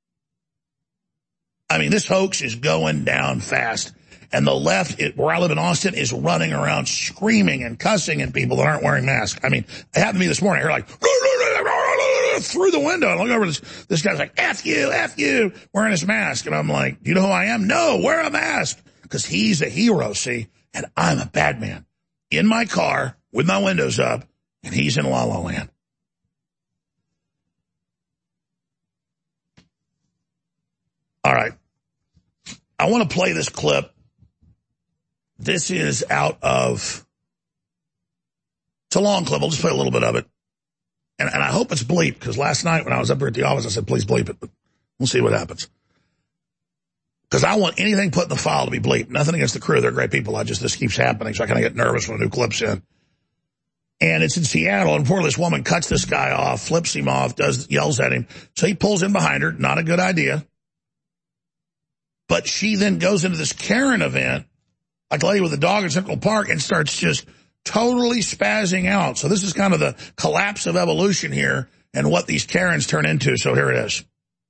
I mean, this hoax is going down fast. And the left, where I live in Austin, is running around screaming and cussing at people that aren't wearing masks. I mean, it happened to me this morning. I heard like, through the window. And I look over, this guy's like, F you, wearing his mask. And I'm like, do you know who I am? No, wear a mask. Because he's a hero, see? And I'm a bad man. In my car, with my windows up, and he's in La La Land. All right. I want to play this clip. This is out of, it's a long clip. I'll just play a little bit of it. And I hope it's bleep, because last night when I was up here at the office, I said, please bleep it, but we'll see what happens. Because I want anything put in the file to be bleeped. Nothing against the crew. They're great people. This keeps happening, so I kind of get nervous when a new clip's in. And it's in Seattle, and poor this woman cuts this guy off, flips him off, yells at him. So he pulls in behind her. Not a good idea. But she then goes into this Karen event, like a lady with a dog in Central Park, and starts just totally spazzing out. So this is kind of the collapse of evolution here and what these Karens turn into. So here it is.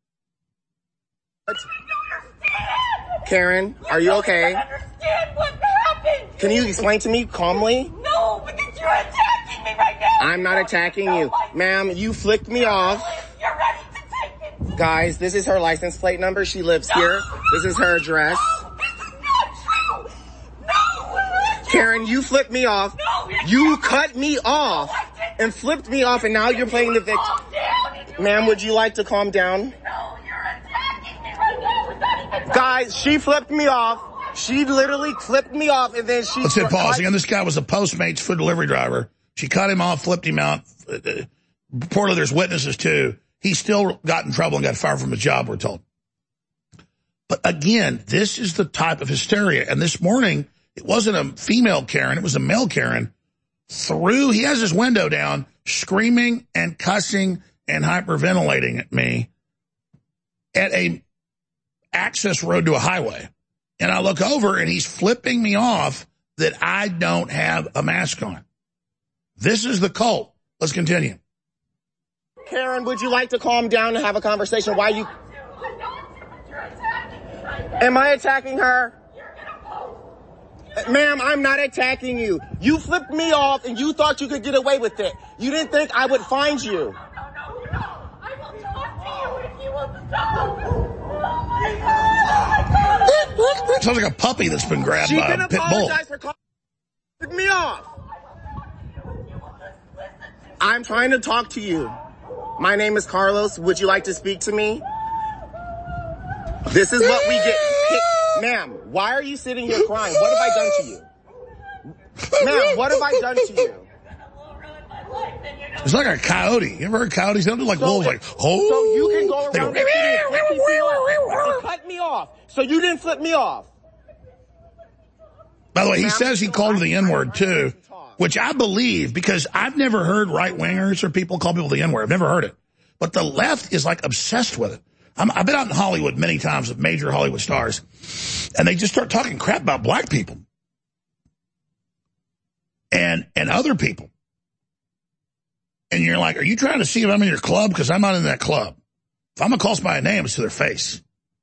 Karen, are you okay? I don't understand what happened. Can you explain to me calmly? No, because you're attacking me right now. I'm not attacking you. Ma'am, you flicked me off. You're ready to take it. Guys, this is her license plate number. She lives here. This is her address. No, this is not true. No. Karen, you flipped me off. No, you cut me off and flipped me off, and now you're playing the victim. Ma'am, would you like to calm down? No, you're attacking me. Guys, she flipped me off. She literally clipped me off, and then she... Let's hit pause. Again, this guy was a Postmates food delivery driver. She cut him off, flipped him out. Reportedly, there's witnesses, too. He still got in trouble and got fired from his job, we're told. But again, this is the type of hysteria. And this morning, it wasn't a female Karen, it was a male Karen. He has his window down, screaming and cussing and hyperventilating at me at a access road to a highway. And I look over and he's flipping me off that I don't have a mask on. This is the cult. Let's continue. Karen, would you like to calm down and have a conversation? Why you... Am I attacking her? Ma'am, I'm not attacking you. You flipped me off and you thought you could get away with it. You didn't think I would find you. No. I will talk to you if you will stop. Sounds like a puppy that's been grabbed by a pit bull. She can apologize for calling me off. I'm trying to talk to you. My name is Carlos. Would you like to speak to me? This is what we get. Ma'am, why are you sitting here crying? What have I done to you? Ma'am, what have I done to you? It's like a coyote. You ever heard coyotes? They don't do like wolves, like, oh. So you can go around and cut me off. So you didn't flip me off. By the way, he says he called her the N-word, too, which I believe because I've never heard right-wingers or people call people the N-word. I've never heard it. But the left is, like, obsessed with it. I've been out in Hollywood many times with major Hollywood stars, and they just start talking crap about black people and other people. And you're like, are you trying to see if I'm in your club? Because I'm not in that club. If I'm going to call somebody a name, it's to their face.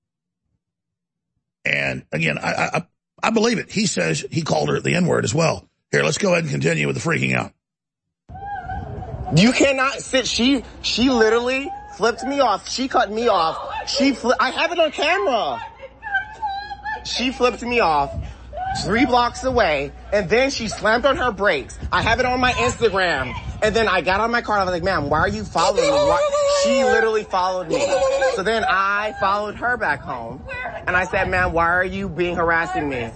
And, again, I believe it. He says he called her the N-word as well. Here, let's go ahead and continue with the freaking out. You cannot sit. She literally flipped me off. She cut me off. I have it on camera. She flipped me off 3 blocks away, and then she slammed on her brakes. I have it on my Instagram. And then I got on my car, and I was like, ma'am, why are you following me? She literally followed me. So then I followed her back home, and I said, ma'am, why are you harassing me?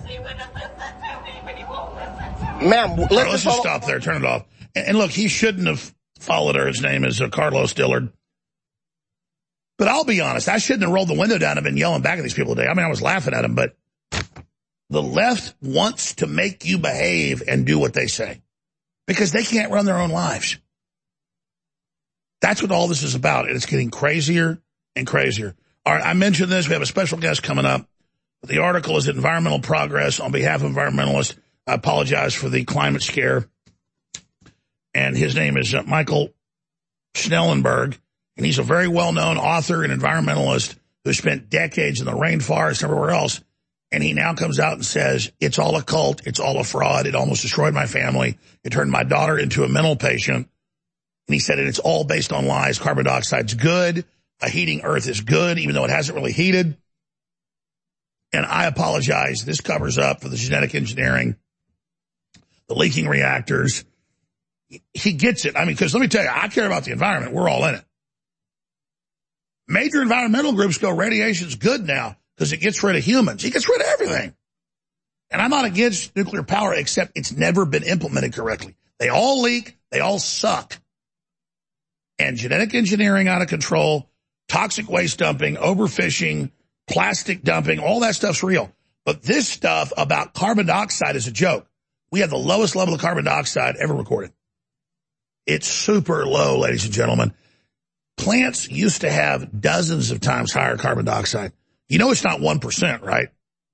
Ma'am, let's just stop there. Turn it off. And look, he shouldn't have followed her. His name is Carlos Dillard. But I'll be honest, I shouldn't have rolled the window down and been yelling back at these people today. I mean, I was laughing at them, but the left wants to make you behave and do what they say because they can't run their own lives. That's what all this is about, and it's getting crazier and crazier. All right, I mentioned this. We have a special guest coming up. The article is at Environmental Progress. On behalf of environmentalists, I apologize for the climate scare. And his name is Michael Schnellenberg. And he's a very well-known author and environmentalist who spent decades in the rainforest and everywhere else. And he now comes out and says, it's all a cult. It's all a fraud. It almost destroyed my family. It turned my daughter into a mental patient. And he said, it's all based on lies. Carbon dioxide's good. A heating Earth is good, even though it hasn't really heated. And I apologize. This covers up for the genetic engineering, the leaking reactors. He gets it. I mean, because let me tell you, I care about the environment. We're all in it. Major environmental groups go, radiation's good now because it gets rid of humans. It gets rid of everything. And I'm not against nuclear power, except it's never been implemented correctly. They all leak. They all suck. And genetic engineering out of control, toxic waste dumping, overfishing, plastic dumping, all that stuff's real. But this stuff about carbon dioxide is a joke. We have the lowest level of carbon dioxide ever recorded. It's super low, ladies and gentlemen. Plants used to have dozens of times higher carbon dioxide. You know it's not 1%, right?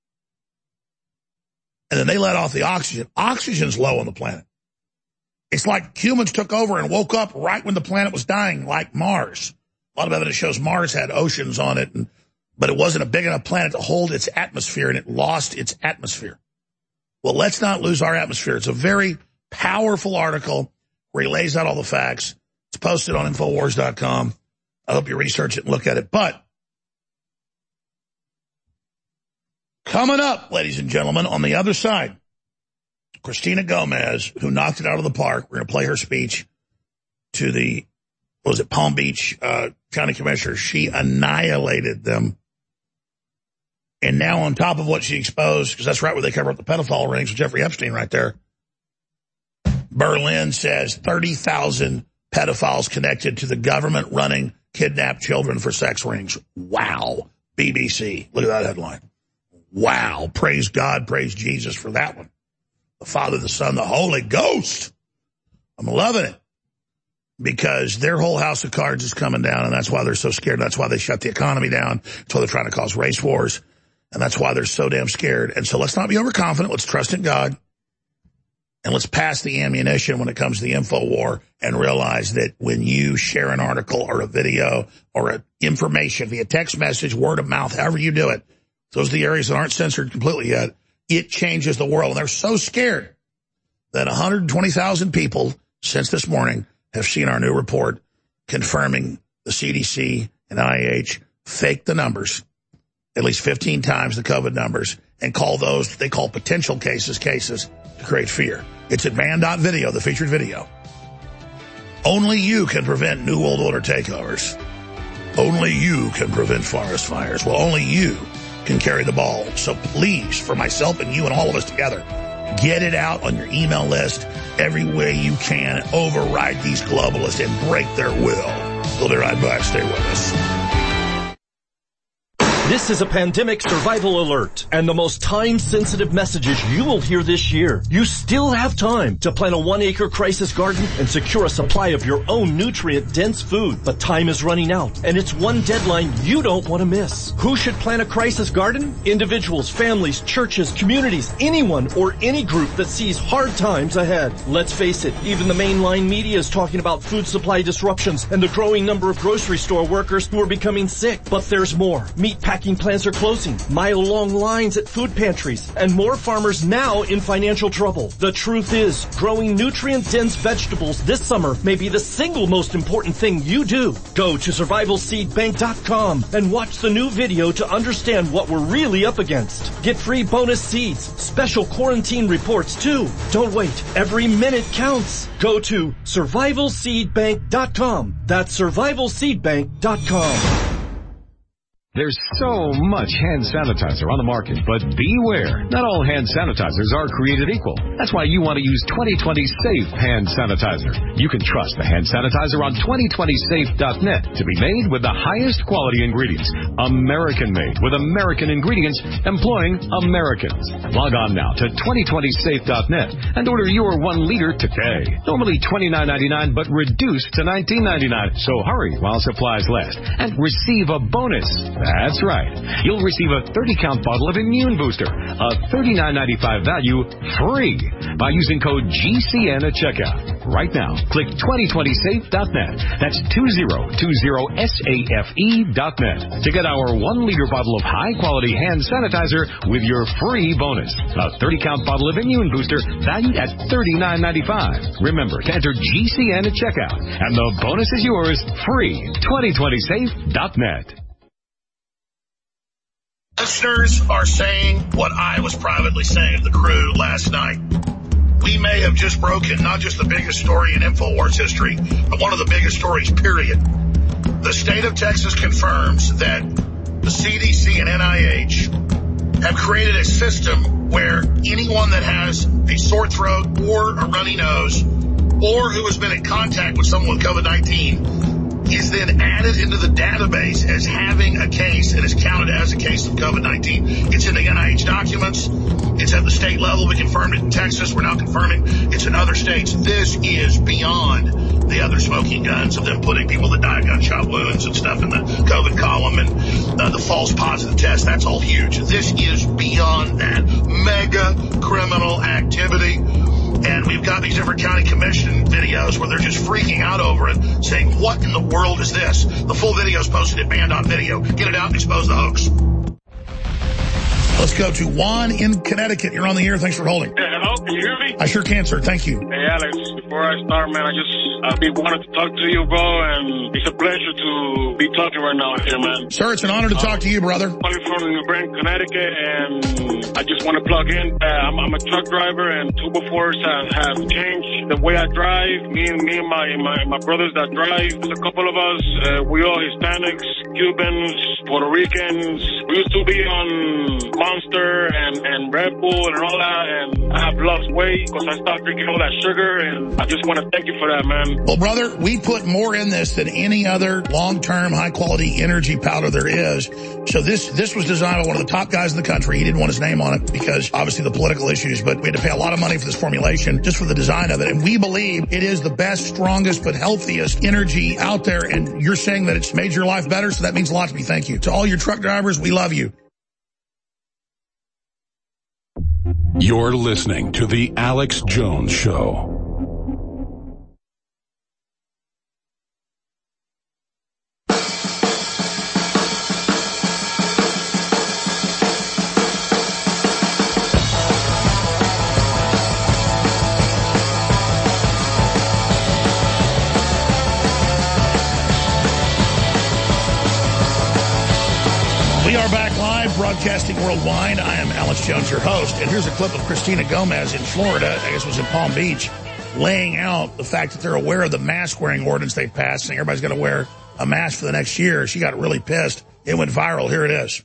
And then they let off the oxygen. Oxygen's low on the planet. It's like humans took over and woke up right when the planet was dying, like Mars. A lot of evidence shows Mars had oceans on it, but it wasn't a big enough planet to hold its atmosphere, and it lost its atmosphere. Well, let's not lose our atmosphere. It's a very powerful article where he lays out all the facts. It's posted on Infowars.com. I hope you research it and look at it. But coming up, ladies and gentlemen, on the other side, Christina Gomez, who knocked it out of the park. We're going to play her speech to the, Palm Beach County Commissioner. She annihilated them. And now on top of what she exposed, because that's right where they cover up the pedophile rings with Jeffrey Epstein right there, Berlin says 30,000 pedophiles connected to the government running kidnapped children for sex rings. Wow. BBC. Look at that headline. Wow. Praise God. Praise Jesus for that one. The Father, the Son, the Holy Ghost. I'm loving it. Because their whole house of cards is coming down, and that's why they're so scared. That's why they shut the economy down. That's why they're trying to cause race wars. And that's why they're so damn scared. And so let's not be overconfident. Let's trust in God. And let's pass the ammunition when it comes to the info war and realize that when you share an article or a video or information via text message, word of mouth, however you do it, those are the areas that aren't censored completely yet, it changes the world. And they're so scared that 120,000 people since this morning have seen our new report confirming the CDC and NIH faked the numbers, at least 15 times the COVID numbers, and call those they call potential cases to create fear. It's at van.video, the featured video. Only you can prevent New World Order takeovers. Only you can prevent forest fires. Well, only you can carry the ball. So please, for myself and you and all of us together, get it out on your email list every way you can. Override these globalists and break their will. We'll be right back. Stay with us. This is a pandemic survival alert and the most time-sensitive messages you will hear this year. You still have time to plant a 1-acre crisis garden and secure a supply of your own nutrient-dense food. But time is running out, and it's one deadline you don't want to miss. Who should plant a crisis garden? Individuals, families, churches, communities, anyone or any group that sees hard times ahead. Let's face it, even the mainline media is talking about food supply disruptions and the growing number of grocery store workers who are becoming sick. But there's more. Meat packing plants are closing, mile-long lines at food pantries, and more farmers now in financial trouble. The truth is, growing nutrient-dense vegetables this summer may be the single most important thing you do. Go to survivalseedbank.com and watch the new video to understand what we're really up against. Get free bonus seeds, special quarantine reports too. Don't wait. Every minute counts. Go to survivalseedbank.com. That's survivalseedbank.com. There's so much hand sanitizer on the market, but beware. Not all hand sanitizers are created equal. That's why you want to use 2020 Safe Hand Sanitizer. You can trust the hand sanitizer on 2020safe.net to be made with the highest quality ingredients. American-made with American ingredients, employing Americans. Log on now to 2020safe.net and order your 1 liter today. Normally $29.99, but reduced to $19.99. So hurry while supplies last and receive a bonus. That's right. You'll receive a 30-count bottle of Immune Booster, a $39.95 value, free by using code GCN at checkout. Right now, click 2020safe.net. That's 2020safe.net to get our 1 liter bottle of high-quality hand sanitizer with your free bonus. A 30-count bottle of Immune Booster valued at $39.95. Remember to enter GCN at checkout, and the bonus is yours, free. 2020safe.net. Listeners are saying what I was privately saying to the crew last night. We may have just broken not just the biggest story in InfoWars history, but one of the biggest stories, period. The state of Texas confirms that the CDC and NIH have created a system where anyone that has a sore throat or a runny nose or who has been in contact with someone with COVID-19 is then added into the database as having a case and is counted as a case of COVID-19. It's in the NIH documents. It's at the state level. We confirmed it in Texas. We're now confirming it's in other states. This is beyond the other smoking guns of them putting people that die of gunshot wounds and stuff in the COVID column and the false positive test. That's all huge. This is beyond that. Mega criminal activity. And we've got these different county commission videos where they're just freaking out over it, saying, what in the world is this? The full video is posted at van.video. Get it out and expose the hoax. Let's go to Juan in Connecticut. You're on the air. Thanks for holding. Yeah, Hello, can you hear me? I sure can, sir. Thank you. Hey, Alex, before I start, man, I've been wanting to talk to you, bro, and it's a pleasure to be talking right now here, man. Sir, it's an honor to talk to you, brother. I'm from New Britain, Connecticut, and I just want to plug in. I'm a truck driver, and 2x4s have changed the way I drive. Me and my brothers that drive. There's a couple of us. We all Hispanics, Cubans, Puerto Ricans. We used to be on Monster and Red Bull and all that, and I have lost weight because I stopped drinking all that sugar, and I just want to thank you for that, man. Well, brother, we put more in this than any other long-term, high-quality energy powder there is. So this was designed by one of the top guys in the country. He didn't want his name on it because, obviously, the political issues, but we had to pay a lot of money for this formulation just for the design of it. And we believe it is the best, strongest, but healthiest energy out there. And you're saying that it's made your life better, so that means a lot to me. Thank you. To all your truck drivers, we love you. You're listening to The Alex Jones Show. We are back live, broadcasting worldwide. I am Alex Jones, your host, and here's a clip of Christina Gomez in Florida, I guess it was in Palm Beach, laying out the fact that they're aware of the mask-wearing ordinance they passed, saying everybody's going to wear a mask for the next year. She got really pissed. It went viral. Here it is.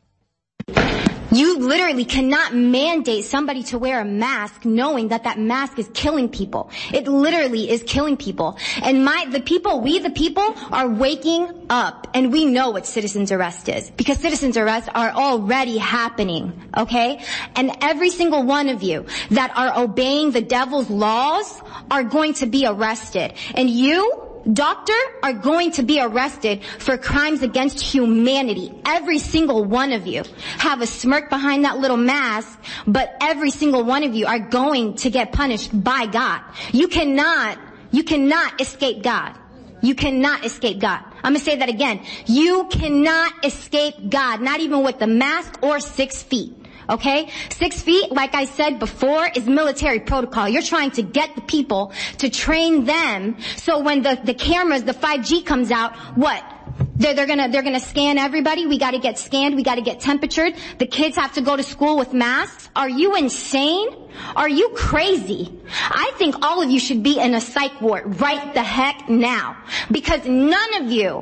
You literally cannot mandate somebody to wear a mask knowing that that mask is killing people. It literally is killing people. And we the people are waking up, and we know what citizens arrest is, because citizens arrests are already happening, okay? And every single one of you that are obeying the devil's laws are going to be arrested. And you, doctor, are going to be arrested for crimes against humanity. Every single one of you have a smirk behind that little mask, but every single one of you are going to get punished by God. You cannot escape God. You cannot escape God. I'm going to say that again. You cannot escape God, not even with the mask or 6 feet. Okay? 6 feet, like I said before, is military protocol. You're trying to get the people to train them so when the cameras, the 5G comes out, what? They're gonna scan everybody. We gotta get scanned. We gotta get temperatured. The kids have to go to school with masks. Are you insane? Are you crazy? I think all of you should be in a psych ward right the heck now. Because none of you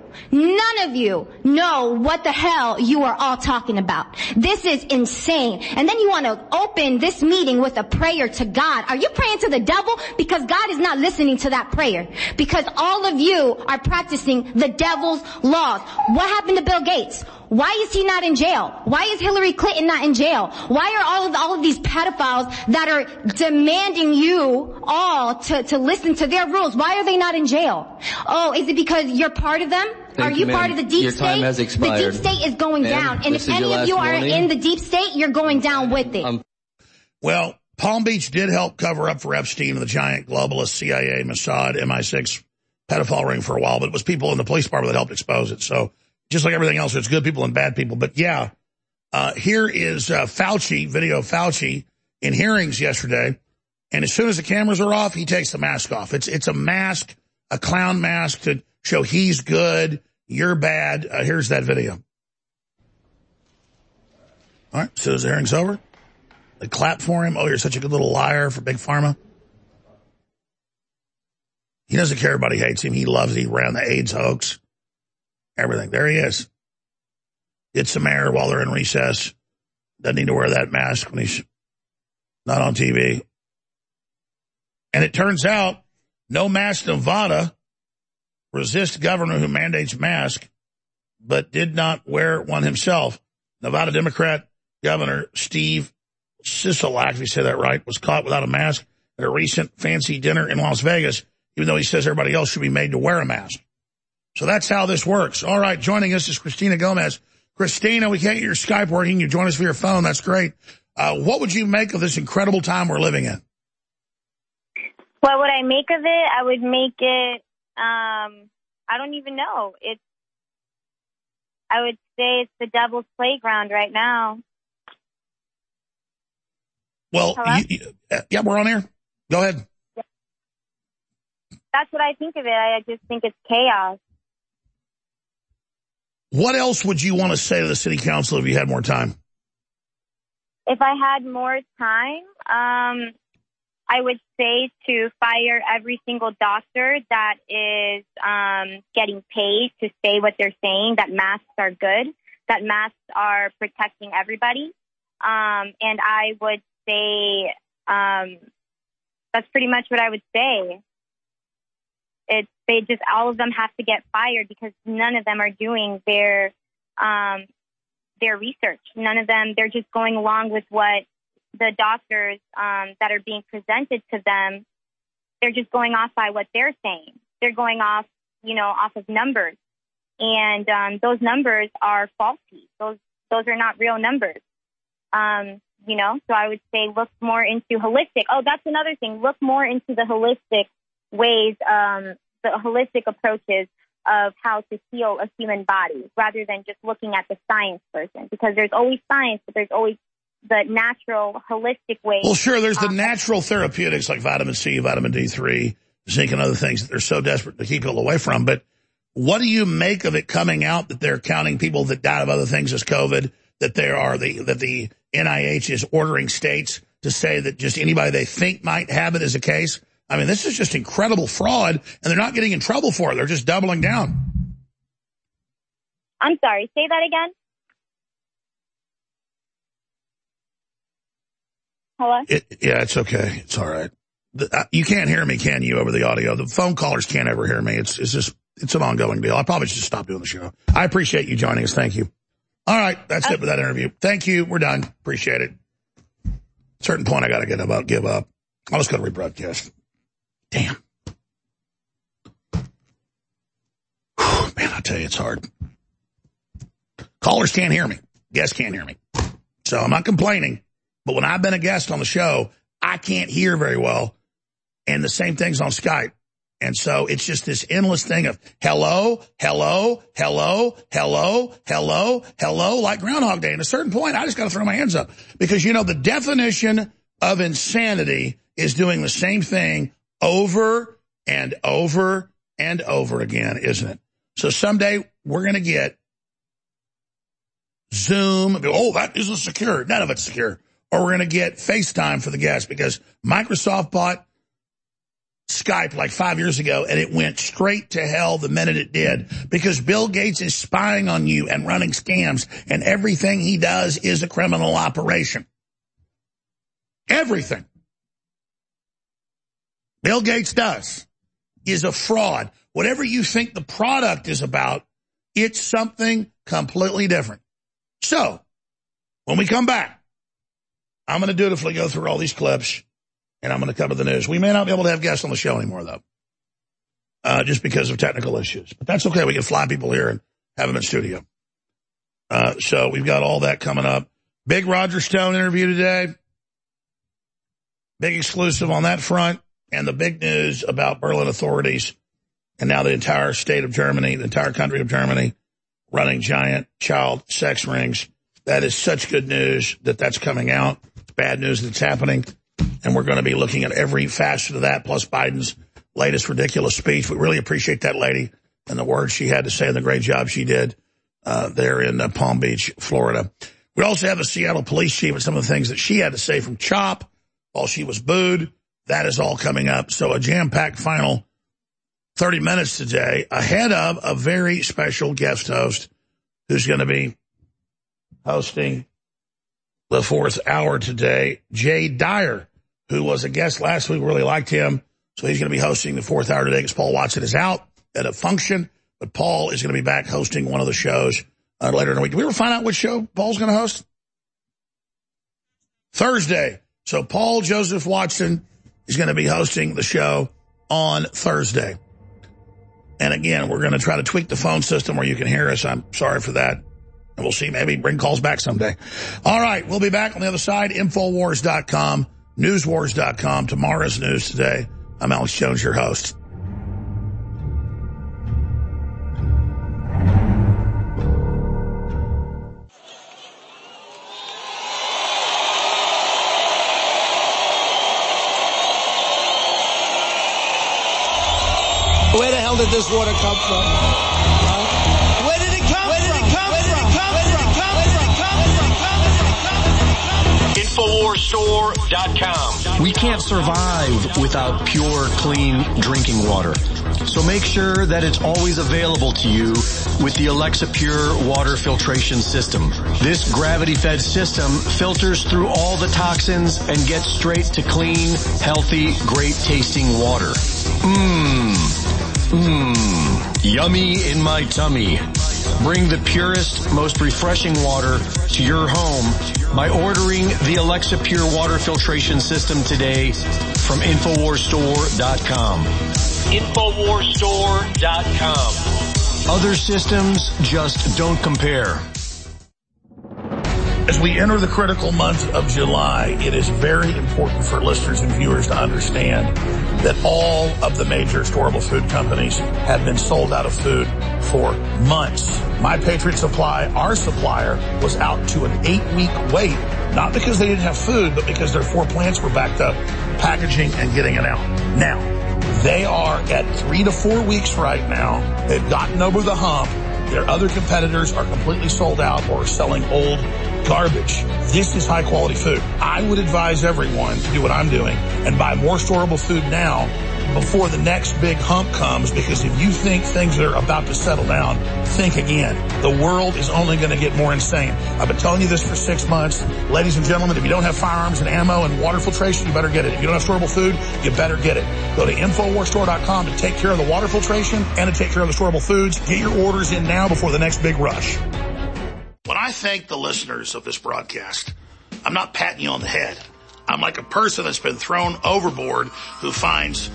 know what the hell you are all talking about. This is insane. And then you want to open this meeting with a prayer to God. Are you praying to the devil? Because God is not listening to that prayer. Because all of you are practicing the devil's laws. What happened to Bill Gates? Why is he not in jail? Why is Hillary Clinton not in jail? Why are all of these pedophiles that are demanding you all to listen to their rules? Why are they not in jail? Oh, is it because you're part of them? Are you part of the deep state? Your time has expired. The deep state is going down. And if any of you are in the deep state, you're going down with it. Well, Palm Beach did help cover up for Epstein and the giant globalist CIA, Mossad, MI6 pedophile ring for a while, but it was people in the police department that helped expose it. So just like everything else, there's good people and bad people. But yeah, here is Fauci, video of Fauci in hearings yesterday. And as soon as the cameras are off, he takes the mask off. It's a mask, a clown mask to show he's good, you're bad. Here's that video. All right, so the hearing's over. They clap for him. Oh, you're such a good little liar for Big Pharma. He doesn't care everybody hates him. He loves it. He ran the AIDS hoax. Everything. There he is. Did some air while they're in recess. Doesn't need to wear that mask when he's not on TV. And it turns out, no mask Nevada resists governor who mandates mask, but did not wear one himself. Nevada Democrat Governor Steve Sisolak, if you say that right, was caught without a mask at a recent fancy dinner in Las Vegas, even though he says everybody else should be made to wear a mask. So that's how this works. All right, joining us is Christina Gomez. Christina, we can't get your Skype working. You join us via your phone. That's great. What would you make of this incredible time we're living in? What would I make of it? I would make it, I don't even know. I would say it's the devil's playground right now. Well, yeah, we're on air. Go ahead. That's what I think of it. I just think it's chaos. What else would you want to say to the city council if you had more time? If I had more time, I would say to fire every single doctor that is getting paid to say what they're saying, that masks are good, that masks are protecting everybody. And I would say that's pretty much what I would say. All of them have to get fired because none of them are doing their research. None of them, they're just going along with what the doctors that are being presented to them, they're just going off by what they're saying. They're going off, off of numbers. And those numbers are faulty. Those are not real numbers. So I would say look more into holistic. Oh, that's another thing. Look more into the holistic ways, the holistic approaches of how to heal a human body rather than just looking at the science person, because there's always science, but there's always the natural, holistic ways. Well, sure, there's the natural therapeutics like vitamin C, vitamin D3, zinc, and other things that they're so desperate to keep people away from. But what do you make of it coming out that they're counting people that died of other things as COVID, that the NIH is ordering states to say that just anybody they think might have it is a case? I mean, this is just incredible fraud, and they're not getting in trouble for it. They're just doubling down. I'm sorry, say that again. Hello? Yeah, it's okay. It's all right. You can't hear me, can you, over the audio? The phone callers can't ever hear me. It's an ongoing deal. I probably should stop doing the show. I appreciate you joining us. Thank you. All right, that's it with that interview. Thank you. We're done. Appreciate it. At a certain point, I got to give up. I'll just go to rebroadcast. Damn. Whew, man, I tell you, it's hard. Callers can't hear me. Guests can't hear me. So I'm not complaining. But when I've been a guest on the show, I can't hear very well. And the same thing's on Skype. And so it's just this endless thing of hello, hello, hello, hello, hello, hello, like Groundhog Day. At a certain point, I just got to throw my hands up. Because, the definition of insanity is doing the same thing over and over and over again, isn't it? So someday we're going to get Zoom. Oh, that isn't secure. None of it's secure. Or we're going to get FaceTime for the guests because Microsoft bought Skype like 5 years ago, and it went straight to hell the minute it did because Bill Gates is spying on you and running scams, and everything he does is a criminal operation. Everything Bill Gates does is a fraud. Whatever you think the product is about, it's something completely different. So, when we come back, I'm going to dutifully go through all these clips, and I'm going to cover the news. We may not be able to have guests on the show anymore, though, just because of technical issues. But that's okay. We can fly people here and have them in studio. So we've got all that coming up. Big Roger Stone interview today. Big exclusive on that front. And the big news about Berlin authorities and now the entire state of Germany, the entire country of Germany, running giant child sex rings. That is such good news that that's coming out. It's bad news that's happening. And we're going to be looking at every facet of that, plus Biden's latest ridiculous speech. We really appreciate that lady and the words she had to say and the great job she did there in Palm Beach, Florida. We also have a Seattle police chief and some of the things that she had to say from CHOP while she was booed. That is all coming up. So a jam-packed final 30 minutes today ahead of a very special guest host who's going to be hosting the fourth hour today, Jay Dyer, who was a guest last week. We really liked him. So he's going to be hosting the fourth hour today because Paul Watson is out at a function. But Paul is going to be back hosting one of the shows later in the week. Did we ever find out which show Paul's going to host? Thursday. So Paul Joseph Watson is going to be hosting the show on Thursday. And again, we're going to try to tweak the phone system where you can hear us. I'm sorry for that. And we'll see, maybe bring calls back someday. All right, we'll be back on the other side. Infowars.com, newswars.com. Tomorrow's news today. I'm Alex Jones, your host. this water come from? Huh? Where did it come from? Where did it come from? Where did it come from? InfoWarsStore.com. We can't survive without pure, clean drinking water. So make sure that it's always available to you with the Alexa Pure water filtration system. This gravity-fed system filters through all the toxins and gets straight to clean, healthy, great-tasting water. Yummy in my tummy. Bring the purest, most refreshing water to your home by ordering the Alexa Pure water filtration system today from InfoWarsStore.com. InfoWarsStore.com. Other systems just don't compare. As we enter the critical month of July, it is very important for listeners and viewers to understand that all of the major storable food companies have been sold out of food for months. My Patriot Supply, our supplier, was out to an 8-week wait, not because they didn't have food, but because their 4 plants were backed up, packaging and getting it out. Now, they are at 3 to 4 weeks right now. They've gotten over the hump. Their other competitors are completely sold out or selling old garbage. This is high quality food. I would advise everyone to do what I'm doing and buy more storable food now before the next big hump comes, because if you think things are about to settle down, think again. The world is only going to get more insane. I've been telling you this for 6 months. Ladies and gentlemen, if you don't have firearms and ammo and water filtration, you better get it. If you don't have storable food, you better get it. Go to InfoWarsStore.com to take care of the water filtration and to take care of the storable foods. Get your orders in now before the next big rush. When I thank the listeners of this broadcast, I'm not patting you on the head. I'm like a person that's been thrown overboard who finds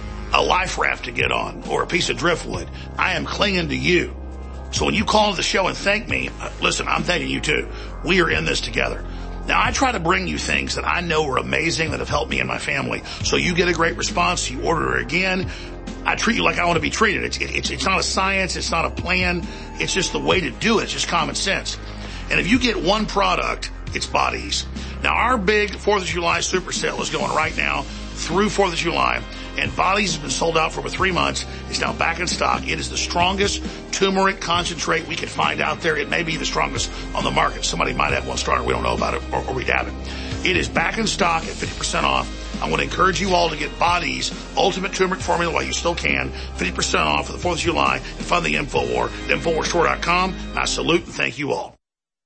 a life raft to get on or a piece of driftwood. I am clinging to you. So when you call the show and thank me, listen, I'm thanking you too. We are in this together. Now, I try to bring you things that I know are amazing that have helped me and my family. So you get a great response. You order it again. I treat you like I want to be treated. It's not a science. It's not a plan. It's just the way to do it. It's just common sense. And if you get one product, it's Bodies. Now, our big 4th of July super sale is going right now through 4th of July. And Bodies has been sold out for over 3 months. It's now back in stock. It is the strongest turmeric concentrate we could find out there. It may be the strongest on the market. Somebody might have one starter. We don't know about it, or we haven't. It is back in stock at 50% off. I want to encourage you all to get Bodies Ultimate Turmeric Formula while you still can. 50% off for the 4th of July. And fund the InfoWar at InfoWarsStore.com. And I salute and thank you all.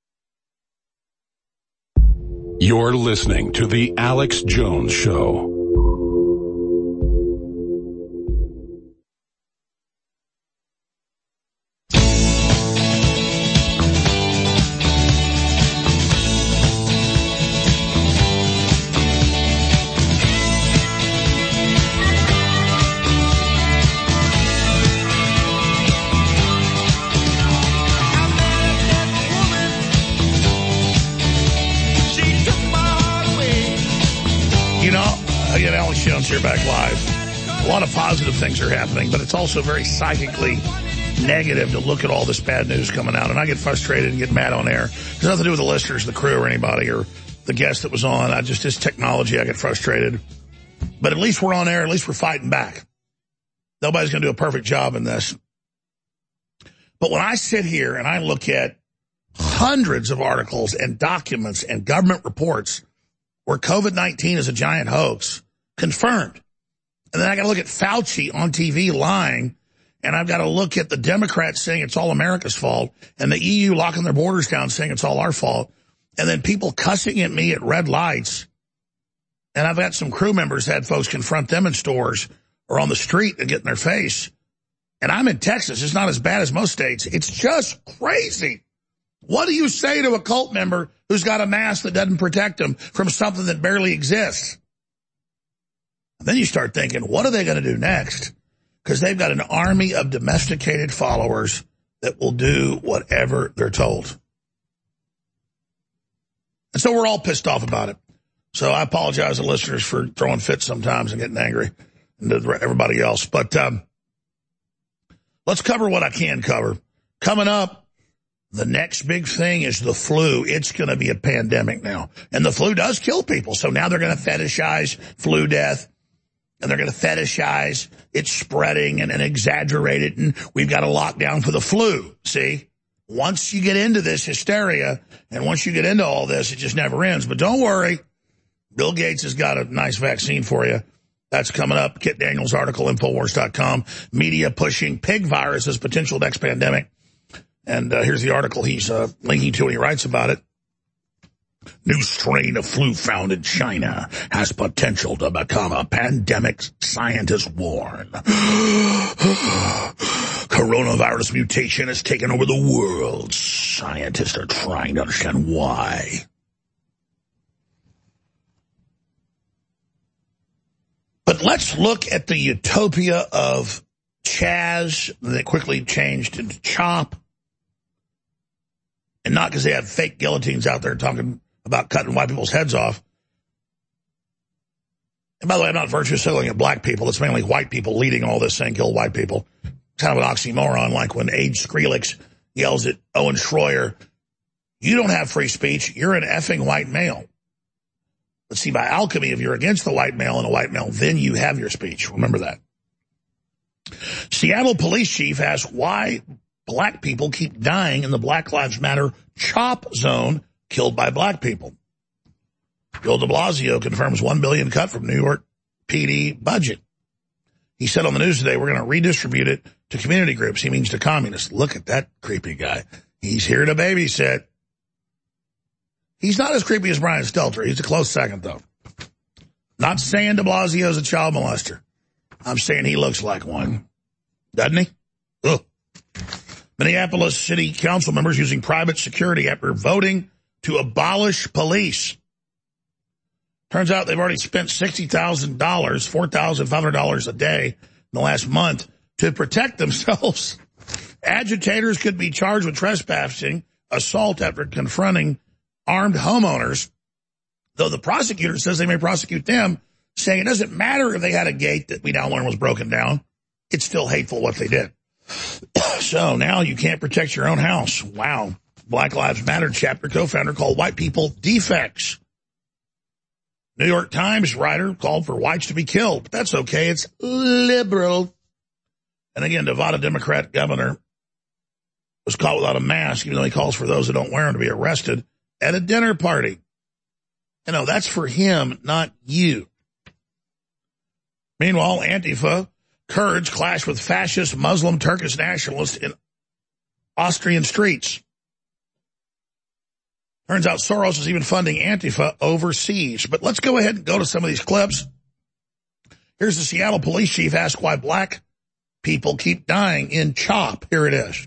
You're listening to The Alex Jones Show. Alex Jones here, back live. A lot of positive things are happening, but it's also very psychically negative to look at all this bad news coming out. And I get frustrated and get mad on air. There's nothing to do with the listeners, the crew, or anybody, or the guest that was on. It's technology. I get frustrated. But at least we're on air. At least we're fighting back. Nobody's going to do a perfect job in this. But when I sit here and I look at hundreds of articles and documents and government reports where COVID-19 is a giant hoax, confirmed. And then I got to look at Fauci on TV lying, and I've got to look at the Democrats saying it's all America's fault, and the EU locking their borders down saying it's all our fault, and then people cussing at me at red lights. And I've got some crew members had folks confront them in stores or on the street and get in their face. And I'm in Texas. It's not as bad as most states. It's just crazy. What do you say to a cult member who's got a mask that doesn't protect them from something that barely exists? And then you start thinking, what are they going to do next? Because they've got an army of domesticated followers that will do whatever they're told. And so we're all pissed off about it. So I apologize to listeners for throwing fits sometimes and getting angry, and to everybody else. But let's cover what I can cover. Coming up, the next big thing is the flu. It's going to be a pandemic now. And the flu does kill people. So now they're going to fetishize flu death. and they're going to fetishize it's spreading and exaggerate it, and we've got a lockdown for the flu. See? Once you get into this hysteria, and once you get into all this, it just never ends. But don't worry. Bill Gates has got a nice vaccine for you. That's coming up. Kit Daniels' article, Infowars.com. Media pushing pig virus as potential next pandemic. And here's the article he's linking to when he writes about it. New strain of flu found in China has potential to become a pandemic, scientists warn. Coronavirus mutation has taken over the world. Scientists are trying to understand why. But let's look at the utopia of Chaz that quickly changed into Chop. And not because they have fake guillotines out there talking about cutting white people's heads off. And by the way, I'm not virtue signaling at black people. It's mainly white people leading all this saying kill white people. Kind of an oxymoron, like when Age Skrillex yells at Owen Schroyer, you don't have free speech, you're an effing white male. But see, by alchemy, if you're against the white male and a white male, then you have your speech. Remember that. Seattle police chief asks why black people keep dying in the Black Lives Matter CHOP zone killed by black people. Bill de Blasio confirms $1 billion cut from New York PD budget. He said on the news today, we're going to redistribute it to community groups. He means to communists. Look at that creepy guy. He's here to babysit. He's not as creepy as Brian Stelter. He's a close second, though. Not saying de Blasio's a child molester. I'm saying he looks like one. Doesn't he? Ugh. Minneapolis City Council members using private security after voting to abolish police. Turns out they've already spent $60,000, $4,500 a day in the last month to protect themselves. Agitators could be charged with trespassing, assault after confronting armed homeowners, though the prosecutor says they may prosecute them, saying it doesn't matter if they had a gate that we now learn was broken down. It's still hateful what they did. So now you can't protect your own house. Wow. Black Lives Matter chapter co-founder called white people defects. New York Times writer called for whites to be killed. But that's okay. It's liberal. And again, Nevada Democrat governor was caught without a mask, even though he calls for those who don't wear them to be arrested at a dinner party. You know, that's for him, not you. Meanwhile, Antifa, Kurds clash with fascist Muslim Turkish nationalists in Austrian streets. Turns out Soros is even funding Antifa overseas. But let's go ahead and go to some of these clips. Here's the Seattle police chief asked why black people keep dying in CHOP. Here it is.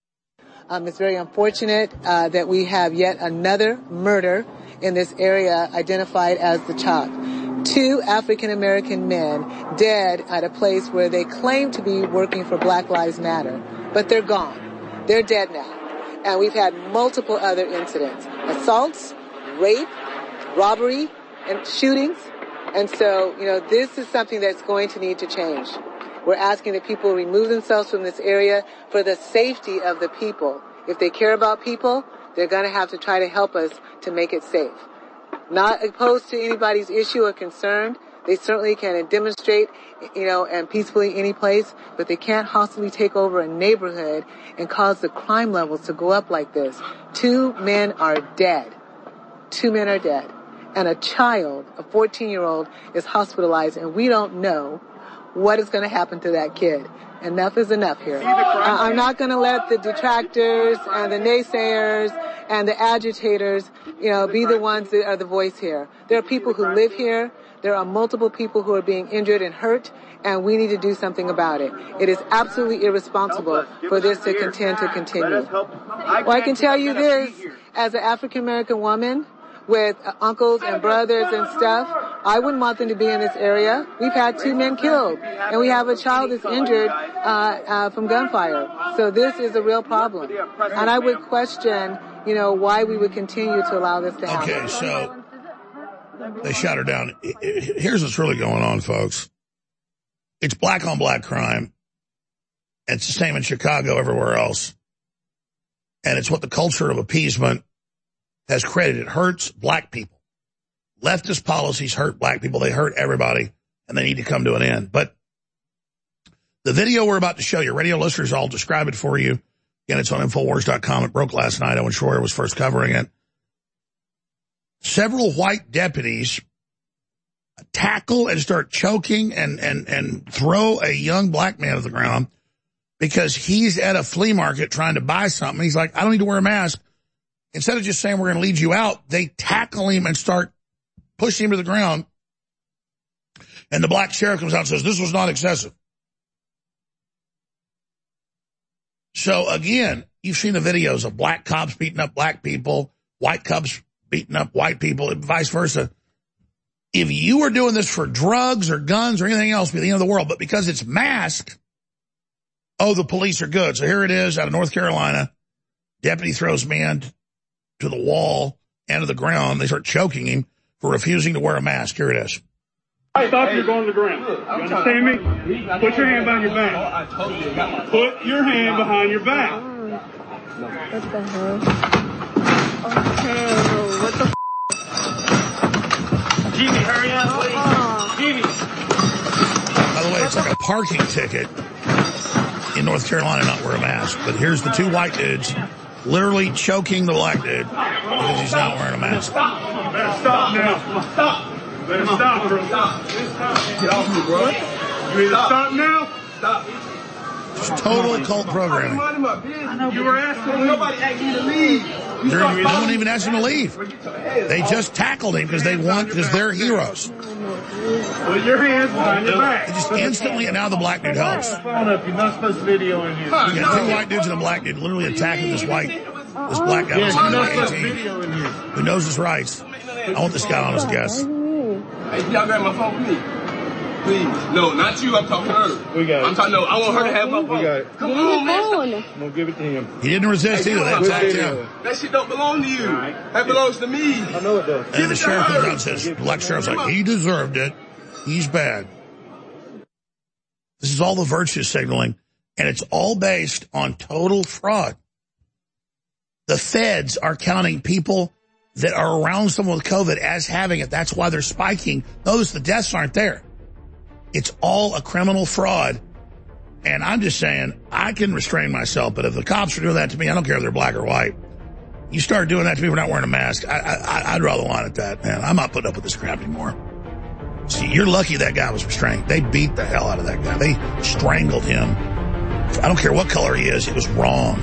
It's very unfortunate that we have yet another murder in this area identified as the CHOP. 2 African-American men dead at a place where they claim to be working for Black Lives Matter, but they're gone. They're dead now. And we've had multiple other incidents, assaults, rape, robbery, and shootings. And so, this is something that's going to need to change. We're asking that people remove themselves from this area for the safety of the people. If they care about people, they're going to have to try to help us to make it safe. Not opposed to anybody's issue or concern. They certainly can demonstrate, and peacefully any place, but they can't hostily take over a neighborhood and cause the crime levels to go up like this. 2 men are dead. 2 men are dead. And a child, a 14-year-old, is hospitalized, and we don't know what is going to happen to that kid. Enough is enough here. I'm not going to let the detractors and the naysayers and the agitators, be the ones that are the voice here. There are people who live here. There are multiple people who are being injured and hurt, and we need to do something about it. It is absolutely irresponsible for this to continue. Well, I can tell you this, as an African-American woman with uncles and brothers and stuff, I wouldn't want them to be in this area. We've had 2 men killed, and we have a child that's injured from gunfire. So this is a real problem. And I would question, why we would continue to allow this to happen. Okay, so they shot her down. Here's what's really going on, folks. It's black on black crime. It's the same in Chicago, everywhere else. And it's what the culture of appeasement has created. It hurts black people. Leftist policies hurt black people. They hurt everybody. and they need to come to an end. But the video we're about to show you, radio listeners, I'll describe it for you. Again, it's on Infowars.com. It broke last night. Owen Schroyer was first covering it. Several white deputies tackle and start choking and throw a young black man to the ground because he's at a flea market trying to buy something. He's like, I don't need to wear a mask. Instead of just saying we're going to lead you out, they tackle him and start pushing him to the ground. And the black sheriff comes out and says, this was not excessive. So again, you've seen the videos of black cops beating up black people, white cops beating up white people, and vice versa. If you were doing this for drugs or guns or anything else, it'd be the end of the world. But because it's masked, oh, the police are good. So here it is out of North Carolina. Deputy throws man to the wall and to the ground. They start choking him for refusing to wear a mask. Here it is. Stop, you're going to the ground. You understand me? Put your hand behind your back. Put your hand behind your back. What the hell? Okay, what the Jimmy, hurry up, please. Jimmy. By the way, it's like a parking ticket in North Carolina not wear a mask. But here's the two white dudes literally choking the black dude because he's not wearing a mask. You better stop now. Stop. You better stop, bro. Get off me, bro. You either stop now. Stop. Just total cult programming. You were asking nobody asked you to leave. No one even asked him to leave. They just tackled him because they're heroes. Put your hands behind your back. They just instantly, and now the black dude helps. You're not supposed to video in here. Yeah, two white dudes and a black dude literally attacking this black guy who's like 18 who knows his rights. I want this guy on as a guest. Hey, y'all grab my phone, please. Please. No, not you. I'm talking to her. We got it. I'm talking. No, I want her to have my phone. We got it. Come on, man. I'm gonna give it to him. He didn't resist either. They attacked him. That shit don't belong to you. Right. That belongs to me. I know it does. And the sheriff comes out and says, the black sheriff's like, he deserved it. He's bad. This is all the virtue signaling, and it's all based on total fraud. The feds are counting people that are around someone with COVID as having it. That's why they're spiking. Notice the deaths aren't there. It's all a criminal fraud. And I'm just saying, I can restrain myself, but if the cops are doing that to me, I don't care if they're black or white. You start doing that to me for not wearing a mask, I'd draw the line at that, man. I'm not putting up with this crap anymore. See, you're lucky that guy was restrained. They beat the hell out of that guy. They strangled him. I don't care what color he is. It was wrong.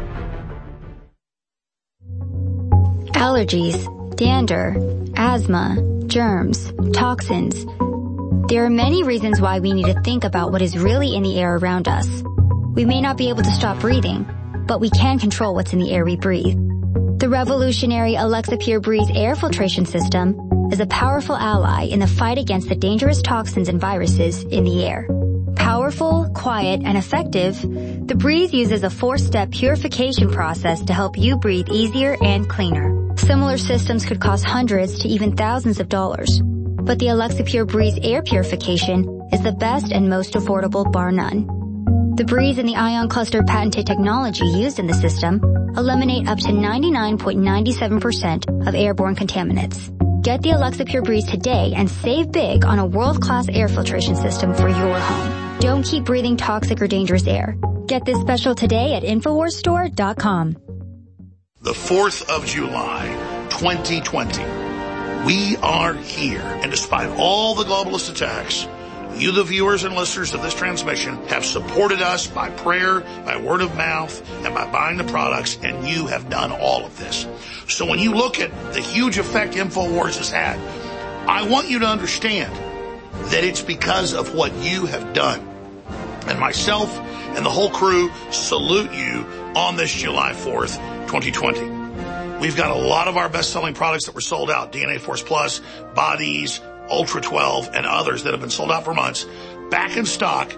Allergies, dander, asthma, germs, toxins. There are many reasons why we need to think about what is really in the air around us. We may not be able to stop breathing, but we can control what's in the air we breathe. The revolutionary Alexa Pure Breeze air filtration system is a powerful ally in the fight against the dangerous toxins and viruses in the air. Powerful, quiet, and effective, the Breeze uses a 4-step purification process to help you breathe easier and cleaner. Similar systems could cost hundreds to even thousands of dollars. But the Alexa Pure Breeze air purification is the best and most affordable, bar none. The Breeze and the Ion Cluster patented technology used in the system eliminate up to 99.97% of airborne contaminants. Get the Alexa Pure Breeze today and save big on a world-class air filtration system for your home. Don't keep breathing toxic or dangerous air. Get this special today at InfoWarsStore.com. The 4th of July, 2020. We are here, and despite all the globalist attacks, you, the viewers and listeners of this transmission, have supported us by prayer, by word of mouth, and by buying the products, and you have done all of this. So when you look at the huge effect InfoWars has had, I want you to understand that it's because of what you have done. And myself and the whole crew salute you on this July 4th, 2020. We've got a lot of our best-selling products that were sold out, DNA Force Plus, Bodies, Ultra 12, and others that have been sold out for months, back in stock,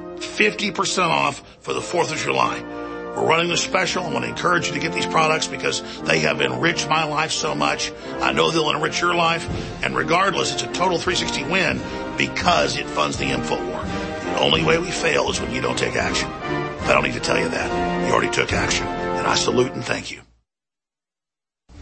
50% off for the 4th of July. We're running this special. I want to encourage you to get these products because they have enriched my life so much. I know they'll enrich your life. And regardless, it's a total 360 win because it funds the InfoWar. The only way we fail is when you don't take action. I don't need to tell you that. You already took action. And I salute and thank you.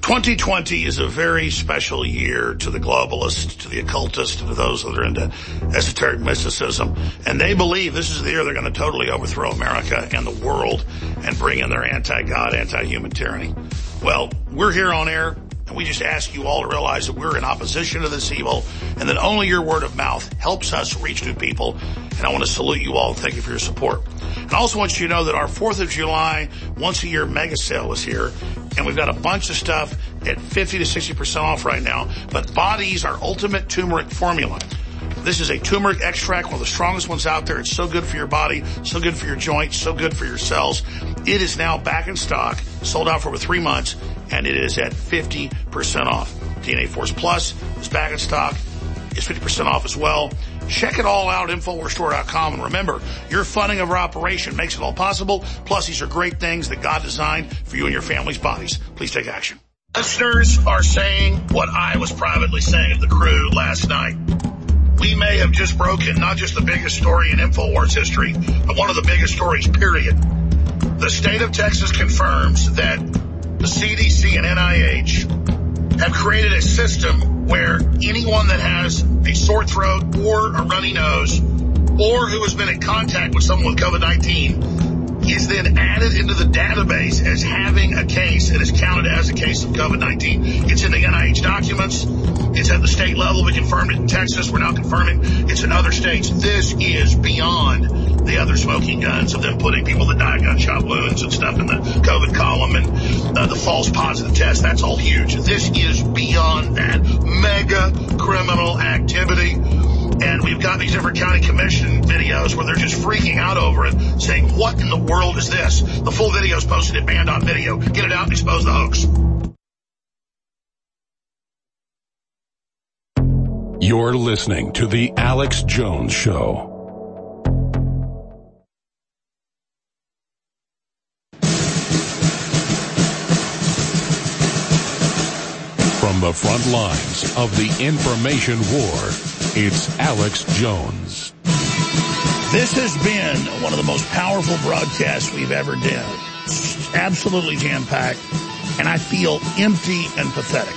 2020 is a very special year to the globalists, to the occultists, to those that are into esoteric mysticism. And they believe this is the year they're going to totally overthrow America and the world and bring in their anti-God, anti-human tyranny. Well, we're here on air, and we just ask you all to realize that we're in opposition to this evil, and that only your word of mouth helps us reach new people. And I want to salute you all and thank you for your support. And I also want you to know that our 4th of July once-a-year mega sale is here, and we've got a bunch of stuff at 50 to 60% off right now. But Body's our ultimate turmeric formula. This is a turmeric extract, one of the strongest ones out there. It's so good for your body, so good for your joints, so good for your cells. It is now back in stock, sold out for over 3 months, and it is at 50% off. DNA Force Plus is back in stock. It's 50% off as well. Check it all out at InfoWarsStore.com. And remember, your funding of our operation makes it all possible. Plus, these are great things that God designed for you and your family's bodies. Please take action. Listeners are saying what I was privately saying of the crew last night. We may have just broken not just the biggest story in InfoWars history, but one of the biggest stories, period. The state of Texas confirms that the CDC and NIH have created a system where anyone that has a sore throat or a runny nose or who has been in contact with someone with COVID-19 is then added into the database as having a case and is counted as a case of COVID-19. It's in the NIH documents. It's at the state level. We confirmed it in Texas. We're now confirming it's in other states. This is beyond the other smoking guns of them putting people that die of gunshot wounds and stuff in the COVID column and the false positive test. That's all huge. This is beyond that. Mega criminal activity. And we've got these different county commission videos where they're just freaking out over it, saying, what in the world is this? The full video is posted at Band.video. Get it out and expose the hoax. You're listening to The Alex Jones Show. From the front lines of the information war, it's Alex Jones. This has been one of the most powerful broadcasts we've ever done. Absolutely jam-packed, and I feel empty and pathetic.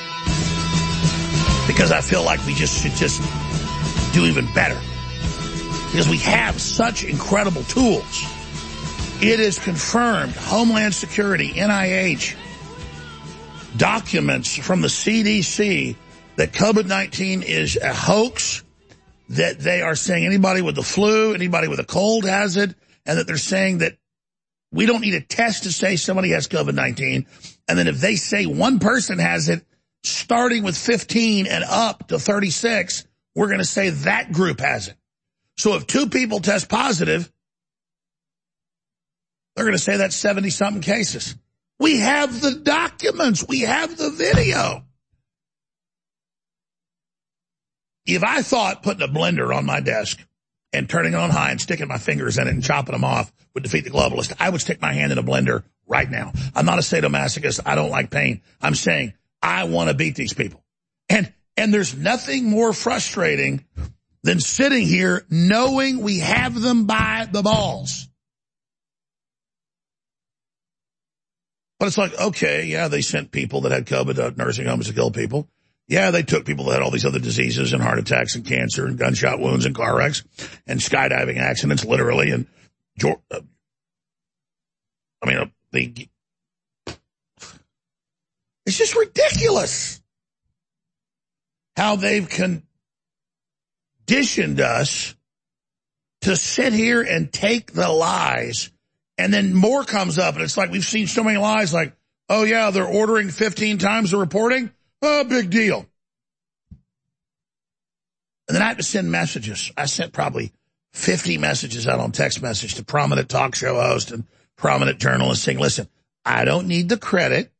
Because I feel like we should just do even better. Because we have such incredible tools. It is confirmed, Homeland Security, NIH, documents from the CDC that COVID-19 is a hoax, that they are saying anybody with the flu, anybody with a cold has it, and that they're saying that we don't need a test to say somebody has COVID-19. And then if they say one person has it, starting with 15 and up to 36, we're going to say that group has it. So if 2 people test positive, they're going to say that's 70-something cases. We have the documents. We have the video. If I thought putting a blender on my desk and turning it on high and sticking my fingers in it and chopping them off would defeat the globalist, I would stick my hand in a blender right now. I'm not a sadomasochist. I don't like pain. I'm saying I want to beat these people. And there's nothing more frustrating than sitting here knowing we have them by the balls. But it's like, okay, yeah, they sent people that had COVID to nursing homes to kill people. Yeah, they took people that had all these other diseases and heart attacks and cancer and gunshot wounds and car wrecks and skydiving accidents, literally. And it's just ridiculous how they've conditioned us to sit here and take the lies. And then more comes up, and it's like we've seen so many lies like, oh, yeah, they're ordering 15 times the reporting. Oh, big deal. And then I had to send messages. I sent probably 50 messages out on text message to prominent talk show hosts and prominent journalists saying, listen, I don't need the credit.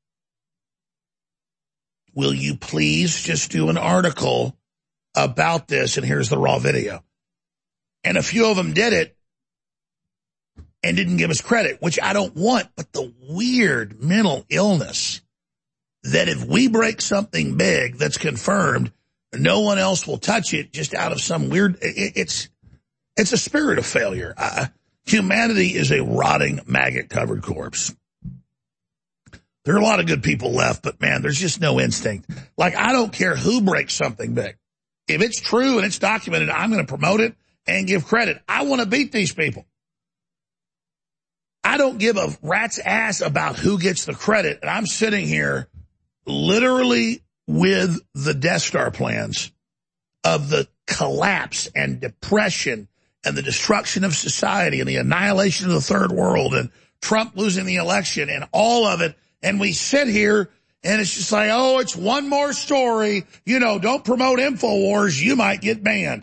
Will you please just do an article about this? And here's the raw video. And a few of them did it and didn't give us credit, which I don't want. But the weird mental illness that if we break something big that's confirmed, no one else will touch it just out of some weird, it's a spirit of failure. Humanity is a rotting, maggot-covered corpse. There are a lot of good people left, but man, there's just no instinct. Like, I don't care who breaks something big. If it's true and it's documented, I'm going to promote it and give credit. I want to beat these people. I don't give a rat's ass about who gets the credit. And I'm sitting here literally with the Death Star plans of the collapse and depression and the destruction of society and the annihilation of the third world and Trump losing the election and all of it. And we sit here and it's just like, oh, it's one more story. You know, don't promote InfoWars. You might get banned.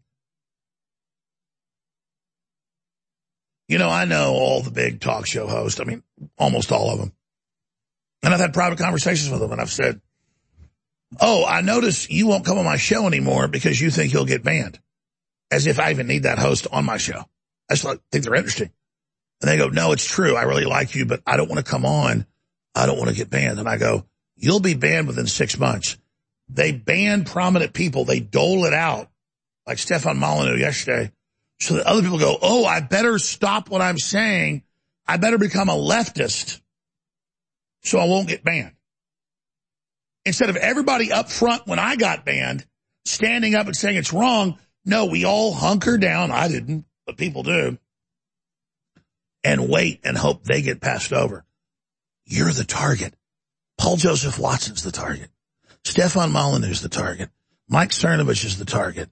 You know, I know all the big talk show hosts. I mean, almost all of them. And I've had private conversations with them and I've said, oh, I notice you won't come on my show anymore because you think you'll get banned. As if I even need that host on my show. I just think they're interesting. And they go, no, it's true. I really like you, but I don't want to come on. I don't want to get banned. And I go, you'll be banned within 6 months. They ban prominent people. They dole it out, like Stefan Molyneux yesterday, so that other people go, oh, I better stop what I'm saying. I better become a leftist so I won't get banned. Instead of everybody up front when I got banned, standing up and saying it's wrong, no, we all hunker down. I didn't, but people do. And wait and hope they get passed over. You're the target. Paul Joseph Watson's the target. Stefan Molyneux's the target. Mike Cernovich is the target.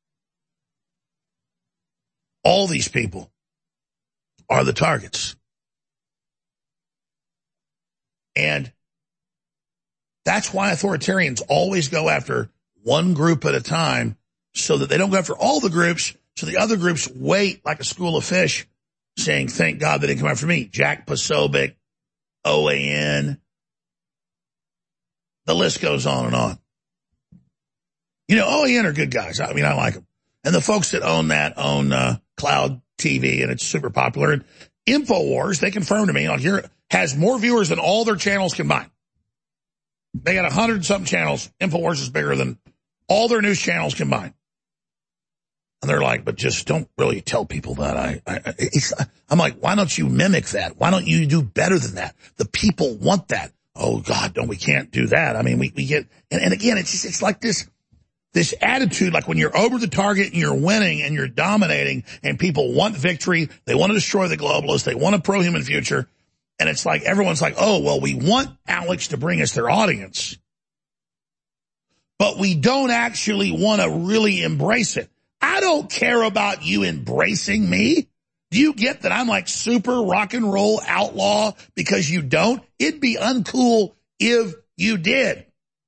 All these people are the targets. And that's why authoritarians always go after one group at a time so that they don't go after all the groups, so the other groups wait like a school of fish saying, thank God they didn't come after me. Jack Posobiec, OAN. The list goes on and on. You know, OAN are good guys. I mean, I like them. And the folks that own that own Cloud TV, and it's super popular. And InfoWars, they confirmed to me, on here, has more viewers than all their channels combined. They got 100-something channels. InfoWars is bigger than all their news channels combined. And they're like, but just don't really tell people that. I'm like, why don't you mimic that? Why don't you do better than that? The people want that. Oh, God, no, we can't do that. I mean, we get, and again, it's like this attitude, like when you're over the target and you're winning and you're dominating and people want victory, they want to destroy the globalists, they want a pro-human future. And it's like, everyone's like, oh, well, we want Alex to bring us their audience, but we don't actually want to really embrace it. I don't care about you embracing me. Do you get that I'm like super rock and roll outlaw because you don't? It'd be uncool if you did.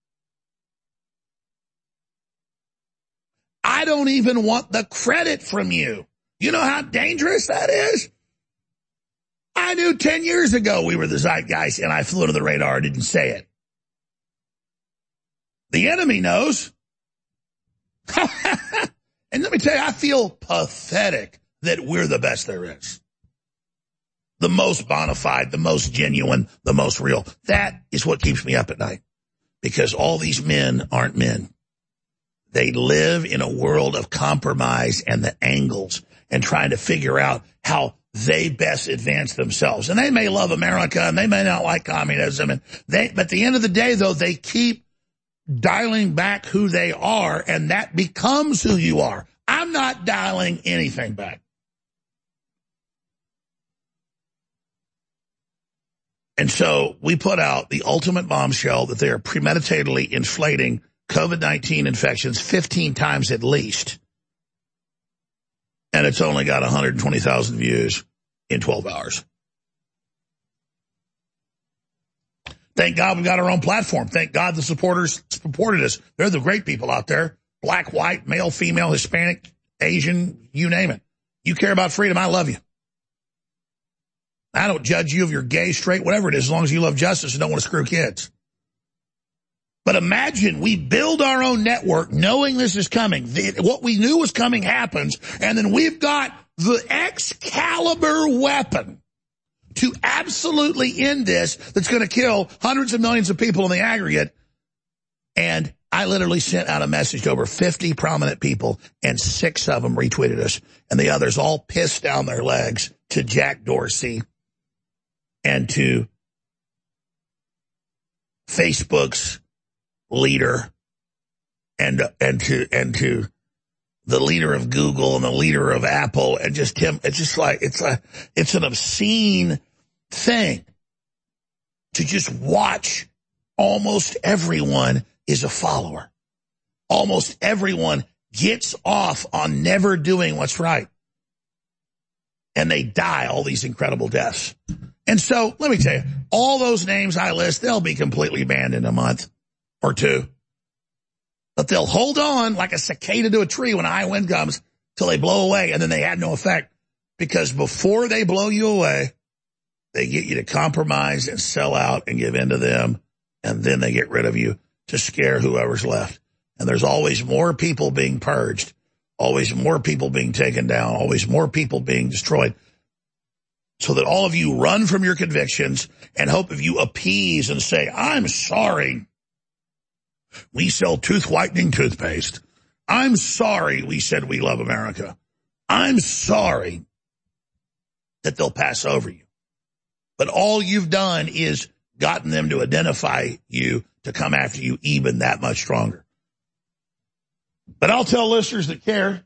I don't even want the credit from you. You know how dangerous that is? I knew 10 years ago we were the zeitgeist and I flew under the radar, didn't say it. The enemy knows. And let me tell you, I feel pathetic that we're the best there is. The most bona fide, the most genuine, the most real. That is what keeps me up at night. Because all these men aren't men. They live in a world of compromise and the angles and trying to figure out how they best advance themselves. And they may love America and they may not like communism. But at the end of the day, though, they keep dialing back who they are, and that becomes who you are. I'm not dialing anything back. And so we put out the ultimate bombshell that they are premeditatedly inflating COVID-19 infections 15 times at least. And it's only got 120,000 views in 12 hours. Thank God we got our own platform. Thank God the supporters supported us. They're the great people out there. Black, white, male, female, Hispanic, Asian, you name it. You care about freedom, I love you. I don't judge you if you're gay, straight, whatever it is, as long as you love justice and don't want to screw kids. But imagine we build our own network knowing this is coming. What we knew was coming happens, and then we've got the Excalibur weapon to absolutely end this that's going to kill hundreds of millions of people in the aggregate. And I literally sent out a message to over 50 prominent people, and 6 of them retweeted us, and the others all pissed down their legs to Jack Dorsey and to Facebook's leader and to the leader of Google and the leader of Apple, and just him. It's just like, it's an obscene thing to just watch. Almost everyone is a follower. Almost everyone gets off on never doing what's right. And they die all these incredible deaths. And so, let me tell you, all those names I list, they'll be completely banned in a month or two. But they'll hold on like a cicada to a tree when a high wind comes till they blow away, and then they had no effect. Because before they blow you away, they get you to compromise and sell out and give in to them, and then they get rid of you to scare whoever's left. And there's always more people being purged, always more people being taken down, always more people being destroyed, so that all of you run from your convictions and hope if you appease and say, I'm sorry, we sell tooth whitening toothpaste. I'm sorry we said we love America. I'm sorry, that they'll pass over you. But all you've done is gotten them to identify you to come after you even that much stronger. But I'll tell listeners that care,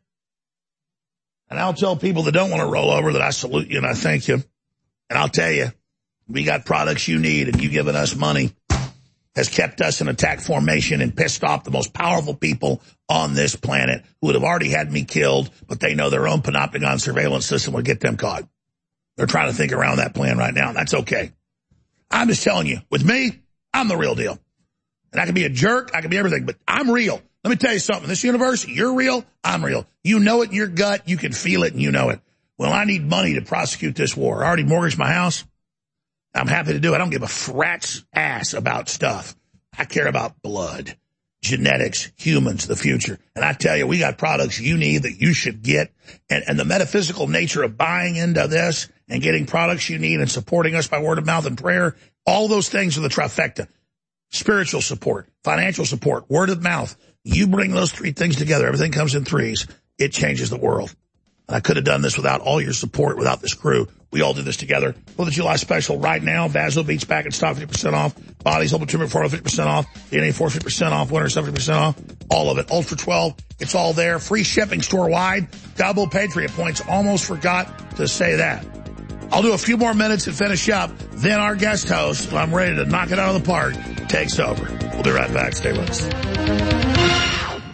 and I'll tell people that don't want to roll over that I salute you and I thank you. And I'll tell you, we got products you need, and you giving us money has kept us in attack formation and pissed off the most powerful people on this planet who would have already had me killed, but they know their own panopticon surveillance system would get them caught. They're trying to think around that plan right now. That's okay. I'm just telling you, with me, I'm the real deal. And I can be a jerk, I can be everything, but I'm real. Let me tell you something. This universe, you're real, I'm real. You know it in your gut, you can feel it, and you know it. Well, I need money to prosecute this war. I already mortgaged my house. I'm happy to do it. I don't give a rat's ass about stuff. I care about blood, genetics, humans, the future. And I tell you, we got products you need that you should get. And the metaphysical nature of buying into this and getting products you need and supporting us by word of mouth and prayer, all those things are the trifecta. Spiritual support, financial support, word of mouth. You bring those three things together, everything comes in threes. It changes the world. And I could have done this without all your support, without this crew. We all did this together. 4th of July special right now. Vaso Beats back in stock, 50% off. Bodies, Open Tumor 50% off. DNA 50% off. Winter 70% off. All of it. Ultra 12. It's all there. Free shipping store-wide. Double Patriot points. Almost forgot to say that. I'll do a few more minutes and finish up. Then our guest host, who I'm ready to knock it out of the park, takes over. We'll be right back. Stay with us.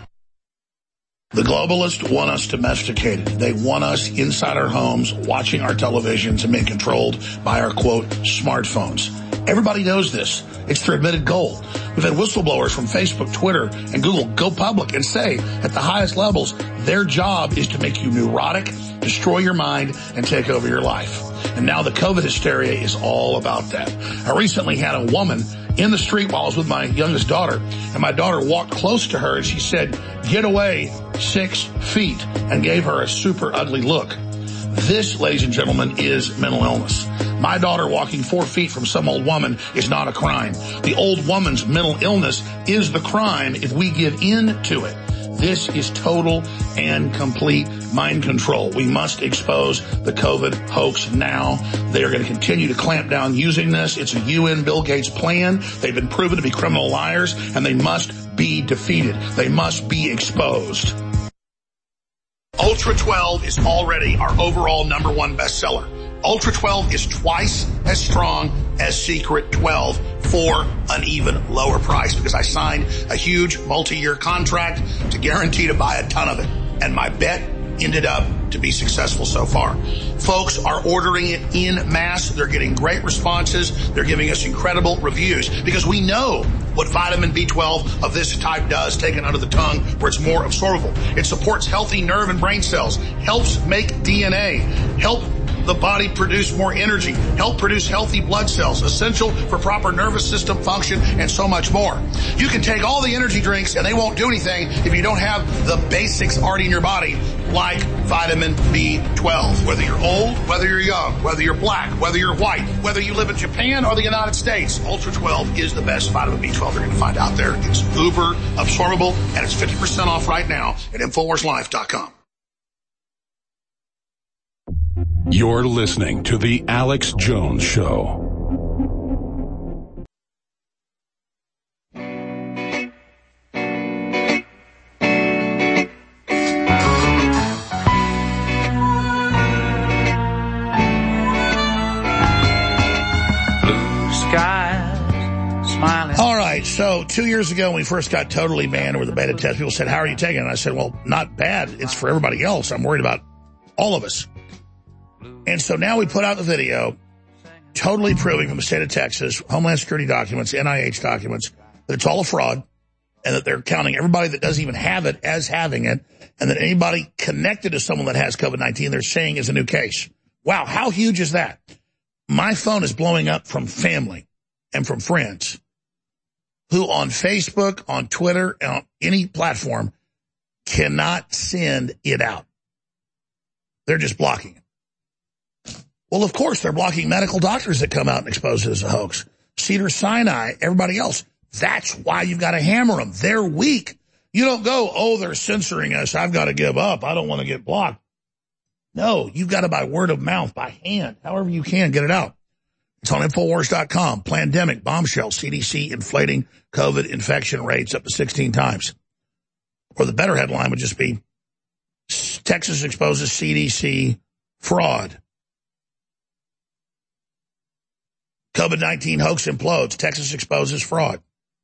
The globalists want us domesticated. They want us inside our homes, watching our televisions and being controlled by our, quote, smartphones. Everybody knows this. It's their admitted goal. We've had whistleblowers from Facebook, Twitter, and Google go public and say at the highest levels, their job is to make you neurotic, destroy your mind, and take over your life. And now the COVID hysteria is all about that. I recently had a woman in the street while I was with my youngest daughter, and my daughter walked close to her and she said, get away 6 feet, and gave her a super ugly look. This, ladies and gentlemen, is mental illness. My daughter walking 4 feet from some old woman is not a crime. The old woman's mental illness is the crime if we give in to it. This is total and complete mind control. We must expose the COVID hoax now. They are going to continue to clamp down using this. It's a UN Bill Gates plan. They've been proven to be criminal liars, and they must be defeated. They must be exposed. Ultra 12 is already our overall #1 bestseller. Ultra 12 is twice as strong as Secret 12 for an even lower price, because I signed a huge multi-year contract to guarantee to buy a ton of it. And my bet ended up to be successful so far. Folks are ordering it in mass. They're getting great responses. They're giving us incredible reviews, because we know what vitamin B12 of this type does, taken under the tongue, where it's more absorbable. It supports healthy nerve and brain cells, helps make DNA, help the body produce more energy, help produce healthy blood cells, essential for proper nervous system function, and so much more. You can take all the energy drinks and they won't do anything if you don't have the basics already in your body, like vitamin B12. Whether you're old, whether you're young, whether you're black, whether you're white, whether you live in Japan or the United States, Ultra 12 is the best vitamin B12 you're going to find out there. It's uber absorbable, and it's 50% off right now at InfoWarsLife.com. You're listening to The Alex Jones Show. skies, smiling. All right, so 2 years ago when we first got totally banned with the beta test, people said, how are you taking it? And I said, well, not bad. It's for everybody else. I'm worried about all of us. And so now we put out the video totally proving from the state of Texas, Homeland Security documents, NIH documents, that it's all a fraud and that they're counting everybody that doesn't even have it as having it, and that anybody connected to someone that has COVID-19 they're saying is a new case. Wow, how huge is that? My phone is blowing up from family and from friends who on Facebook, on Twitter, and on any platform cannot send it out. They're just blocking it. Well, of course, they're blocking medical doctors that come out and expose it as a hoax. Cedars-Sinai, everybody else. That's why you've got to hammer them. They're weak. You don't go, oh, they're censoring us. I've got to give up. I don't want to get blocked. No, you've got to by word of mouth, by hand, however you can, get it out. It's on Infowars.com. Plandemic, bombshell, CDC inflating COVID infection rates up to 16 times. Or the better headline would just be, Texas exposes CDC fraud. COVID-19 hoax implodes. Texas exposes fraud.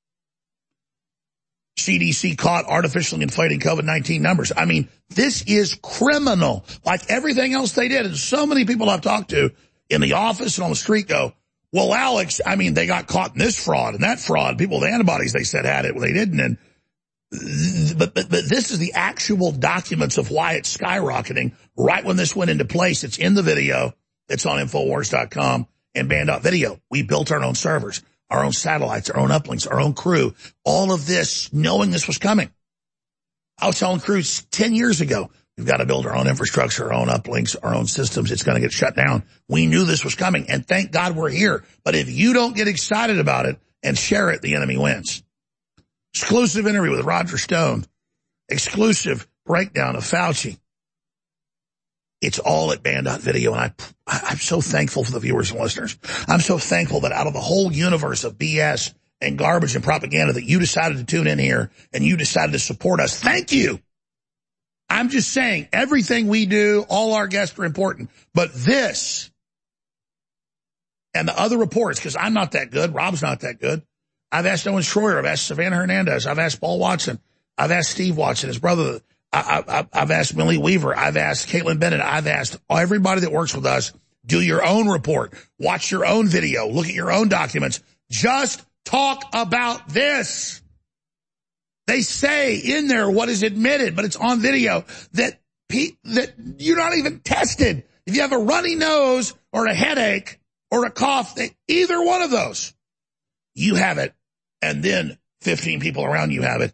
CDC caught artificially inflating COVID-19 numbers. I mean, this is criminal. Like everything else they did. And so many people I've talked to in the office and on the street go, well, Alex, I mean, they got caught in this fraud and that fraud. People with antibodies, they said had it. Well, they didn't. And but this is the actual documents of why it's skyrocketing. Right when this went into place, it's in the video. It's on Infowars.com and Band.video. We built our own servers, our own satellites, our own uplinks, our own crew. All of this, knowing this was coming. I was telling crews 10 years ago, we've got to build our own infrastructure, our own uplinks, our own systems. It's going to get shut down. We knew this was coming, and thank God we're here. But if you don't get excited about it and share it, the enemy wins. Exclusive interview with Roger Stone. Exclusive breakdown of Fauci. It's all at Band.video, and I'm so thankful for the viewers and listeners. I'm so thankful that out of the whole universe of BS and garbage and propaganda that you decided to tune in here and you decided to support us. Thank you. I'm just saying, everything we do, all our guests are important. But this and the other reports, because I'm not that good, Rob's not that good. I've asked Owen Schroyer, I've asked Savannah Hernandez, I've asked Paul Watson, I've asked Steve Watson, his brother, I've asked Millie Weaver, I've asked Caitlin Bennett, I've asked everybody that works with us, do your own report, watch your own video, look at your own documents, just talk about this. They say in there what is admitted, but it's on video that you're not even tested. If you have a runny nose or a headache or a cough, either one of those, you have it, and then 15 people around you have it.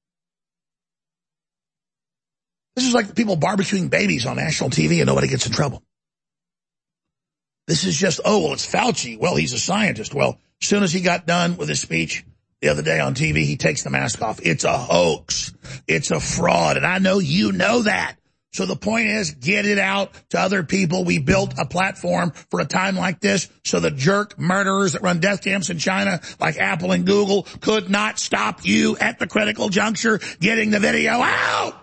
This is like the people barbecuing babies on national TV and nobody gets in trouble. This is just, oh, well, it's Fauci. Well, he's a scientist. Well, as soon as he got done with his speech the other day on TV, he takes the mask off. It's a hoax. It's a fraud. And I know you know that. So the point is, get it out to other people. We built a platform for a time like this so the jerk murderers that run death camps in China, like Apple and Google, could not stop you at the critical juncture getting the video out.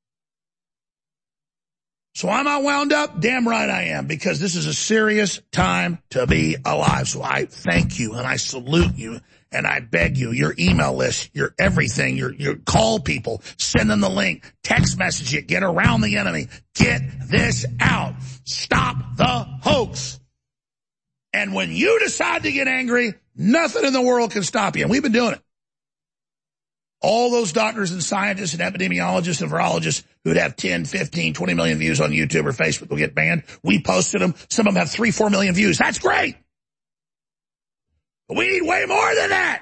So am I wound up? Damn right I am, because this is a serious time to be alive. So I thank you and I salute you and I beg you, your email list, your everything, your call people, send them the link, text message it, get around the enemy, get this out. Stop the hoax. And when you decide to get angry, nothing in the world can stop you. And we've been doing it. All those doctors and scientists and epidemiologists and virologists who'd have 10, 15, 20 million views on YouTube or Facebook will get banned. We posted them. Some of them have 3, 4 million views. That's great. But we need way more than that.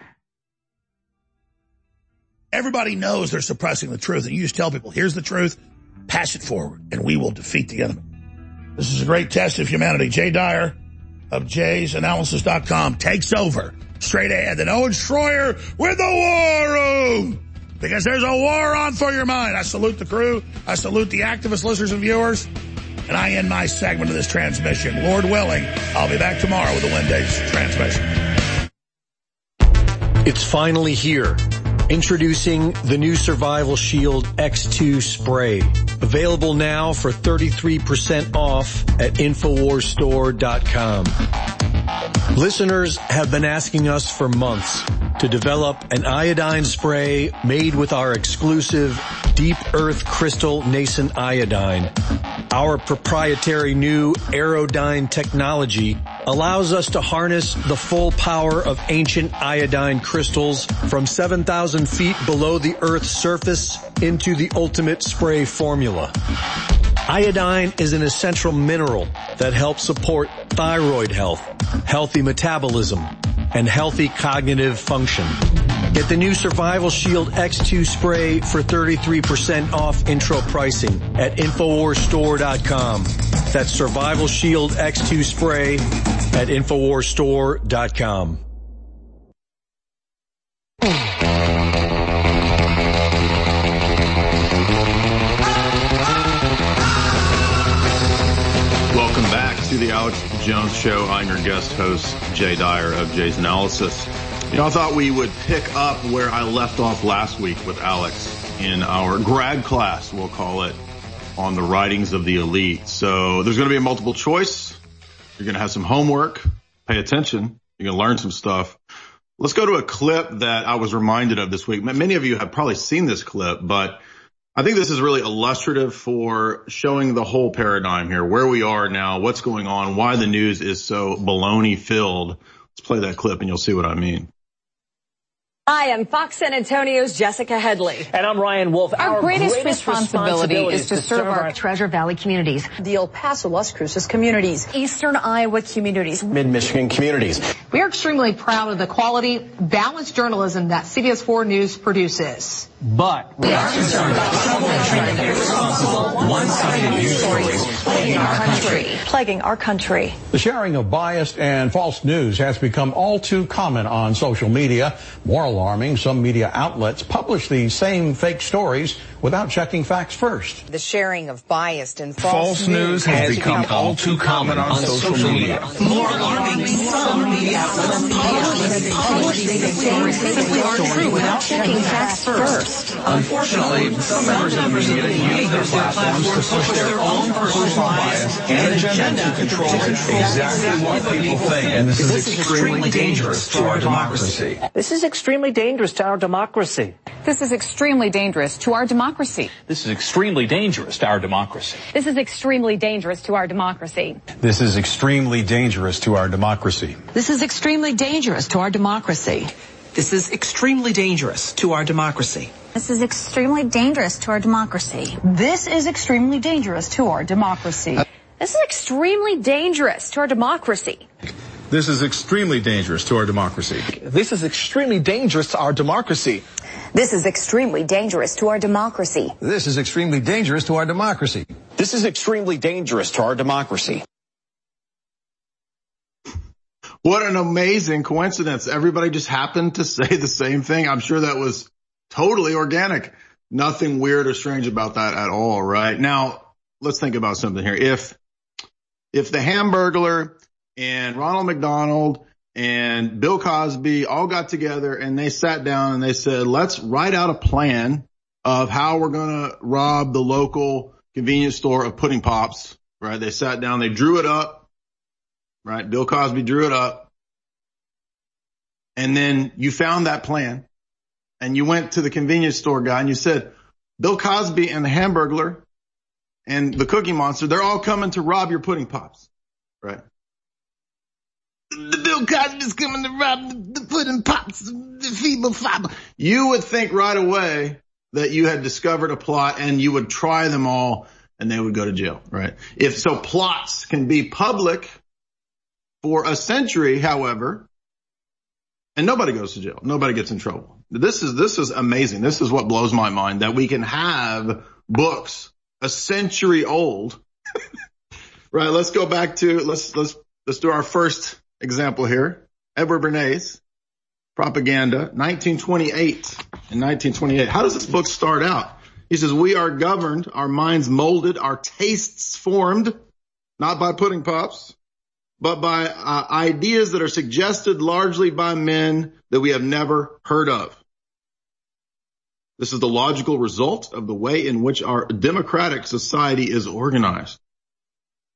Everybody knows they're suppressing the truth. And you just tell people, here's the truth, pass it forward, and we will defeat the enemy. This is a great test of humanity. Jay Dyer of jaysanalysis.com takes over. Straight ahead. Then Owen Schroyer with the War Room. Because there's a war on for your mind. I salute the crew. I salute the activists, listeners, and viewers. And I end my segment of this transmission. Lord willing, I'll be back tomorrow with the Wednesday's transmission. It's finally here. Introducing the new Survival Shield X2 spray. Available now for 33% off at InfoWarsStore.com. Listeners have been asking us for months to develop an iodine spray made with our exclusive Deep Earth Crystal Nascent Iodine. Our proprietary new Aerodyne technology allows us to harness the full power of ancient iodine crystals from 7,000 feet below the Earth's surface into the ultimate spray formula. Iodine is an essential mineral that helps support thyroid health, healthy metabolism, and healthy cognitive function. Get the new Survival Shield X2 spray for 33% off intro pricing at InfoWarsStore.com. That's Survival Shield X2 spray at InfoWarsStore.com. Welcome back to the Alex Jones Show. I'm your guest host, Jay Dyer of Jay's Analysis. You know, I thought we would pick up where I left off last week with Alex in our grad class, we'll call it, on the writings of the elite. So there's going to be a multiple choice. You're going to have some homework. Pay attention. You're going to learn some stuff. Let's go to a clip that I was reminded of this week. Many of you have probably seen this clip, but I think this is really illustrative for showing the whole paradigm here, where we are now, what's going on, why the news is so baloney filled. Let's play that clip and you'll see what I mean. Hi, I'm Fox San Antonio's Jessica Headley. And I'm Ryan Wolf. Our greatest responsibility is to serve our Treasure Valley communities, the El Paso, Las Cruces communities, Eastern Iowa communities, Mid-Michigan communities. We are extremely proud of the quality, balanced journalism that CBS 4 News produces. But we are concerned about troubling, irresponsible, one-sided news stories plaguing our country. The sharing of biased and false news has become all too common on social media. More alarming, some media outlets publish these same fake stories without checking facts first. The sharing of biased and false news has become all too common on social media. More alarming, some media outlets publish these same fake stories without checking facts first. Unfortunately, some members of the media use their platforms to push their own personal bias and agenda to control exactly what people think. And this is extremely dangerous to our democracy. this is extremely dangerous to our democracy. This is extremely dangerous to our democracy. This is extremely dangerous to our democracy. This is extremely dangerous to our democracy. This is extremely dangerous to our democracy. This is extremely dangerous to our democracy. This is extremely dangerous to our democracy. This is extremely dangerous to our democracy. This is extremely dangerous to our democracy. This is extremely dangerous to our democracy. This is extremely dangerous to our democracy. This is extremely dangerous to our democracy. This is extremely dangerous to our democracy. This is extremely dangerous to our democracy. This is extremely dangerous to our democracy. What an amazing coincidence. Everybody just happened to say the same thing. I'm sure that was totally organic. Nothing weird or strange about that at all, right? Now, let's think about something here. If the Hamburglar and Ronald McDonald and Bill Cosby all got together and they sat down and they said, let's write out a plan of how we're going to rob the local convenience store of pudding pops, right? They sat down, they drew it up, right? Bill Cosby drew it up. And then you found that plan and you went to the convenience store guy and you said, Bill Cosby and the Hamburglar and the Cookie Monster, they're all coming to rob your pudding pops, right? The Bill Cosby's coming to rob the pudding pops, the feeble fiber. You would think right away that you had discovered a plot and you would try them all and they would go to jail, right? If so, plots can be public for a century, however, and nobody goes to jail. Nobody gets in trouble. This is amazing. This is what blows my mind, that we can have books a century old. Right. Let's go back to, let's do our first example here. Edward Bernays, Propaganda, 1928. In 1928, how does this book start out? He says, we are governed, our minds molded, our tastes formed, not by pudding pops, but by ideas that are suggested largely by men that we have never heard of. This is the logical result of the way in which our democratic society is organized.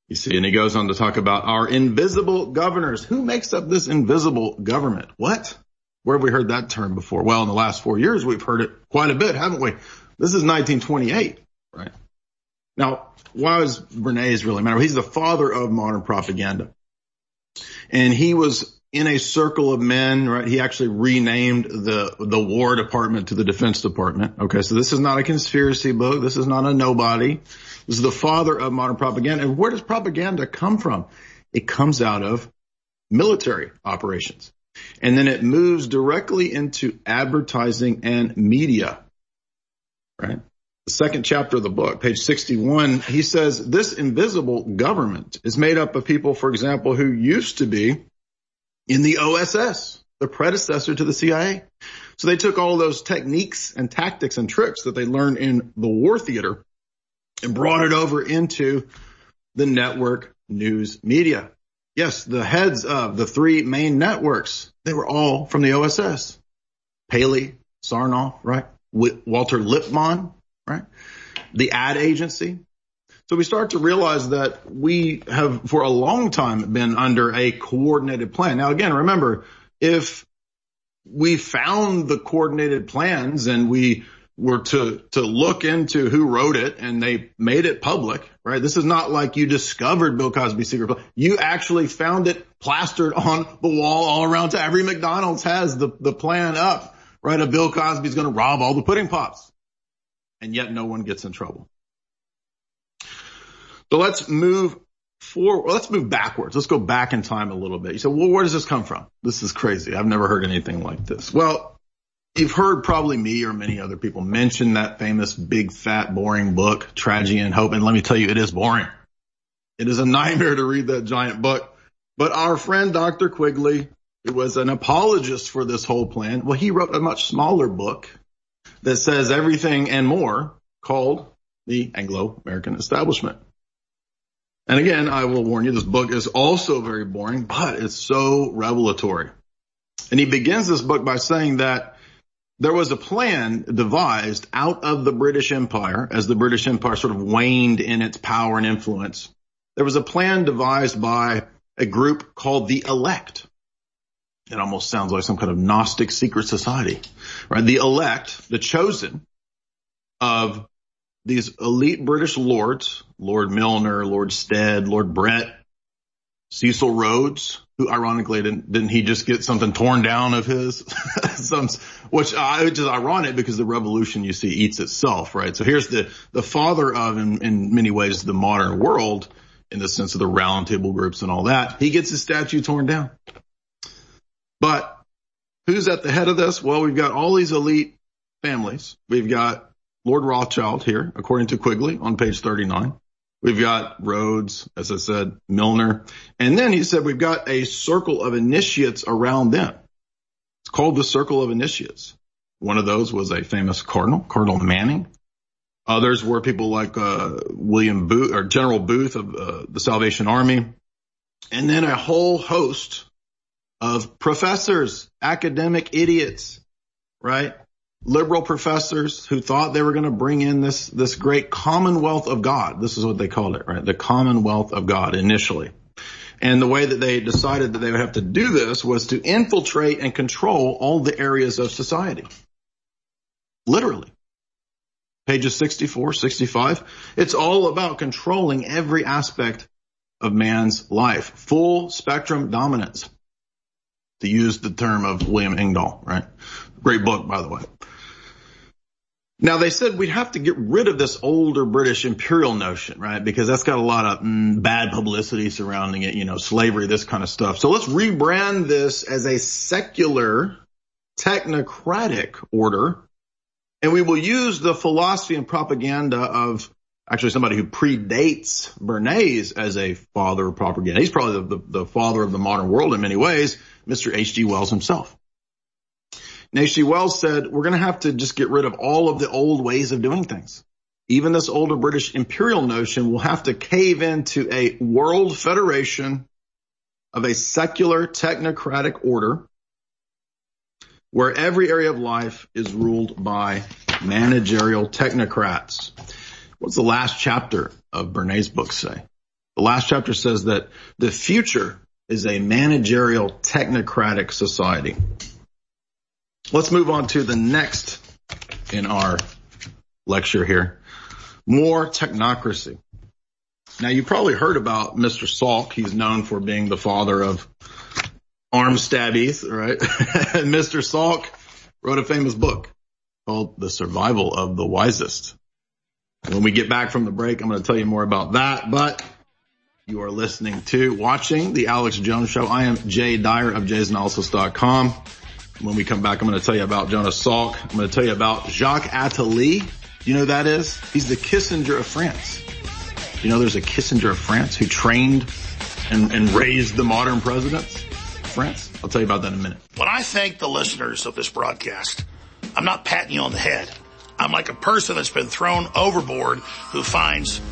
You see, and he goes on to talk about our invisible governors. Who makes up this invisible government? What? Where have we heard that term before? Well, in the last 4 years, we've heard it quite a bit, haven't we? This is 1928, right? Now, why does Bernays really matter? He's the father of modern propaganda. And he was in a circle of men, right? He actually renamed the War Department to the Defense Department. Okay, so this is not a conspiracy book. This is not a nobody. This is the father of modern propaganda. And where does propaganda come from? It comes out of military operations. And then it moves directly into advertising and media, right? The second chapter of the book, page 61, he says, this invisible government is made up of people, for example, who used to be in the OSS, the predecessor to the CIA. So they took all those techniques and tactics and tricks that they learned in the war theater and brought it over into the network news media. Yes, the heads of the three main networks, they were all from the OSS. Paley, Sarnoff, right? Walter Lippmann, right? The ad agency. So we start to realize that we have for a long time been under a coordinated plan. Now, again, remember, if we found the coordinated plans and we were to look into who wrote it and they made it public, right? This is not like you discovered Bill Cosby's secret plan. You actually found it plastered on the wall all around. Every McDonald's has the plan up, right? Of Bill Cosby's going to rob all the pudding pops. And yet no one gets in trouble. So let's move forward. Well, let's move backwards. Let's go back in time a little bit. You say, well, where does this come from? This is crazy. I've never heard anything like this. Well, you've heard probably me or many other people mention that famous big, fat, boring book, Tragedy and Hope. And let me tell you, it is boring. It is a nightmare to read that giant book. But our friend, Dr. Quigley, who was an apologist for this whole plan, well, he wrote a much smaller book that says everything and more called The Anglo-American Establishment. And again, I will warn you, this book is also very boring, but it's so revelatory. And he begins this book by saying that there was a plan devised out of the British Empire as the British Empire sort of waned in its power and influence. There was a plan devised by a group called the Elect. It almost sounds like some kind of Gnostic secret society, right? The Elect, the chosen of these elite British lords, Lord Milner, Lord Stead, Lord Brett, Cecil Rhodes, who ironically didn't he just get something torn down of his? which is ironic because the revolution, you see, eats itself, right? So here's the father of, in many ways, the modern world in the sense of the round table groups and all that. He gets his statue torn down. But who's at the head of this? Well, we've got all these elite families. We've got Lord Rothschild here, according to Quigley, on page 39. We've got Rhodes, as I said, Milner. And then he said we've got a circle of initiates around them. It's called the Circle of Initiates. One of those was a famous cardinal, Cardinal Manning. Others were people like William Booth, or General Booth of the Salvation Army. And then a whole host of professors, academic idiots, right? Liberal professors who thought they were going to bring in this great Commonwealth of God. This is what they called it, right? The Commonwealth of God initially. And the way that they decided that they would have to do this was to infiltrate and control all the areas of society. Literally. Pages 64, 65. It's all about controlling every aspect of man's life. Full spectrum dominance. To use the term of William Engdahl, right? Great book, by the way. Now, they said we'd have to get rid of this older British imperial notion, right? Because that's got a lot of bad publicity surrounding it, slavery, this kind of stuff. So let's rebrand this as a secular, technocratic order. And we will use the philosophy and propaganda of actually somebody who predates Bernays as a father of propaganda. He's probably the father of the modern world in many ways, Mr. H.G. Wells himself. And H.G. Wells said, we're going to have to just get rid of all of the old ways of doing things. Even this older British imperial notion will have to cave into a world federation of a secular technocratic order where every area of life is ruled by managerial technocrats. What's the last chapter of Bernays' book say? The last chapter says that the future is a managerial technocratic society. Let's move on to the next in our lecture here. More technocracy. Now, you probably heard about Mr. Salk. He's known for being the father of arm stabbies, right? And Mr. Salk wrote a famous book called The Survival of the Wisest. When we get back from the break, I'm going to tell you more about that. But you are watching The Alex Jones Show. I am Jay Dyer of jaysanalysis.com. When we come back, I'm going to tell you about Jonas Salk. I'm going to tell you about Jacques Attali. Do you know who that is? He's the Kissinger of France. You know there's a Kissinger of France who trained and raised the modern presidents of France? I'll tell you about that in a minute. When I thank the listeners of this broadcast, I'm not patting you on the head. I'm like a person that's been thrown overboard who finds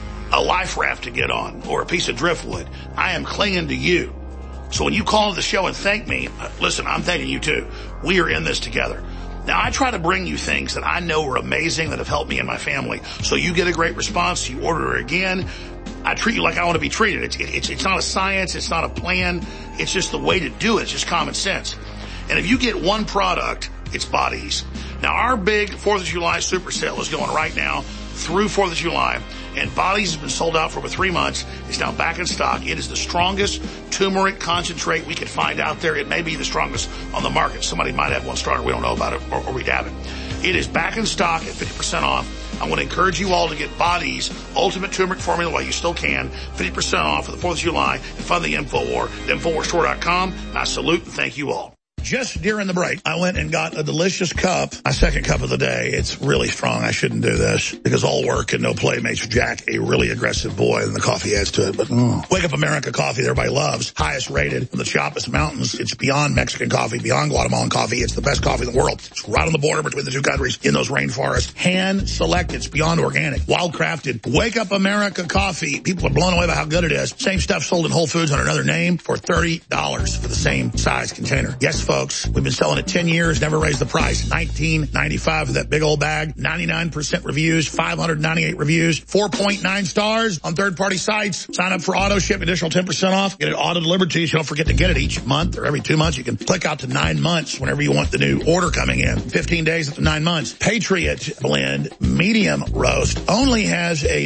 a life raft to get on or a piece of driftwood. I am clinging to you. So when you call into the show and thank me, listen, I'm thanking you too. We are in this together. Now, I try to bring you things that I know are amazing that have helped me and my family. So you get a great response. You order it again. I treat you like I want to be treated. It's not a science. It's not a plan. It's just the way to do it. It's just common sense. And if you get one product, it's Bodies. Now, our big 4th of July super sale is going right now through 4th of July. And Bodies has been sold out for over 3 months. It's now back in stock. It is the strongest turmeric concentrate we could find out there. It may be the strongest on the market. Somebody might have one stronger. We don't know about it, or we haven't. It is back in stock at 50% off. I want to encourage you all to get Bodies Ultimate Turmeric Formula while you still can. 50% off for the 4th of July and fund the InfoWar. InfoWarsStore.com. I salute and thank you all. Just during the break, I went and got a delicious cup, my second cup of the day. It's really strong. I shouldn't do this because all work and no play makes Jack a really aggressive boy, and the coffee adds to it. But Wake Up America coffee that everybody loves, highest rated from the Chiapas Mountains. It's beyond Mexican coffee, beyond Guatemalan coffee. It's the best coffee in the world. It's right on the border between the two countries in those rainforests. Hand selected. It's beyond organic, wild crafted. Wake Up America coffee. People are blown away by how good it is. Same stuff sold in Whole Foods under another name for $30 for the same size container. Yes, folks, we've been selling it 10 years, never raised the price. $19.95 for that big old bag. 99% reviews, 598 reviews, 4.9 stars on third-party sites. Sign up for auto ship, additional 10% off. Get it auto delivered to you, so don't forget to get it each month or every 2 months. You can click out to 9 months whenever you want the new order coming in. 15 days up to 9 months. Patriot Blend Medium Roast only has a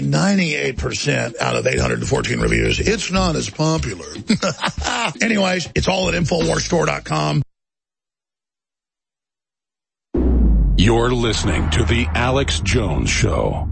98% out of 814 reviews. It's not as popular. Anyways, it's all at InfoWarsStore.com. You're listening to The Alex Jones Show.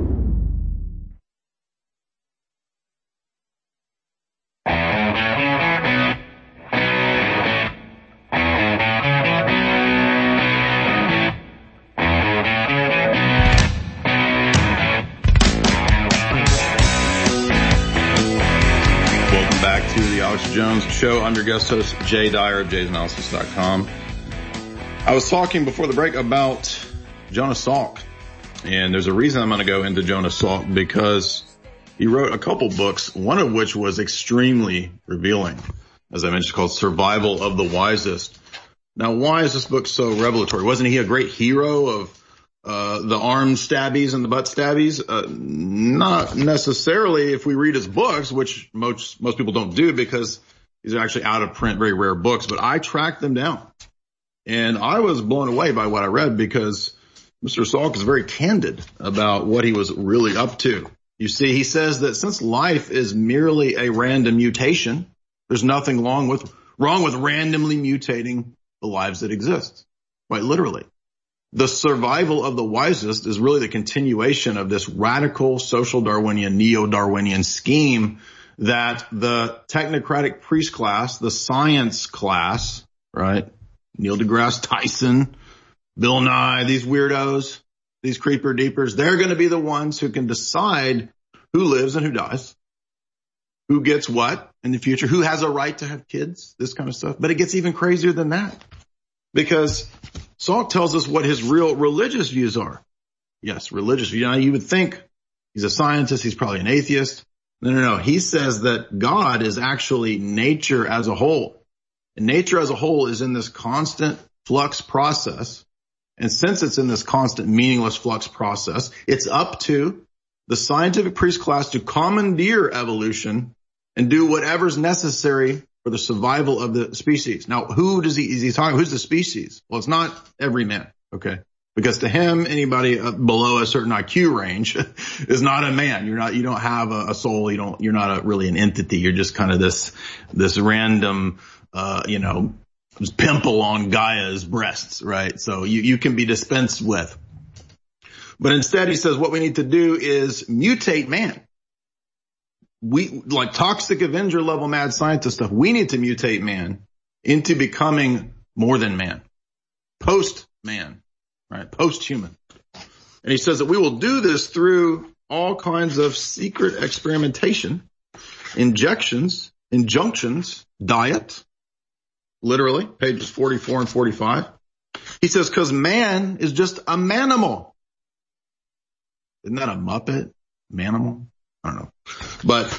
Welcome back to The Alex Jones Show. I'm your guest host, Jay Dyer of jaysanalysis.com. I was talking before the break about Jonas Salk, and there's a reason I'm going to go into Jonas Salk because he wrote a couple books, one of which was extremely revealing, as I mentioned, called Survival of the Wisest. Now, why is this book so revelatory? Wasn't he a great hero of the arm stabbies and the butt stabbies? Not necessarily if we read his books, which most people don't do because these are actually out of print, very rare books, but I tracked them down. And I was blown away by what I read because Mr. Salk is very candid about what he was really up to. You see, he says that since life is merely a random mutation, there's nothing wrong with randomly mutating the lives that exist. Quite literally. The survival of the wisest is really the continuation of this radical social Darwinian, neo-Darwinian scheme that the technocratic priest class, the science class, right? Neil deGrasse Tyson, Bill Nye, these weirdos, these creeper deepers, they're going to be the ones who can decide who lives and who dies, who gets what in the future, who has a right to have kids, this kind of stuff. But it gets even crazier than that because Salk tells us what his real religious views are. Yes, religious views. You would think he's a scientist. He's probably an atheist. No. He says that God is actually nature as a whole. And nature as a whole is in this constant flux process. And since it's in this constant meaningless flux process, it's up to the scientific priest class to commandeer evolution and do whatever's necessary for the survival of the species. Now, is he talking, who's the species? Well, it's not every man, okay? Because to him, anybody below a certain IQ range is not a man. You don't have a soul. You're not really an entity. You're just kind of this random, pimple on Gaia's breasts, right? So you can be dispensed with. But instead, he says what we need to do is mutate man. We, like Toxic Avenger level mad scientist stuff, we need to mutate man into becoming more than man. Post-man. Right, post-human. And he says that we will do this through all kinds of secret experimentation, injunctions, diet, literally, pages 44 and 45. He says, because man is just a manimal. Isn't that a Muppet? Manimal? I don't know. But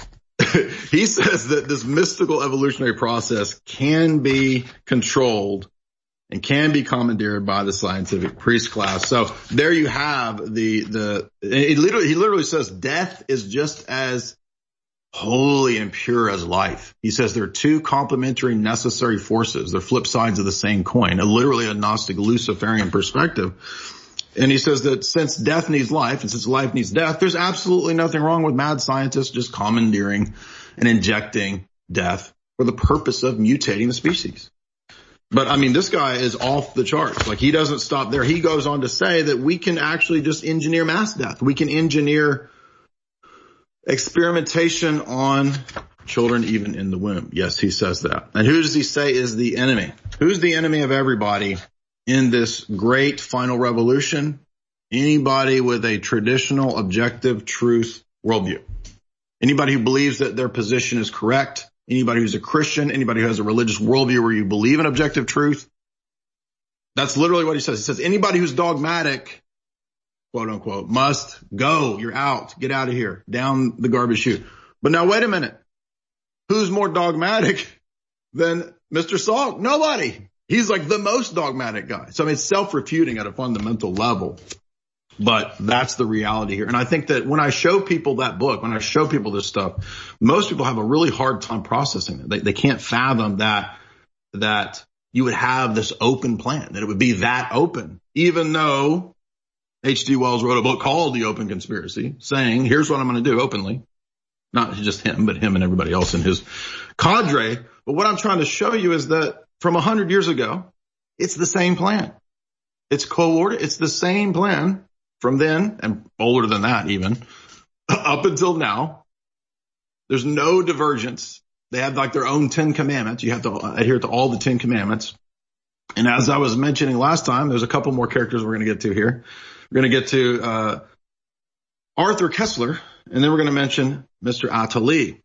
he says that this mystical evolutionary process can be controlled and can be commandeered by the scientific priest class. So there you have he literally says death is just as holy and pure as life. He says there are two complementary necessary forces. They're flip sides of the same coin, literally a Gnostic Luciferian perspective. And he says that since death needs life and since life needs death, there's absolutely nothing wrong with mad scientists just commandeering and injecting death for the purpose of mutating the species. But I mean, this guy is off the charts. Like, he doesn't stop there. He goes on to say that we can actually just engineer mass death. We can engineer experimentation on children even in the womb. Yes, he says that. And who does he say is the enemy? Who's the enemy of everybody in this great final revolution? Anybody with a traditional objective truth worldview. Anybody who believes that their position is correct. Anybody who's a Christian, anybody who has a religious worldview where you believe in objective truth. That's literally what he says. He says anybody who's dogmatic, quote unquote, must go. You're out. Get out of here. Down the garbage chute. But now wait a minute. Who's more dogmatic than Mr. Salk? Nobody. He's like the most dogmatic guy. So I mean, it's self-refuting at a fundamental level. But that's the reality here. And I think that when I show people that book, when I show people this stuff, most people have a really hard time processing it. They can't fathom that you would have this open plan, that it would be that open, even though H.G. Wells wrote a book called The Open Conspiracy, saying, here's what I'm going to do openly. Not just him, but him and everybody else in his cadre. But what I'm trying to show you is that from 100 years ago, it's the same plan. It's coordinated. It's the same plan. From then, and older than that even, up until now, there's no divergence. They have like their own 10 commandments. You have to adhere to all the 10 commandments. And as I was mentioning last time, there's a couple more characters we're going to get to here. We're going to get to Arthur Koestler, and then we're going to mention Mr. Attali.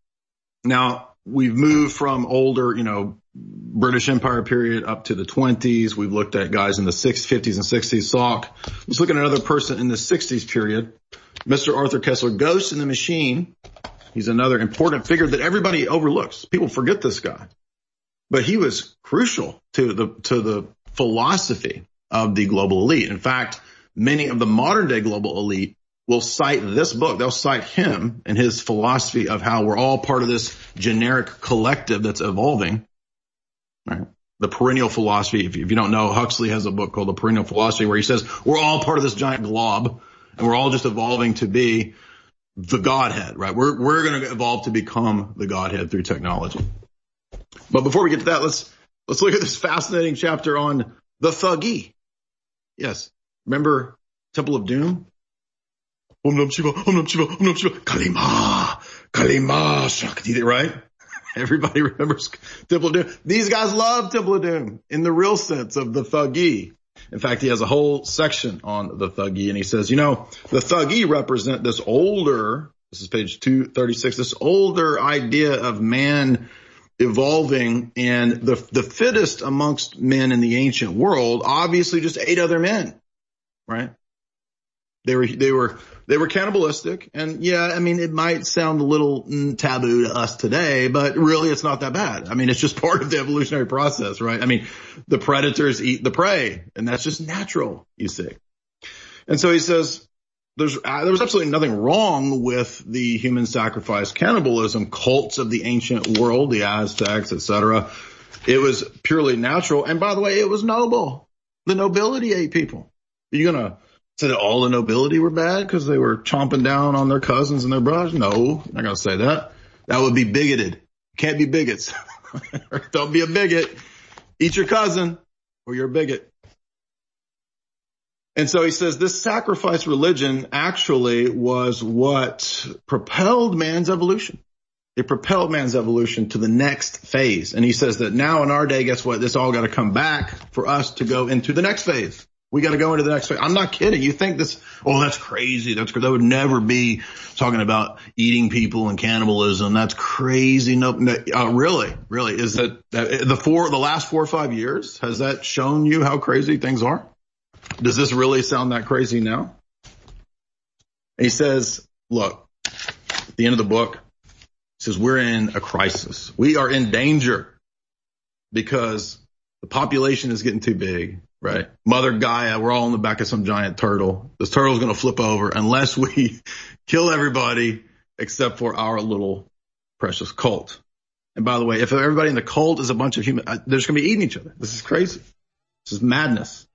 Now, we've moved from older, British Empire period up to the 20s. We've looked at guys in the 50s and 60s. Salk. Let's look at another person in the 60s period. Mr. Arthur Koestler, Ghost in the Machine. He's another important figure that everybody overlooks. People forget this guy. But he was crucial to the philosophy of the global elite. In fact, many of the modern day global elite will cite this book. They'll cite him and his philosophy of how we're all part of this generic collective that's evolving. Right. The perennial philosophy. If you don't know, Huxley has a book called The Perennial Philosophy where he says we're all part of this giant glob and we're all just evolving to be the Godhead, right? We're going to evolve to become the Godhead through technology. But before we get to that, let's look at this fascinating chapter on the Thuggee. Yes. Remember Temple of Doom? Om Nam Shiva, Om Nam Shiva, Om Nam Shiva, Kalima Shakti, right? Everybody remembers Temple of Doom. These guys love Temple of Doom in the real sense of the Thuggee. In fact, he has a whole section on the Thuggee, and he says, the Thuggee represent this older, this is page 236, this older idea of man evolving, and the fittest amongst men in the ancient world obviously just ate other men, right? They were cannibalistic, and it might sound a little taboo to us today, but really it's not that bad. It's just part of the evolutionary process, right? The predators eat the prey, and that's just natural, you see. And so he says, there was absolutely nothing wrong with the human sacrifice cannibalism cults of the ancient world, the Aztecs, etc. It was purely natural. And by the way, it was noble. The nobility ate people. Are you going to say that all the nobility were bad because they were chomping down on their cousins and their brothers? No, I'm not going to say that. That would be bigoted. Can't be bigots. Don't be a bigot. Eat your cousin or you're a bigot. And so he says this sacrifice religion actually was what propelled man's evolution. It propelled man's evolution to the next phase. And he says that now in our day, guess what? This all got to come back for us to go into the next phase. We got to go into the next phase. I'm not kidding. You think this, oh, that's crazy. That would never be talking about eating people and cannibalism. That's crazy. No, really? Is that the last 4 or 5 years? Has that shown you how crazy things are? Does this really sound that crazy now? And he says, look, at the end of the book, he says, we're in a crisis. We are in danger because the population is getting too big, right? Mother Gaia, we're all on the back of some giant turtle. This turtle's going to flip over unless we kill everybody except for our little precious cult. And by the way, if everybody in the cult is a bunch of humans, they're just going to be eating each other. This is crazy. This is madness.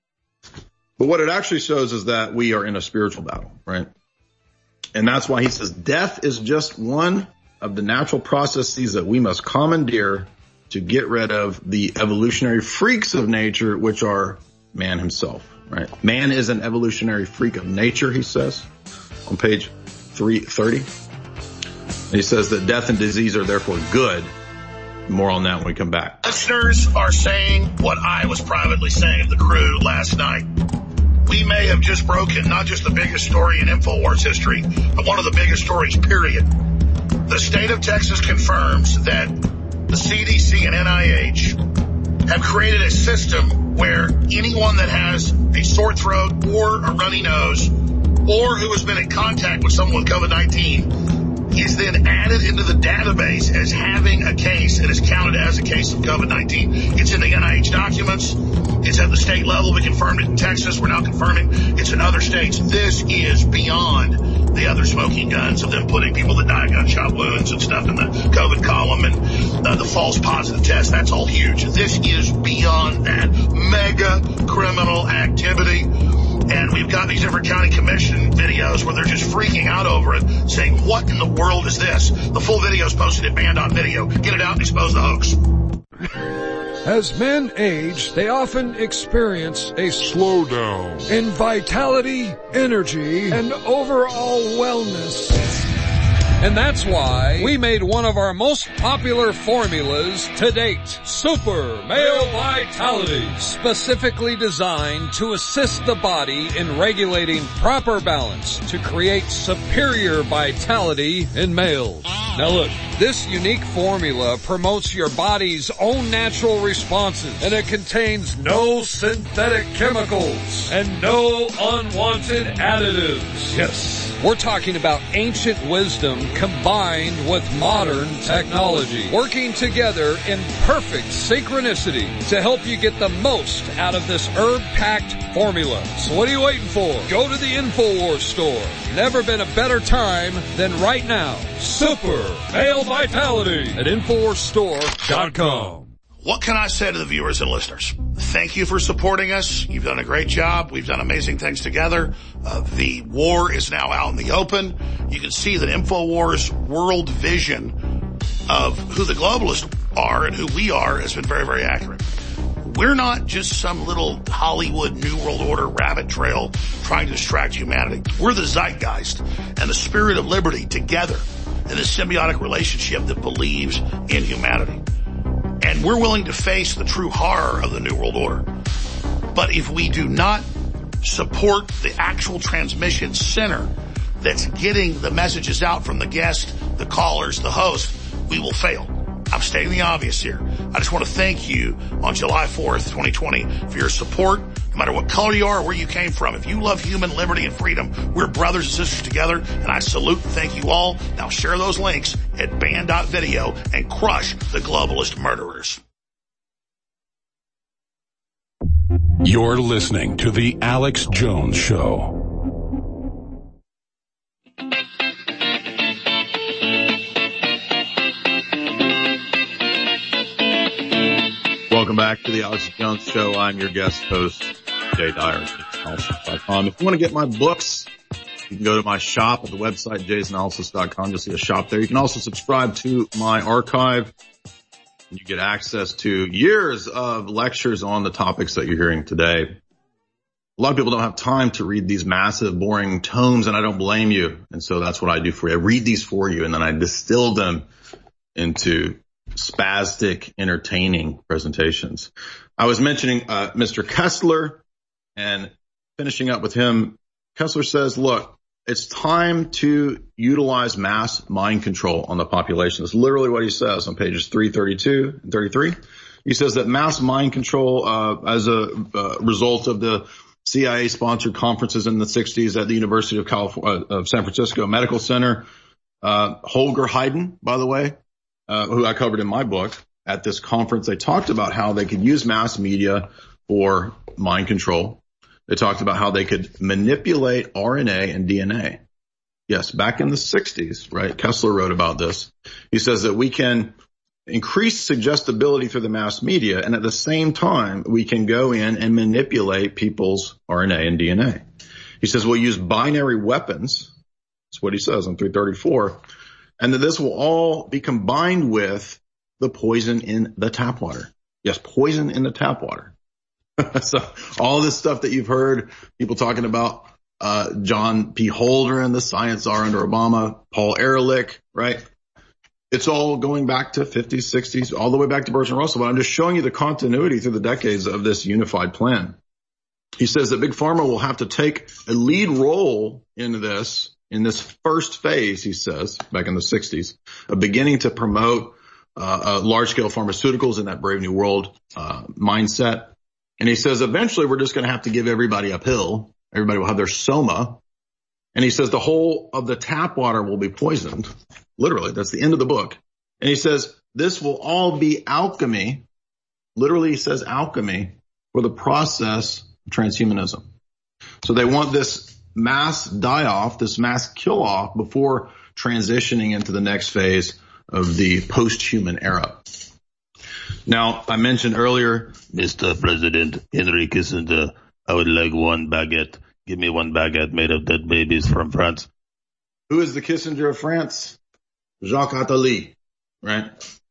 But what it actually shows is that we are in a spiritual battle, right? And that's why he says death is just one of the natural processes that we must commandeer to get rid of the evolutionary freaks of nature, which are man himself, right? Man is an evolutionary freak of nature, he says on page 330. And he says that death and disease are therefore good. More on that when we come back. Listeners are saying what I was privately saying of the crew last night. We may have just broken not just the biggest story in InfoWars history, but one of the biggest stories, period. The state of Texas confirms that the CDC and NIH have created a system where anyone that has a sore throat or a runny nose or who has been in contact with someone with COVID-19 is then added into the database as having a case and is counted as a case of COVID-19. It's in the NIH documents. It's at the state level. We confirmed it in Texas. We're now confirming it's in other states. This is beyond the other smoking guns of them putting people that die of gunshot wounds and stuff in the COVID column and the false positive test. That's all huge. This is beyond that. Mega criminal activity. And we've got these different county commission videos where they're just freaking out over it, saying, what in the world is this? The full video is posted at band.video. Get it out and expose the hoax. As men age, they often experience a slowdown in vitality, energy, and overall wellness. And that's why we made one of our most popular formulas to date, Super Male Vitality, specifically designed to assist the body in regulating proper balance to create superior vitality in males. Now look, this unique formula promotes your body's own natural responses, and it contains no synthetic chemicals and no unwanted additives. Yes, we're talking about ancient wisdom combined with modern technology, working together in perfect synchronicity to help you get the most out of this herb-packed formula. So what are you waiting for? Go to the InfoWars store. Never been a better time than right now. Super Male Vitality at InfoWarsStore.com. What can I say to the viewers and listeners? Thank you for supporting us. You've done a great job. We've done amazing things together. The war is now out in the open. You can see that InfoWars' world vision of who the globalists are and who we are has been very, very accurate. We're not just some little Hollywood New World Order rabbit trail trying to distract humanity. We're the zeitgeist and the spirit of liberty together in this symbiotic relationship that believes in humanity. And we're willing to face the true horror of the New World Order. But if we do not support the actual transmission center that's getting the messages out from the guest, the callers, the host, we will fail. I'm stating the obvious here. I just want to thank you on July 4th, 2020 for your support. No matter what color you are or where you came from, if you love human liberty and freedom, we're brothers and sisters together, and I salute and thank you all. Now share those links at band.video and crush the globalist murderers. You're listening to The Alex Jones Show. Welcome back to the Alex Jones Show. I'm your guest host, Jay Dyer. If you want to get my books, you can go to my shop at the website, jaysanalysis.com. You'll see a shop there. You can also subscribe to my archive. You get access to years of lectures on the topics that you're hearing today. A lot of people don't have time to read these massive, boring tomes, and I don't blame you. And so that's what I do for you. I read these for you, and then I distill them into spastic, entertaining presentations. I was mentioning Mr. Kessler, and finishing up with him, Kessler says, look, it's time to utilize mass mind control on the population. That's literally what he says on pages 332 and 33. He says that mass mind control, as a result of the CIA-sponsored conferences in the 60s at the University of California, of San Francisco Medical Center, Holger Hayden, by the way, who I covered in my book, at this conference, they talked about how they could use mass media for mind control. They talked about how they could manipulate RNA and DNA. Yes, back in the 60s, right? Kessler wrote about this. He says that we can increase suggestibility through the mass media, and at the same time, we can go in and manipulate people's RNA and DNA. He says we'll use binary weapons. That's what he says on 334. And that this will all be combined with the poison in the tap water. Yes, poison in the tap water. So all this stuff that you've heard people talking about, John P. Holdren, the science czar under Obama, Paul Ehrlich, right? It's all going back to 50s, 60s, all the way back to Bertrand Russell. But I'm just showing you the continuity through the decades of this unified plan. He says that Big Pharma will have to take a lead role in this first phase, he says, back in the 60s, of beginning to promote large-scale pharmaceuticals in that Brave New World mindset. And he says eventually we're just going to have to give everybody a pill. Everybody will have their soma. And he says the whole of the tap water will be poisoned. Literally, that's the end of the book. And he says this will all be alchemy. Literally, he says alchemy for the process of transhumanism. So they want this mass die-off, this mass kill-off before transitioning into the next phase of the post-human era. Now, I mentioned earlier, Mr. President Henry Kissinger, I would like one baguette. Give me one baguette made of dead babies from France. Who is the Kissinger of France? Jacques Attali, right?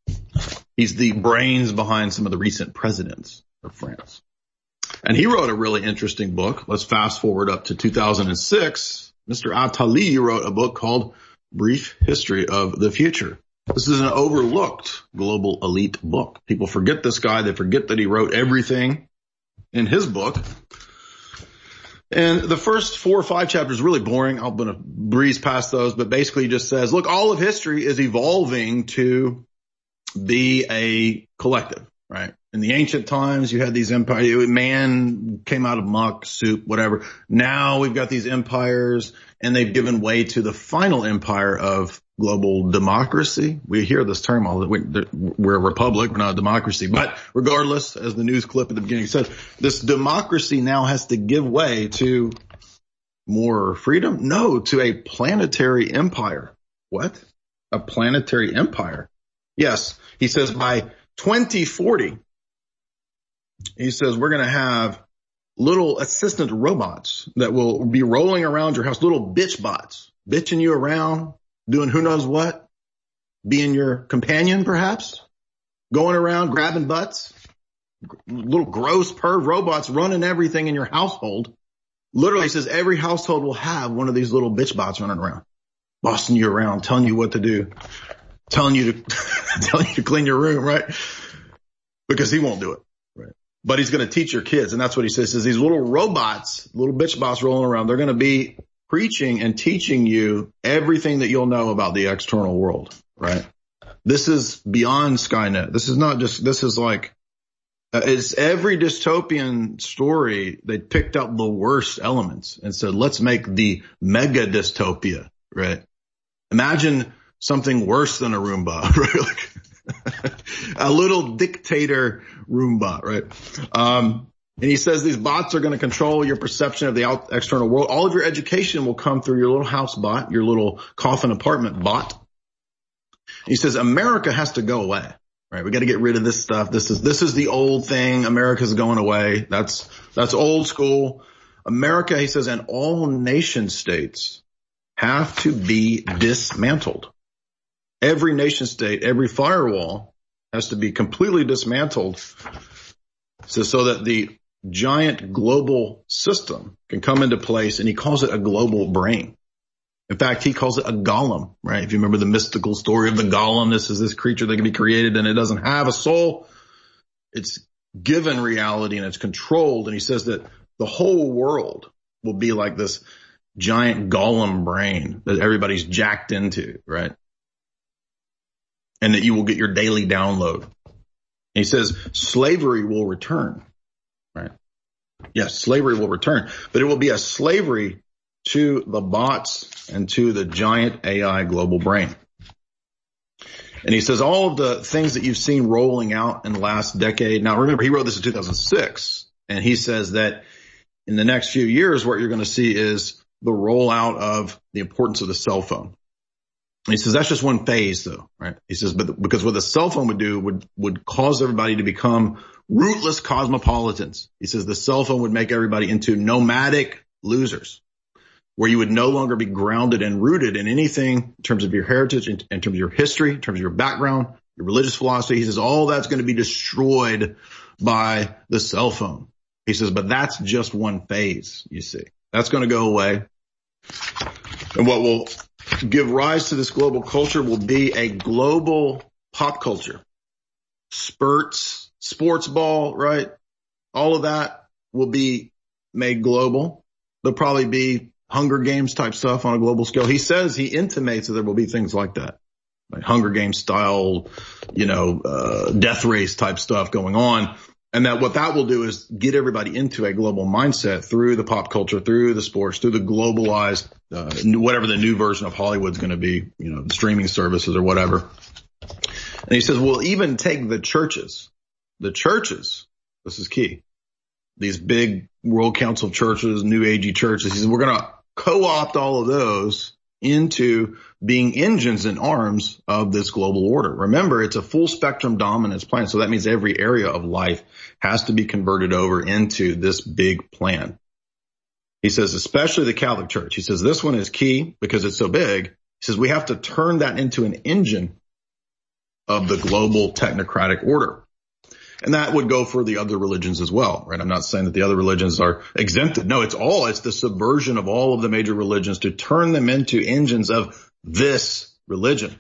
He's the brains behind some of the recent presidents of France. And he wrote a really interesting book. Let's fast forward up to 2006. Mr. Attali wrote a book called Brief History of the Future. This is an overlooked global elite book. People forget this guy. They forget that he wrote everything in his book. And the first 4 or 5 chapters are really boring. I'm going to breeze past those, but basically he just says, look, all of history is evolving to be a collective, right? In the ancient times, you had these empires. Man came out of muck, soup, whatever. Now we've got these empires, and they've given way to the final empire of global democracy. We hear this term all the we're a republic, we're not a democracy. But regardless, as the news clip at the beginning said, this democracy now has to give way to more freedom? No, to a planetary empire. What? A planetary empire? Yes, he says by 2040, he says we're going to have little assistant robots that will be rolling around your house, little bitch bots, bitching you around, doing who knows what, being your companion perhaps, going around grabbing butts, little gross perv robots running everything in your household. Literally says every household will have one of these little bitch bots running around, bossing you around, telling you what to do, telling you to clean your room, right? Because he won't do it, right? But he's going to teach your kids. And that's what he says, is these little robots, little bitch bots rolling around, they're going to be preaching and teaching you everything that you'll know about the external world, right? This is beyond Skynet. This is not just, this is like, it's every dystopian story. They picked up the worst elements and said, let's make the mega dystopia, right? Imagine something worse than a Roomba, right? Like a little dictator Roomba, right? And he says these bots are going to control your perception of the external world. All of your education will come through your little house bot, your little coffin apartment bot. He says America has to go away, right? We got to get rid of this stuff. This is the old thing. America's going away. That's old school. America, he says, and all nation states have to be dismantled. Every nation state, every firewall has to be completely dismantled so that the giant global system can come into place, and he calls it a global brain. In fact, he calls it a golem, right? If you remember the mystical story of the golem, this is this creature that can be created and it doesn't have a soul. It's given reality and it's controlled. And he says that the whole world will be like this giant golem brain that everybody's jacked into, right? And that you will get your daily download. And he says slavery will return, right? Yes, slavery will return, but it will be a slavery to the bots and to the giant AI global brain. And he says all of the things that you've seen rolling out in the last decade. Now, remember, he wrote this in 2006, and he says that in the next few years, what you're going to see is the rollout of the importance of the cell phone. And he says that's just one phase, though, right? He says, but because what the cell phone would do would cause everybody to become rootless cosmopolitans. He says the cell phone would make everybody into nomadic losers, where you would no longer be grounded and rooted in anything in terms of your heritage, in terms of your history, in terms of your background, your religious philosophy. He says all that's going to be destroyed by the cell phone. He says, but that's just one phase, you see. That's going to go away. And what will give rise to this global culture will be a global pop culture. Spurts, sports ball, right? All of that will be made global. There'll probably be Hunger Games type stuff on a global scale. He says, he intimates that there will be things like that, like Hunger Games style, death race type stuff going on. And that what that will do is get everybody into a global mindset through the pop culture, through the sports, through the globalized, whatever the new version of Hollywood's going to be, the streaming services or whatever. And he says, we'll even take the churches, this is key, these big World Council churches, New Agey churches. He says, we're going to co-opt all of those into being engines and arms of this global order. Remember, it's a full spectrum dominance plan. So that means every area of life has to be converted over into this big plan. He says, especially the Catholic Church. He says, this one is key because it's so big. He says, we have to turn that into an engine of the global technocratic order. And that would go for the other religions as well, right? I'm not saying that the other religions are exempted. No, it's the subversion of all of the major religions to turn them into engines of this religion.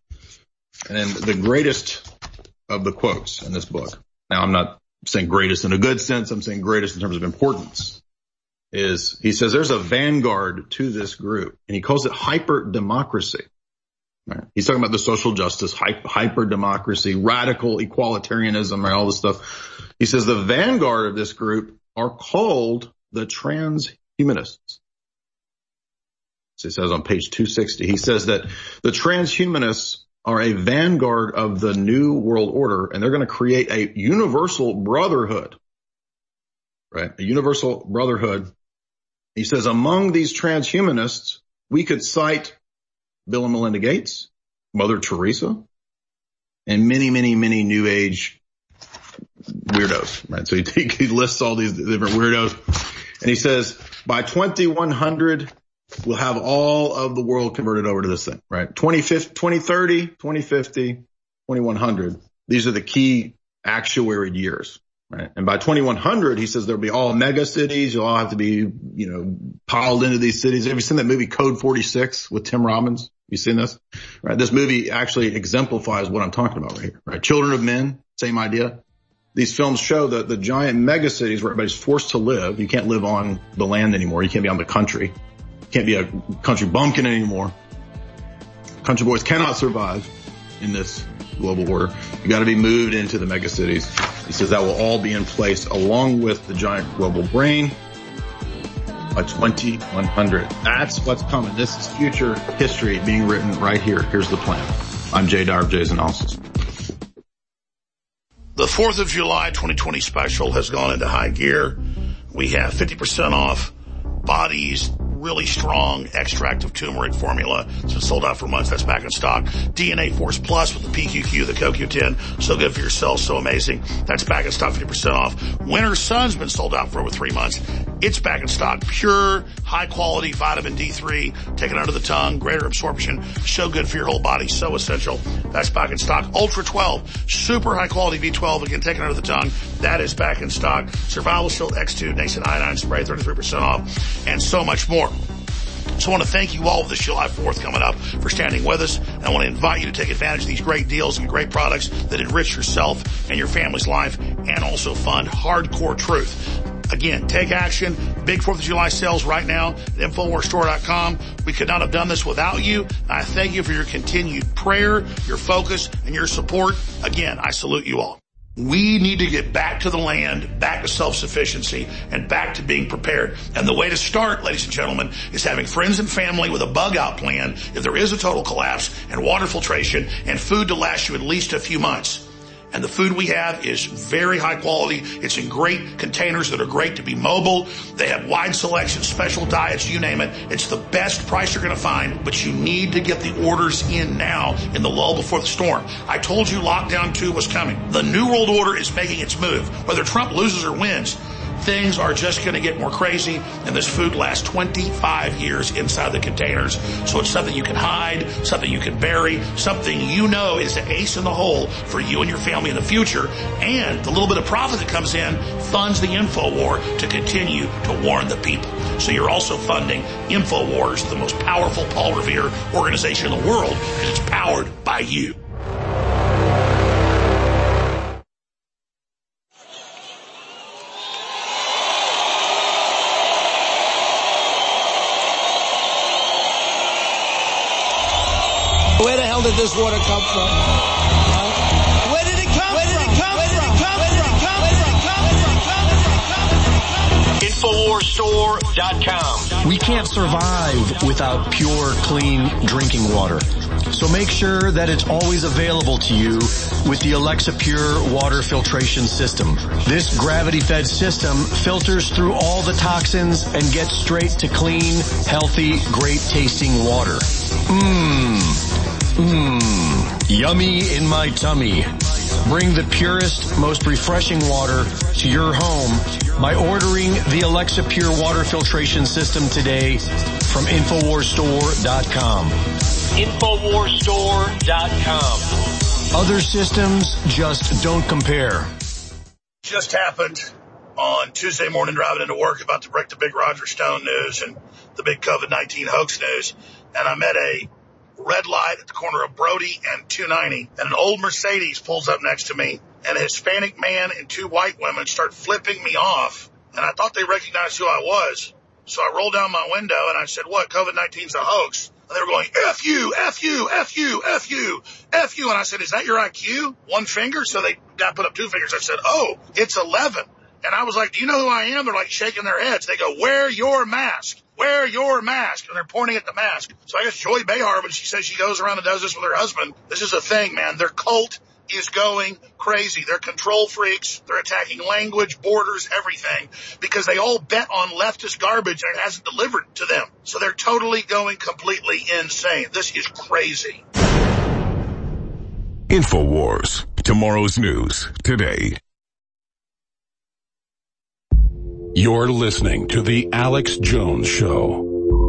And then the greatest of the quotes in this book, now I'm not saying greatest in a good sense, I'm saying greatest in terms of importance, is he says there's a vanguard to this group, and he calls it hyper-democracy. Right. He's talking about the social justice, hyper-democracy, radical equalitarianism, right, all this stuff. He says the vanguard of this group are called the transhumanists. So he says on page 260, he says that the transhumanists are a vanguard of the new world order, and they're going to create a universal brotherhood, right? A universal brotherhood. He says among these transhumanists, we could cite Bill and Melinda Gates, Mother Teresa, and many, many, many New Age weirdos, right? So he lists all these different weirdos, and he says by 2100, we'll have all of the world converted over to this thing, right? 2030, 2050, 2100. These are the key actuaried years, right? And by 2100, he says there'll be all mega cities. You'll all have to be, piled into these cities. Have you seen that movie Code 46 with Tim Robbins? You seen this? Right. This movie actually exemplifies what I'm talking about right here, right? Children of Men, same idea. These films show that the giant mega cities where everybody's forced to live. You can't live on the land anymore. You can't be on the country. You can't be a country bumpkin anymore. Country boys cannot survive in this global order. You got to be moved into the mega cities. He says that will all be in place along with the giant global brain by 2100. That's what's coming. This is future history being written right here. Here's the plan. I'm Jay Dyer of Jay's Analysis. The 4th of July 2020 special has gone into high gear. We have 50% off bodies, really strong extract of turmeric formula. It's been sold out for months. That's back in stock. DNA Force Plus with the PQQ, the CoQ10. So good for your cells. So amazing. That's back in stock, 50% off. Winter Sun's been sold out for over 3 months. It's back in stock. Pure, high quality vitamin D3, taken under the tongue, greater absorption. So good for your whole body. So essential. That's back in stock. Ultra 12, super high quality B12, again, taken under the tongue. That is back in stock. Survival Shield X2, Nascent Iodine Spray, 33% off, and so much more. So I want to thank you all this July 4th coming up for standing with us. And I want to invite you to take advantage of these great deals and great products that enrich yourself and your family's life and also fund hardcore truth. Again, take action. Big 4th of July sales right now at InfoWarsStore.com. We could not have done this without you. I thank you for your continued prayer, your focus, and your support. Again, I salute you all. We need to get back to the land, back to self-sufficiency, and back to being prepared. And the way to start, ladies and gentlemen, is having friends and family with a bug-out plan if there is a total collapse, and water filtration, and food to last you at least a few months. And the food we have is very high quality. It's in great containers that are great to be mobile. They have wide selection, special diets, you name it. It's the best price you're going to find, but you need to get the orders in now in the lull before the storm. I told you lockdown 2 was coming. The New World Order is making its move. Whether Trump loses or wins, things are just going to get more crazy, and this food lasts 25 years inside the containers. So it's something you can hide, something you can bury, something you know is an ace in the hole for you and your family in the future. And the little bit of profit that comes in funds the InfoWar to continue to warn the people. So you're also funding InfoWars, the most powerful Paul Revere organization in the world, because it's powered by you. Where the hell did this water come from? Where did it come from? Where did it come from? InfoWarsStore.com. We can't survive without pure, clean drinking water. So make sure that it's always available to you with the Alexa Pure water filtration system. This gravity-fed system filters through all the toxins and gets straight to clean, healthy, great-tasting water. Yummy in my tummy. Bring the purest, most refreshing water to your home by ordering the Alexa Pure water filtration system today from InfoWarsStore.com. InfoWarsStore.com. Other systems just don't compare. Just happened on Tuesday morning driving into work, about to break the big Roger Stone news and the big COVID-19 hoax news. And I'm at a red light at the corner of Brody and 290, and an old Mercedes pulls up next to me, and a Hispanic man and 2 white women start flipping me off, and I thought they recognized who I was. So I rolled down my window and I said, what, COVID-19's a hoax? And they were going, F you, F you, F you, F you, F you. And I said, is that your IQ? 1 finger? So they put up 2 fingers. I said, oh, it's 11. And I was like, do you know who I am? They're like shaking their heads. They go, wear your mask. Wear your mask. And they're pointing at the mask. So I guess Joy Behar, when she says she goes around and does this with her husband, this is a thing, man. Their cult is going crazy. They're control freaks. They're attacking language, borders, everything, because they all bet on leftist garbage and it hasn't delivered to them. So they're totally going completely insane. This is crazy. InfoWars. Tomorrow's news today. You're listening to The Alex Jones Show.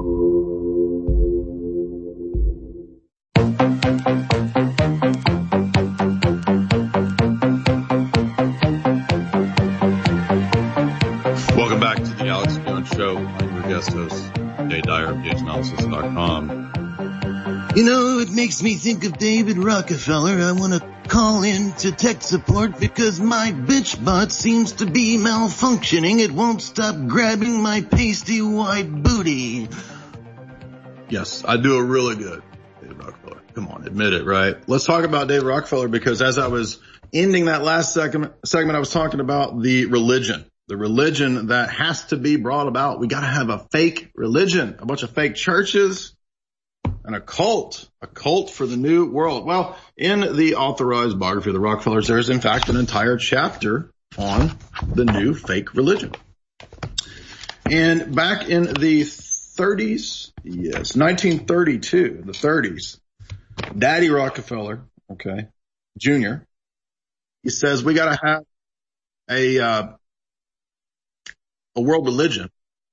Welcome back to The Alex Jones Show. I'm your guest host, Jay Dyer of Day'sAnalysis.com. You know, it makes me think of David Rockefeller. I want to call in to tech support because my bitch bot seems to be malfunctioning. It won't stop grabbing my pasty white booty. Yes, I do it really good, David Rockefeller. Come on, admit it, right? Let's talk about David Rockefeller, because as I was ending that last segment, I was talking about the religion that has to be brought about. We got to have a fake religion, a bunch of fake churches, and a cult for the new world. Well, in the authorized biography of the Rockefellers, there is in fact an entire chapter on the new fake religion. And back in the 1930s, yes, 1932, the 30s, Daddy Rockefeller, okay, Jr., he says we got to have a world religion.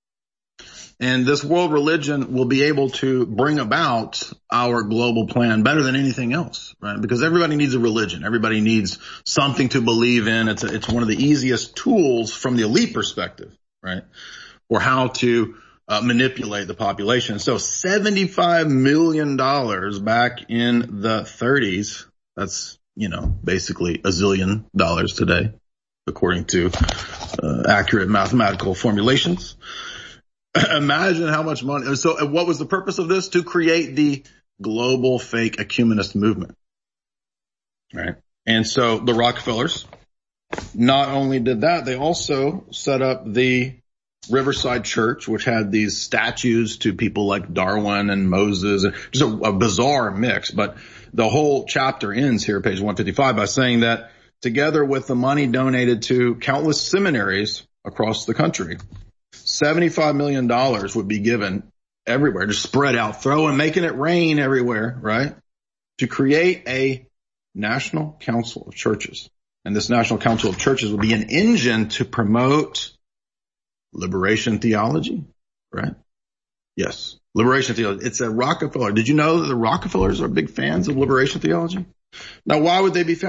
And this world religion will be able to bring about our global plan better than anything else, right? Because everybody needs a religion. Everybody needs something to believe in. It's one of the easiest tools from the elite perspective, right? For how to manipulate the population. So $75 million back in the 30s. That's, basically $1 zillion today, according to accurate mathematical formulations. Imagine how much money. So what was the purpose of this? To create the global fake ecumenist movement, right? And so the Rockefellers not only did that, they also set up the Riverside Church, which had these statues to people like Darwin and Moses, just a bizarre mix. But the whole chapter ends here, page 155, by saying that together with the money donated to countless seminaries across the country, $75 million would be given everywhere, just spread out, making it rain everywhere, right? To create a National Council of Churches. And this National Council of Churches would be an engine to promote liberation theology, right? Yes, liberation theology. It's a Rockefeller. Did you know that the Rockefellers are big fans of liberation theology? Now, why would they be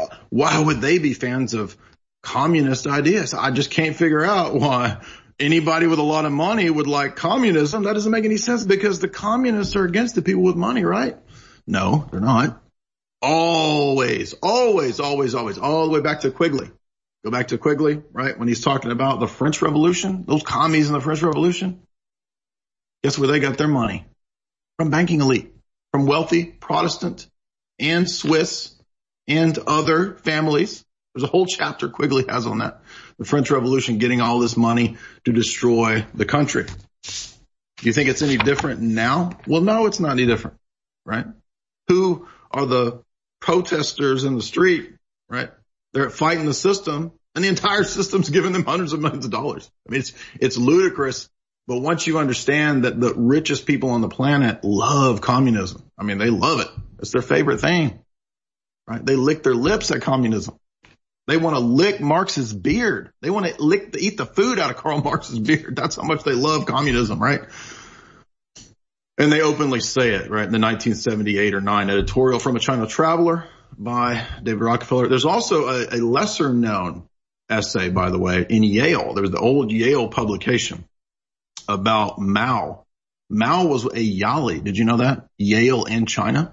fans of communist ideas? I just can't figure out why anybody with a lot of money would like communism. That doesn't make any sense because the communists are against the people with money, right? No, they're not. Always, all the way back to Quigley. Go back to Quigley, right? When he's talking about the French Revolution, those commies in the French Revolution. Guess where they got their money? From banking elite, from wealthy Protestant and Swiss and other families. There's a whole chapter Quigley has on that. The French Revolution getting all this money to destroy the country. Do you think it's any different now? Well, no, it's not any different, right? Who are the protesters in the street, right? They're fighting the system, and the entire system's giving them hundreds of millions of dollars. I mean, it's ludicrous. But once you understand that the richest people on the planet love communism, I mean, they love it. It's their favorite thing, right? They lick their lips at communism. They want to lick Marx's beard. They want to eat the food out of Karl Marx's beard. That's how much they love communism, right? And they openly say it, right? In the 1978 or 9 editorial from a China Traveler by David Rockefeller. There's also a lesser known essay, by the way, in Yale. There's the old Yale publication about Mao. Mao was a Yali. Did you know that? Yale in China.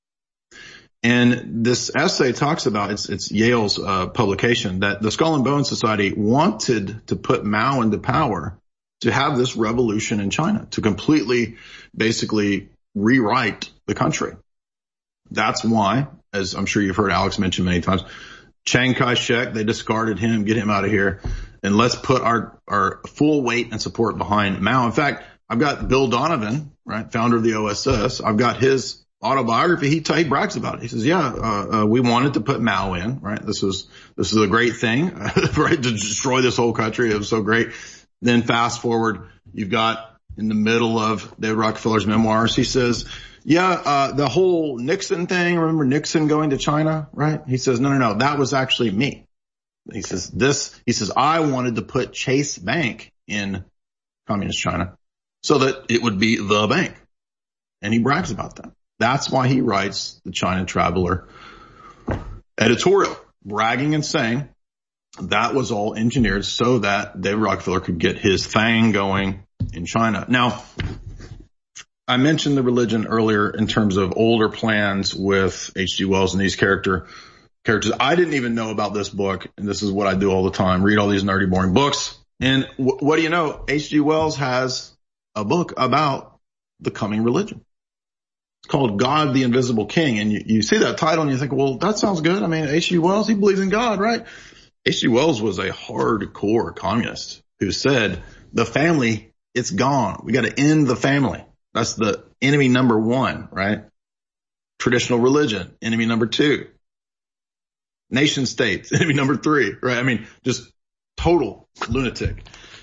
And this essay talks about, it's Yale's publication, that the Skull and Bones Society wanted to put Mao into power to have this revolution in China, to completely, basically rewrite the country. That's why, as I'm sure you've heard Alex mention many times, Chiang Kai-shek, they discarded him, get him out of here, and let's put our full weight and support behind Mao. In fact, I've got Bill Donovan, right, founder of the OSS. I've got his autobiography. He brags about it. He says, we wanted to put Mao in, right? This is a great thing, right? To destroy this whole country. It was so great. Then fast forward, you've got in the middle of David Rockefeller's memoirs, he says, the whole Nixon thing, remember Nixon going to China, right? He says, no, that was actually me. He says, I wanted to put Chase Bank in communist China so that it would be the bank. And he brags about that. That's why he writes the China Traveler editorial, bragging and saying that was all engineered so that David Rockefeller could get his thing going in China. Now, I mentioned the religion earlier in terms of older plans with H.G. Wells and these characters. I didn't even know about this book, and this is what I do all the time, read all these nerdy, boring books. And what do you know? H.G. Wells has a book about the coming religion. It's called God, the Invisible King. And you see that title and you think, well, that sounds good. I mean, H.G. Wells, he believes in God, right? H.G. Wells was a hardcore communist who said the family, it's gone. We got to end the family. That's the enemy number one, right? Traditional religion, enemy number 2. Nation states, enemy number 3, right? I mean, just total lunatic.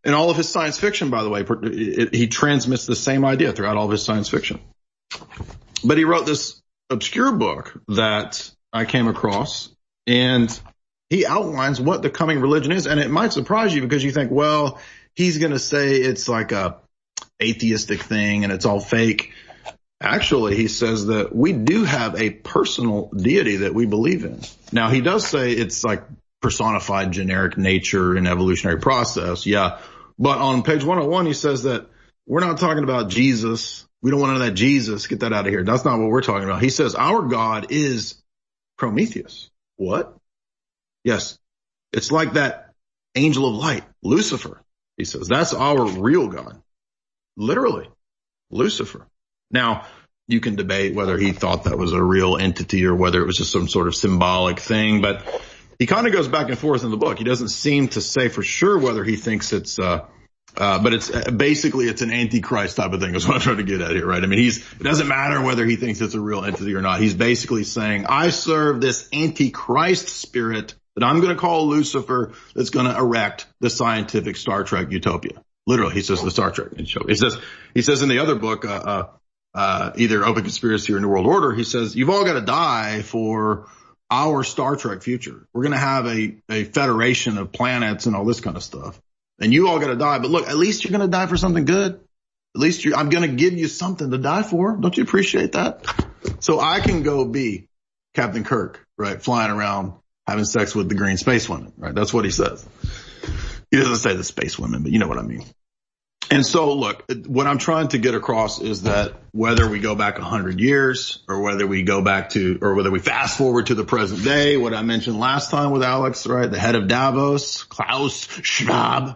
In all of his science fiction, by the way, he transmits the same idea throughout all of his science fiction. But he wrote this obscure book that I came across, and he outlines what the coming religion is. And it might surprise you because you think, well, he's going to say it's like a atheistic thing and it's all fake. Actually, he says that we do have a personal deity that we believe in. Now, he does say it's like personified generic nature and evolutionary process. Yeah. But on page 101, he says that we're not talking about Jesus. We don't want none of that Jesus. Get that out of here. That's not what we're talking about. He says our God is Prometheus. What? Yes. It's like that angel of light, Lucifer. He says that's our real God. Literally, Lucifer. Now, you can debate whether he thought that was a real entity or whether it was just some sort of symbolic thing, but he kind of goes back and forth in the book. He doesn't seem to say for sure whether he thinks it's, but it's basically it's an antichrist type of thing is what I'm trying to get at here, right? I mean, it doesn't matter whether he thinks it's a real entity or not. He's basically saying, I serve this antichrist spirit that I'm going to call Lucifer that's going to erect the scientific Star Trek utopia. Literally, he says the Star Trek utopia. He says in the other book, either Open Conspiracy or New World Order, he says, you've all got to die for our Star Trek future. We're going to have a federation of planets and all this kind of stuff. And you all got to die. But look, at least you're going to die for something good. At least I'm going to give you something to die for. Don't you appreciate that? So I can go be Captain Kirk, right? Flying around, having sex with the green space women, right? That's what he says. He doesn't say the space women, but you know what I mean. And so, look, what I'm trying to get across is that whether we go back 100 years or whether we go back to or whether we fast forward to the present day, what I mentioned last time with Alex, right, the head of Davos, Klaus Schwab,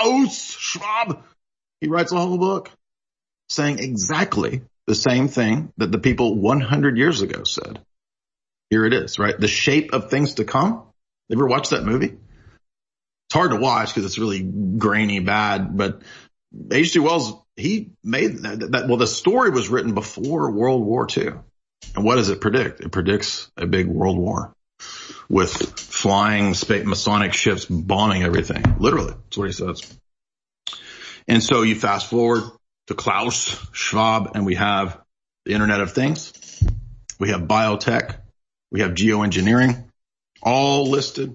he writes a whole book saying exactly the same thing that the people 100 years ago said. Here it is, right? The shape of things to come. You ever watched that movie? It's hard to watch because it's really grainy, bad, but H.G. Wells, he made that. Well, the story was written before World War II. And what does it predict? It predicts a big world war with flying Masonic ships bombing everything. Literally, that's what he says. And so you fast forward to Klaus Schwab and we have the Internet of Things. We have biotech. We have geoengineering, all listed,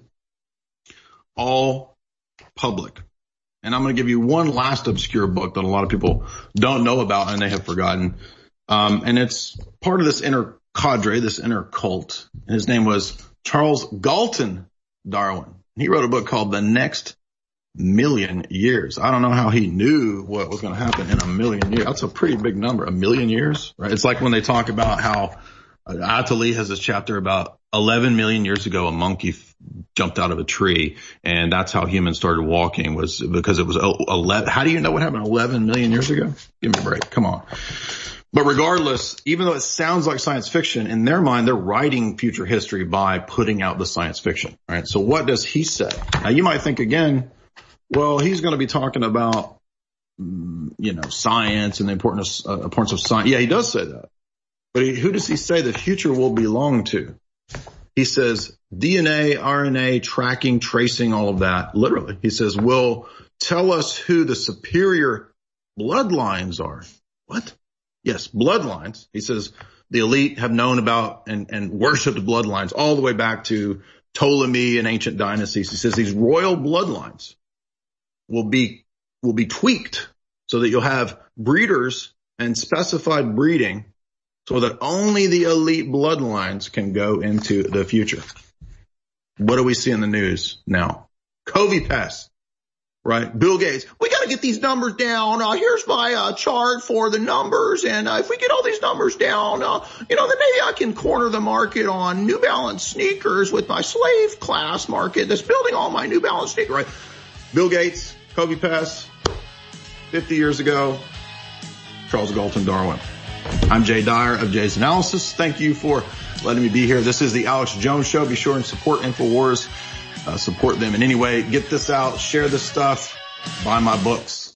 all public. And I'm going to give you one last obscure book that a lot of people don't know about and they have forgotten. And it's part of this inner cadre, this inner cult. And his name was Charles Galton Darwin. He wrote a book called The Next Million Years. I don't know how he knew what was going to happen in a million years. That's a pretty big number, a million years, right? It's like when they talk about how Atali has this chapter about 11 million years ago, a monkey jumped out of a tree, and that's how humans started walking, was because it was 11. How do you know what happened 11 million years ago? Give me a break. Come on. But regardless, even though it sounds like science fiction, in their mind, they're writing future history by putting out the science fiction, right? So what does he say? Now, you might think again, well, he's going to be talking about, science and the importance of science. Yeah, he does say that. But who does he say the future will belong to? He says DNA, RNA, tracking, tracing, all of that. Literally, he says, will tell us who the superior bloodlines are. What? Yes, bloodlines. He says the elite have known about and worshipped bloodlines all the way back to Ptolemy and ancient dynasties. He says these royal bloodlines will be tweaked so that you'll have breeders and specified breeding so that only the elite bloodlines can go into the future. What do we see in the news now? COVID pass, right? Bill Gates, we got to get these numbers down. Here's my chart for the numbers. And if we get all these numbers down, then maybe I can corner the market on New Balance sneakers with my slave class market that's building all my New Balance sneakers, right? Bill Gates, COVID pass, 50 years ago, Charles Galton Darwin. I'm Jay Dyer of Jay's Analysis. Thank you for letting me be here. This is the Alex Jones Show. Be sure and support InfoWars. Support them in any way. Get this out. Share this stuff. Buy my books.